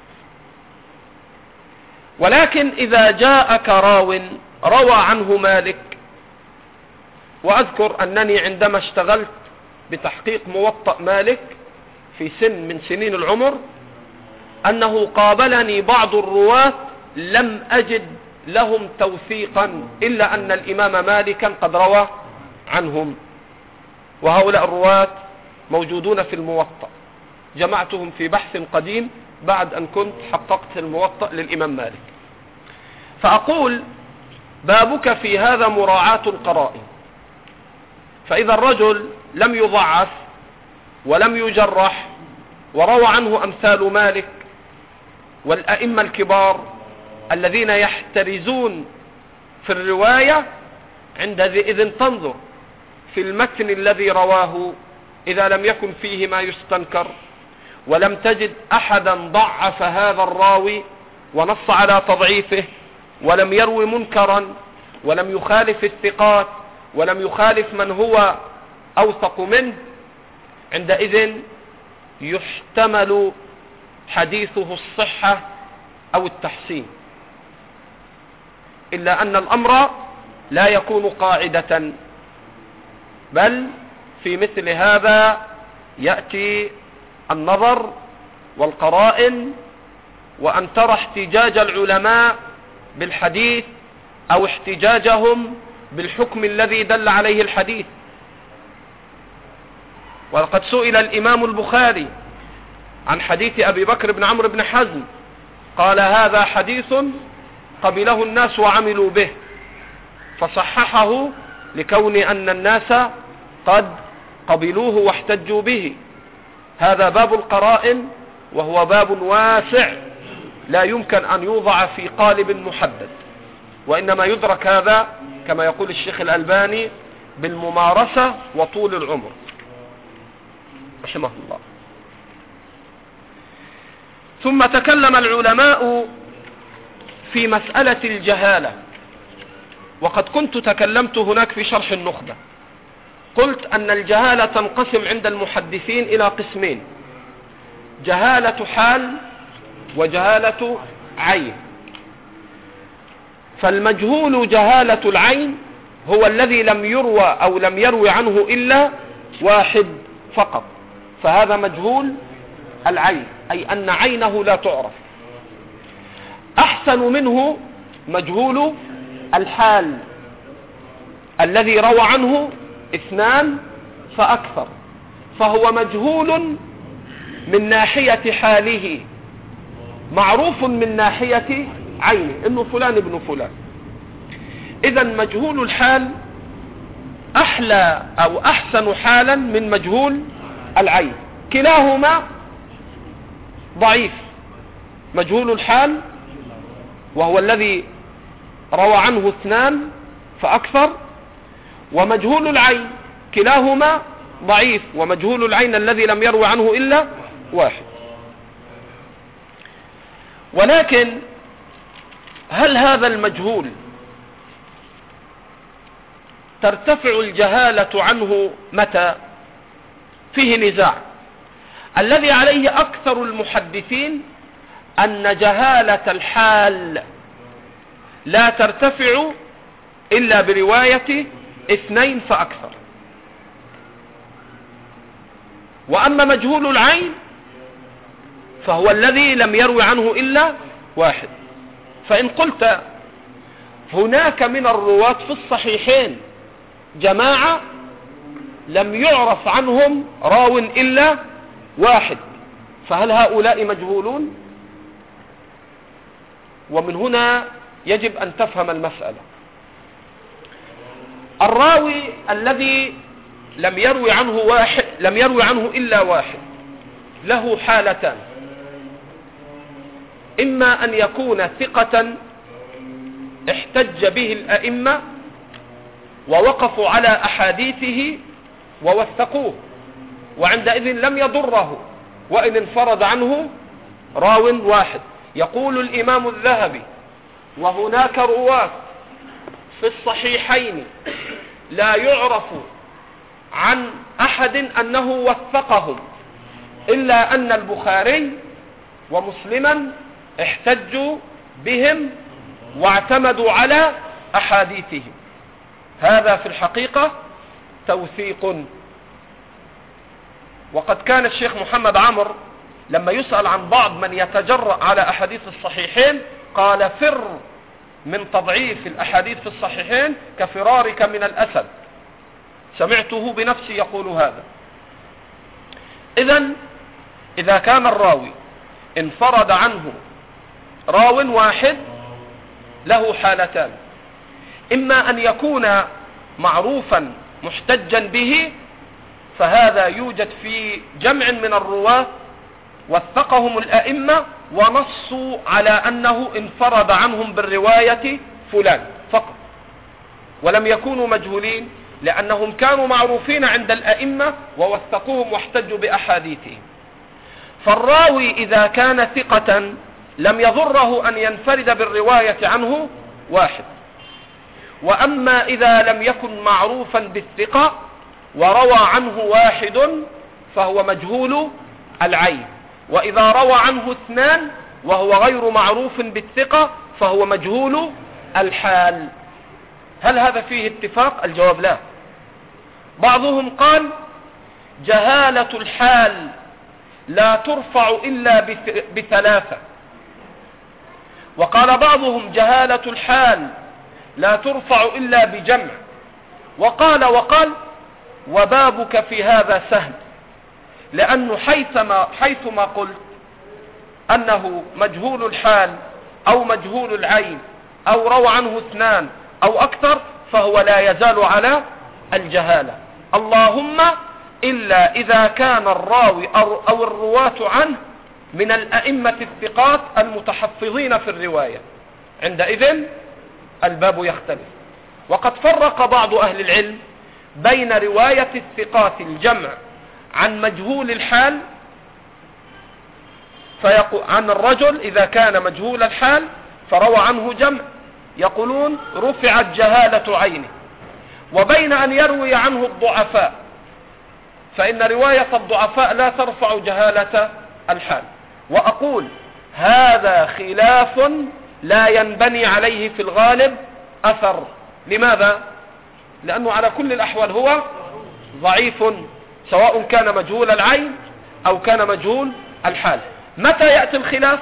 ولكن إذا جاءك راو روى عنه مالك، وأذكر أنني عندما اشتغلت بتحقيق موطأ مالك في سن من سنين العمر أنه قابلني بعض الرواة لم أجد لهم توثيقا إلا أن الإمام مالكا قد روى عنهم، وهؤلاء الرواة موجودون في الموطأ، جمعتهم في بحث قديم بعد أن كنت حققت الموطأ للإمام مالك. فأقول بابك في هذا مراعاة القرائن. فإذا الرجل لم يضعف ولم يجرح وروى عنه أمثال مالك والأئمة الكبار الذين يحترزون في الرواية، عندئذ تنظر في المتن الذي رواه، إذا لم يكن فيه ما يستنكر ولم تجد أحدا ضعف هذا الراوي ونص على تضعيفه ولم يروي منكرا ولم يخالف الثقات ولم يخالف من هو أوثق منه، عندئذ يحتمل حديثه الصحة أو التحسين، إلا أن الأمر لا يكون قاعدة، بل في مثل هذا يأتي النظر والقرائن، وأن ترى احتجاج العلماء بالحديث أو احتجاجهم بالحكم الذي دل عليه الحديث. وقد سئل الإمام البخاري عن حديث أبي بكر بن عمرو بن حزم، قال هذا حديث قبله الناس وعملوا به، فصححه لكون أن الناس قد قبلوه واحتجوا به. هذا باب القرائن، وهو باب واسع لا يمكن أن يوضع في قالب محدد، وإنما يدرك هذا كما يقول الشيخ الألباني بالممارسة وطول العمر رحمه الله. ثم تكلم العلماء في مسألة الجهالة، وقد كنت تكلمت هناك في شرح النخبة، قلت أن الجهالة تنقسم عند المحدثين إلى قسمين: جهالة حال وجهالة عين. فالمجهول جهالة العين هو الذي لم يروى أو لم يروي عنه إلا واحد فقط، فهذا مجهول العين، أي أن عينه لا تعرف. أحسن منه مجهول الحال الذي روى عنه اثنان فأكثر، فهو مجهول من ناحية حاله، معروف من ناحية عينه انه فلان ابن فلان. اذا مجهول الحال احلى او احسن حالا من مجهول العين، كلاهما ضعيف. مجهول الحال وهو الذي روى عنه اثنان فاكثر، ومجهول العين كلاهما ضعيف، ومجهول العين الذي لم يروي عنه الا واحد. ولكن هل هذا المجهول ترتفع الجهالة عنه متى؟ فيه نزاع. الذي عليه أكثر المحدثين أن جهالة الحال لا ترتفع إلا برواية اثنين فأكثر، وأما مجهول العين فهو الذي لم يروي عنه إلا واحد. فإن قلت هناك من الرواة في الصحيحين جماعة لم يعرف عنهم راو إلا واحد، فهل هؤلاء مجهولون؟ ومن هنا يجب أن تفهم المسألة. الراوي الذي لم يروي عنه واحد لم يروي عنه إلا واحد له حالتان: إما أن يكون ثقة احتج به الأئمة ووقفوا على أحاديثه ووثقوه، وعندئذ لم يضره وإن انفرد عنه راو واحد. يقول الإمام الذهبي: وهناك رواة في الصحيحين لا يعرف عن أحد أنه وثقهم، إلا أن البخاري ومسلما احتجوا بهم واعتمدوا على أحاديثهم. هذا في الحقيقة توثيق، وقد كان الشيخ محمد عمر لما يسأل عن بعض من يتجرأ على أحاديث الصحيحين قال فر من تضعيف الأحاديث في الصحيحين كفرارك من الأسد. سمعته بنفسي يقول هذا. إذن إذا كان الراوي انفرد عنه راو واحد له حالتان: إما أن يكون معروفا محتجا به، فهذا يوجد في جمع من الرواة وثقهم الأئمة ونصوا على أنه انفرد عنهم بالرواية فلان فقط، ولم يكونوا مجهولين لأنهم كانوا معروفين عند الأئمة ووثقوهم واحتجوا بأحاديثهم. فالراوي إذا كان ثقة لم يضره أن ينفرد بالرواية عنه واحد. وأما إذا لم يكن معروفا بالثقة وروى عنه واحد فهو مجهول العين، وإذا روى عنه اثنان وهو غير معروف بالثقة فهو مجهول الحال. هل هذا فيه اتفاق؟ الجواب لا. بعضهم قال جهالة الحال لا ترفع إلا بثلاثة، وقال بعضهم جهالة الحال لا ترفع إلا بجمع، وقال وقال وبابك في هذا سهل، لأنه حيثما, حيثما قلت أنه مجهول الحال أو مجهول العين أو روى عنه اثنان أو أكثر فهو لا يزال على الجهالة، اللهم إلا إذا كان الراوي أو الرواة عنه من الأئمة الثقات المتحفظين في الرواية، عندئذ الباب يختلف. وقد فرق بعض أهل العلم بين رواية الثقات الجمع عن مجهول الحال، فيقول عن الرجل إذا كان مجهول الحال فروى عنه جمع يقولون رفعت جهالة عينه، وبين أن يروي عنه الضعفاء، فإن رواية الضعفاء لا ترفع جهالة الحال. وأقول هذا خلاف لا ينبني عليه في الغالب أثر. لماذا؟ لأنه على كل الأحوال هو ضعيف، سواء كان مجهول العين أو كان مجهول الحال. متى يأتي الخلاف؟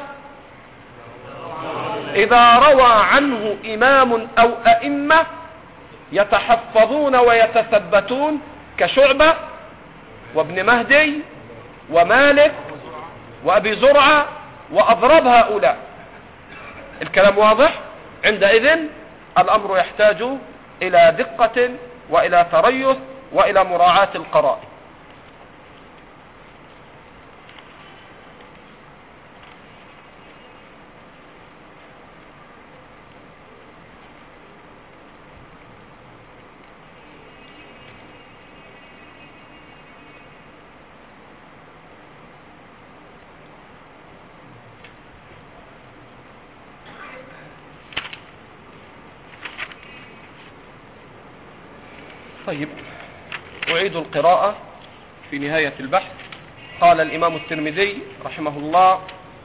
إذا روى عنه إمام أو أئمة يتحفظون ويتثبتون كشعبة وابن مهدي ومالك وأبي زرعة وأضرب هؤلاء. الكلام واضح؟ عندئذ الأمر يحتاج إلى دقة وإلى تريث وإلى مراعاة القرائن. طيب، أعيد القراءة في نهاية البحث. قال الإمام الترمذي رحمه الله: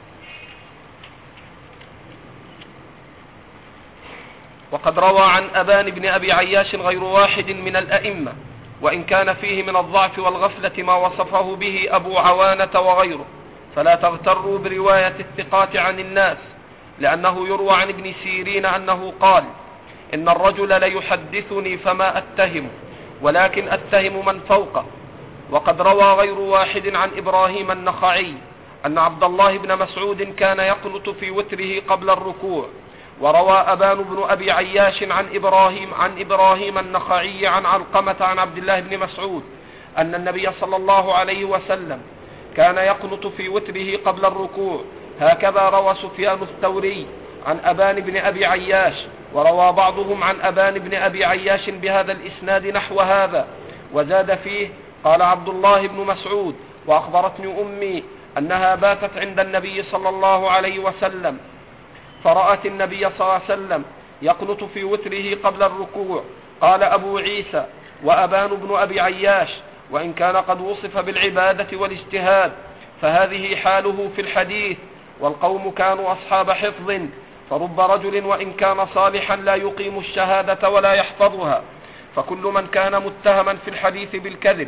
وقد روى عن أبان بن أبي عياش غير واحد من الأئمة، وإن كان فيه من الضعف والغفلة ما وصفه به أبو عوانة وغيره، فلا تغتروا برواية الثقات عن الناس، لأنه يروى عن ابن سيرين أنه قال: إن الرجل ليحدثني فما أتهم، ولكن أتهم من فوقه. وقد روى غير واحد عن إبراهيم النخعي أن عبد الله بن مسعود كان يقنط في وتره قبل الركوع. وروى أبان بن أبي عياش عن إبراهيم عن إبراهيم النخعي عن علقمة عن عبد الله بن مسعود أن النبي صلى الله عليه وسلم كان يقنط في وتره قبل الركوع. هكذا روى سفيان الثوري عن أبان بن أبي عياش، وروى بعضهم عن أبان بن أبي عياش بهذا الإسناد نحو هذا، وزاد فيه: قال عبد الله بن مسعود: وأخبرتني أمي أنها باتت عند النبي صلى الله عليه وسلم فرأت النبي صلى الله عليه وسلم يقنط في وتره قبل الركوع. قال أبو عيسى: وأبان بن أبي عياش وإن كان قد وصف بالعبادة والاجتهاد فهذه حاله في الحديث، والقوم كانوا أصحاب حفظ، فرب رجل وإن كان صالحا لا يقيم الشهادة ولا يحفظها، فكل من كان متهما في الحديث بالكذب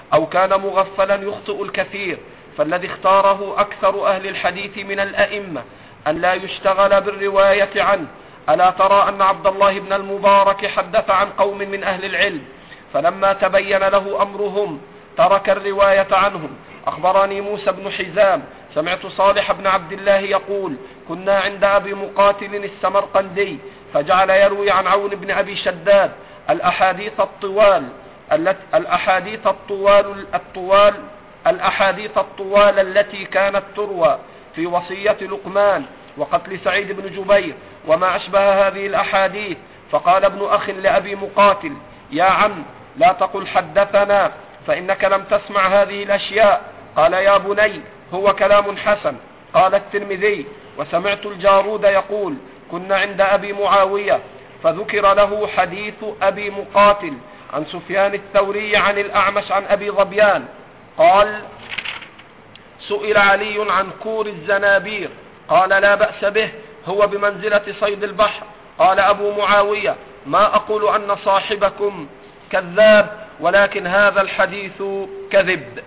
أو كان مغفلا يخطئ الكثير، فالذي اختاره أكثر أهل الحديث من الأئمة أن لا يشتغل بالرواية عنه. ألا ترى أن عبد الله بن المبارك حدث عن قوم من أهل العلم فلما تبين له أمرهم ترك الرواية عنهم. أخبرني موسى بن حزام سمعت صالح بن عبد الله يقول كنا عند أبي مقاتل السمرقندي فجعل يروي عن عون بن أبي شداد الأحاديث الطوال الأحاديث الطوال الطوال الأحاديث الطوال التي كانت تروى في وصية لقمان وقتل سعيد بن جبير وما أشبه هذه الأحاديث. فقال ابن أخ لأبي مقاتل يا عم لا تقل حدثنا فإنك لم تسمع هذه الأشياء. قال يا بني هو كلام حسن. قال الترمذي وسمعت الجارود يقول كنا عند أبي معاوية فذكر له حديث أبي مقاتل عن سفيان الثوري عن الأعمش عن أبي ظبيان قال سئل علي عن كور الزنابير قال لا بأس به هو بمنزلة صيد البحر. قال أبو معاوية ما أقول أن صاحبكم كذاب ولكن هذا الحديث كذب.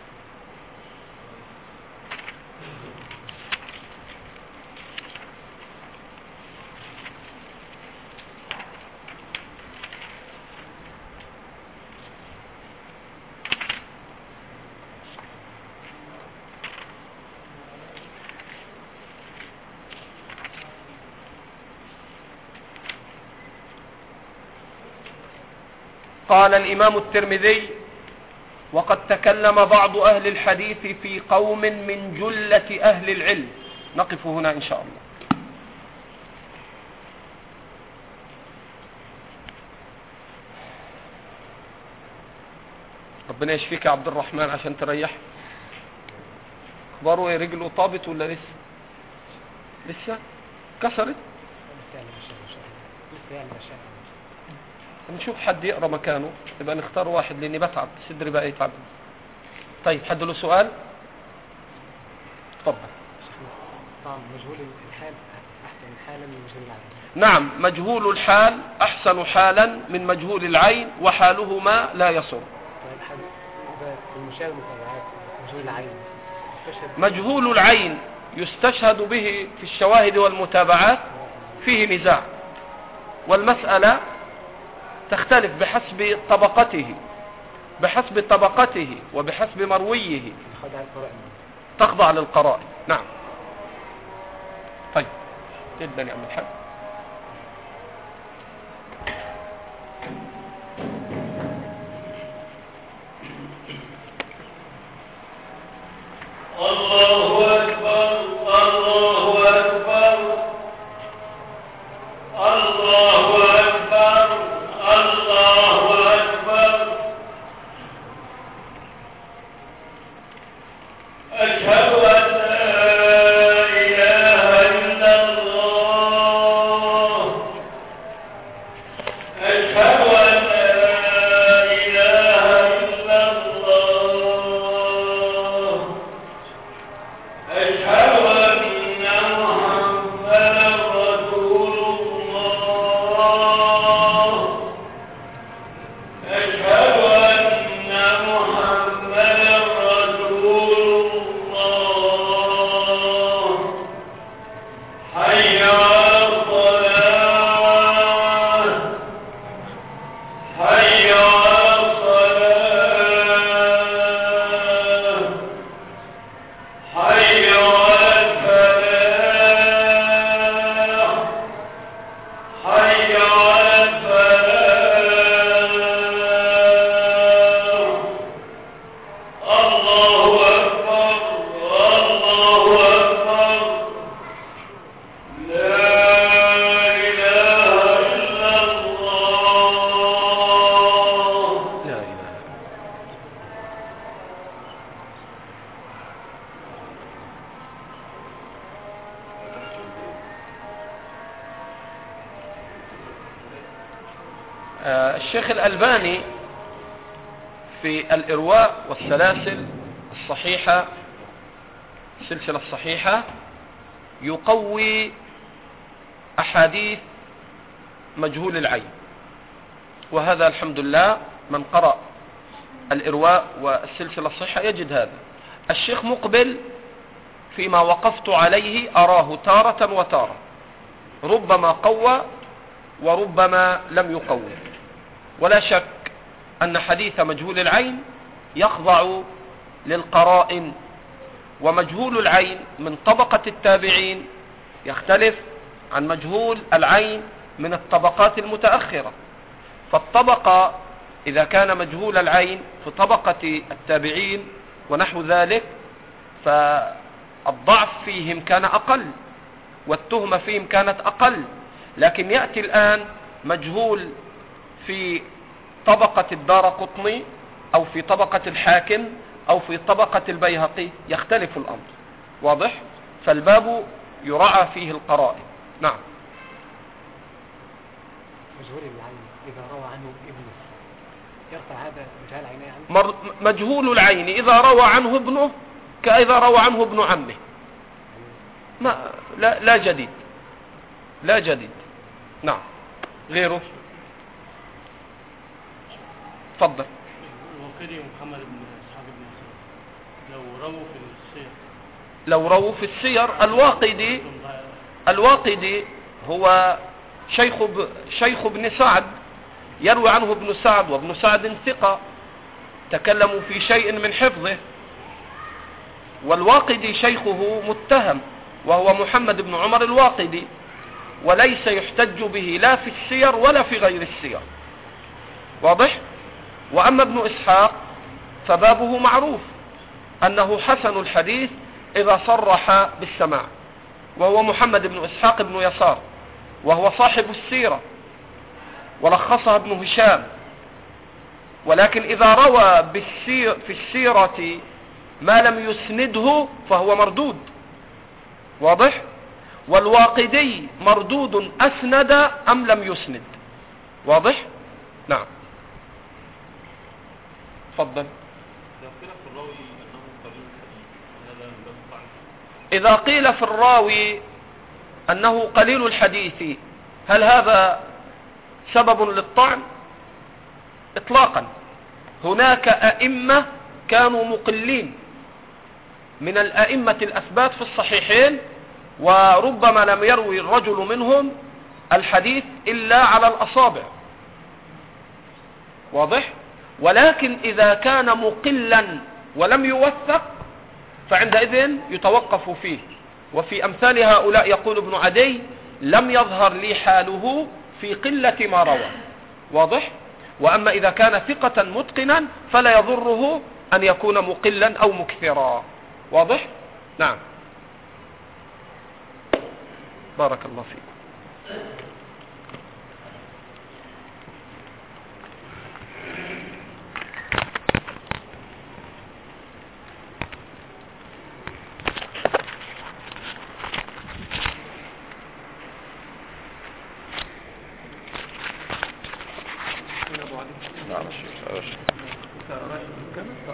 قال الإمام الترمذي وقد تكلم بعض أهل الحديث في قوم من جلة أهل العلم. نقف هنا إن شاء الله. ربنا يشفيك يا عبد الرحمن عشان تريح. اخباره ايه؟ رجله طابت ولا لسه؟ لسه كسرت. نشوف حد يقرأ مكانه يبقى نختار واحد لاني بتعب صدري بقى يتعب. طيب حد له سؤال؟ اتفضل. طبعا مجهول الحال احسن حالا من مجهول العين. نعم مجهول الحال احسن حالا من مجهول العين وحالهما لا يصر. طيب حد في المشاهد المتابعات مجهول العين مجهول العين يستشهد به في الشواهد والمتابعات فيه نزاع والمسألة تختلف بحسب طبقته بحسب طبقته وبحسب مرويه تخضع للقرائن. نعم. طيب جدا يا عم الحاج. الله أكبر الله أكبر الله أكبر الله أكبر أشهد أن لا إله إلا الله أشهد أن لا إله إلا الله أشهد أن محمدا رسول الله أشهد أن محمدا رسول الله حي على الصلاة حي على الصلاة حي على الفلاح حي على الفلاح الله أكبر الله أكبر لا إله إلا الله. لا إله. آه الشيخ الألباني في الإرواء والسلاسل الصحيحة السلسلة الصحيحة يقوي أحاديث مجهول العين، وهذا الحمد لله من قرأ الإرواء والسلسلة الصحيحة يجد هذا. الشيخ مقبل فيما وقفت عليه أراه تارة وتارة، ربما قوى وربما لم يقوي. ولا شك أن حديث مجهول العين يخضع للقرائن، ومجهول العين من طبقة التابعين يختلف عن مجهول العين من الطبقات المتأخرة. فالطبقة إذا كان مجهول العين في طبقة التابعين ونحو ذلك فالضعف فيهم كان أقل والتهمة فيهم كانت أقل. لكن يأتي الآن مجهول في طبقة الدارقطني أو في طبقة الحاكم أو في طبقة البيهقي، يختلف الأمر. واضح؟ فالباب يراعى فيه القرائن. نعم. مجهول العين إذا روى عنه ابنه يرفع هذا مجهول عينيه عنه؟ مر... مجهول العين إذا روى عنه ابنه كإذا روى عنه ابن عمه، ما لا, لا جديد، لا جديد. نعم. غيره تفضل. الوقيدي محمد بن اسحاق بن يسار لو رووا في السير لو رووا في السير الواقدي الواقدي هو شيخ ب... شيخ ابن سعد، يروي عنه ابن سعد، وابن سعد ثقة، تكلموا في شيء من حفظه. والواقدي شيخه متهم وهو محمد بن عمر الواقدي، وليس يحتج به لا في السير ولا في غير السير. واضح؟ وأما ابن إسحاق فبابه معروف أنه حسن الحديث إذا صرح بالسماع، وهو محمد بن إسحاق بن يسار، وهو صاحب السيرة ولخصها ابن هشام. ولكن إذا روى بالسير في السيرة ما لم يسنده فهو مردود. واضح؟ والواقدي مردود أسند أم لم يسند. واضح؟ نعم. تفضل. إذا قيل في الراوي أنه قليل الحديث هل هذا سبب للطعن؟ إطلاقا. هناك أئمة كانوا مقلين من الأئمة الأثبات في الصحيحين، وربما لم يروي الرجل منهم الحديث إلا على الأصابع. واضح؟ ولكن إذا كان مقلا ولم يوثق فعندئذ يتوقف فيه. وفي أمثال هؤلاء يقول ابن عدي لم يظهر لي حاله في قلة ما روى. واضح؟ وأما إذا كان ثقة متقنا فلا يضره أن يكون مقلا أو مكثرا. واضح؟ نعم. بارك الله فيكم.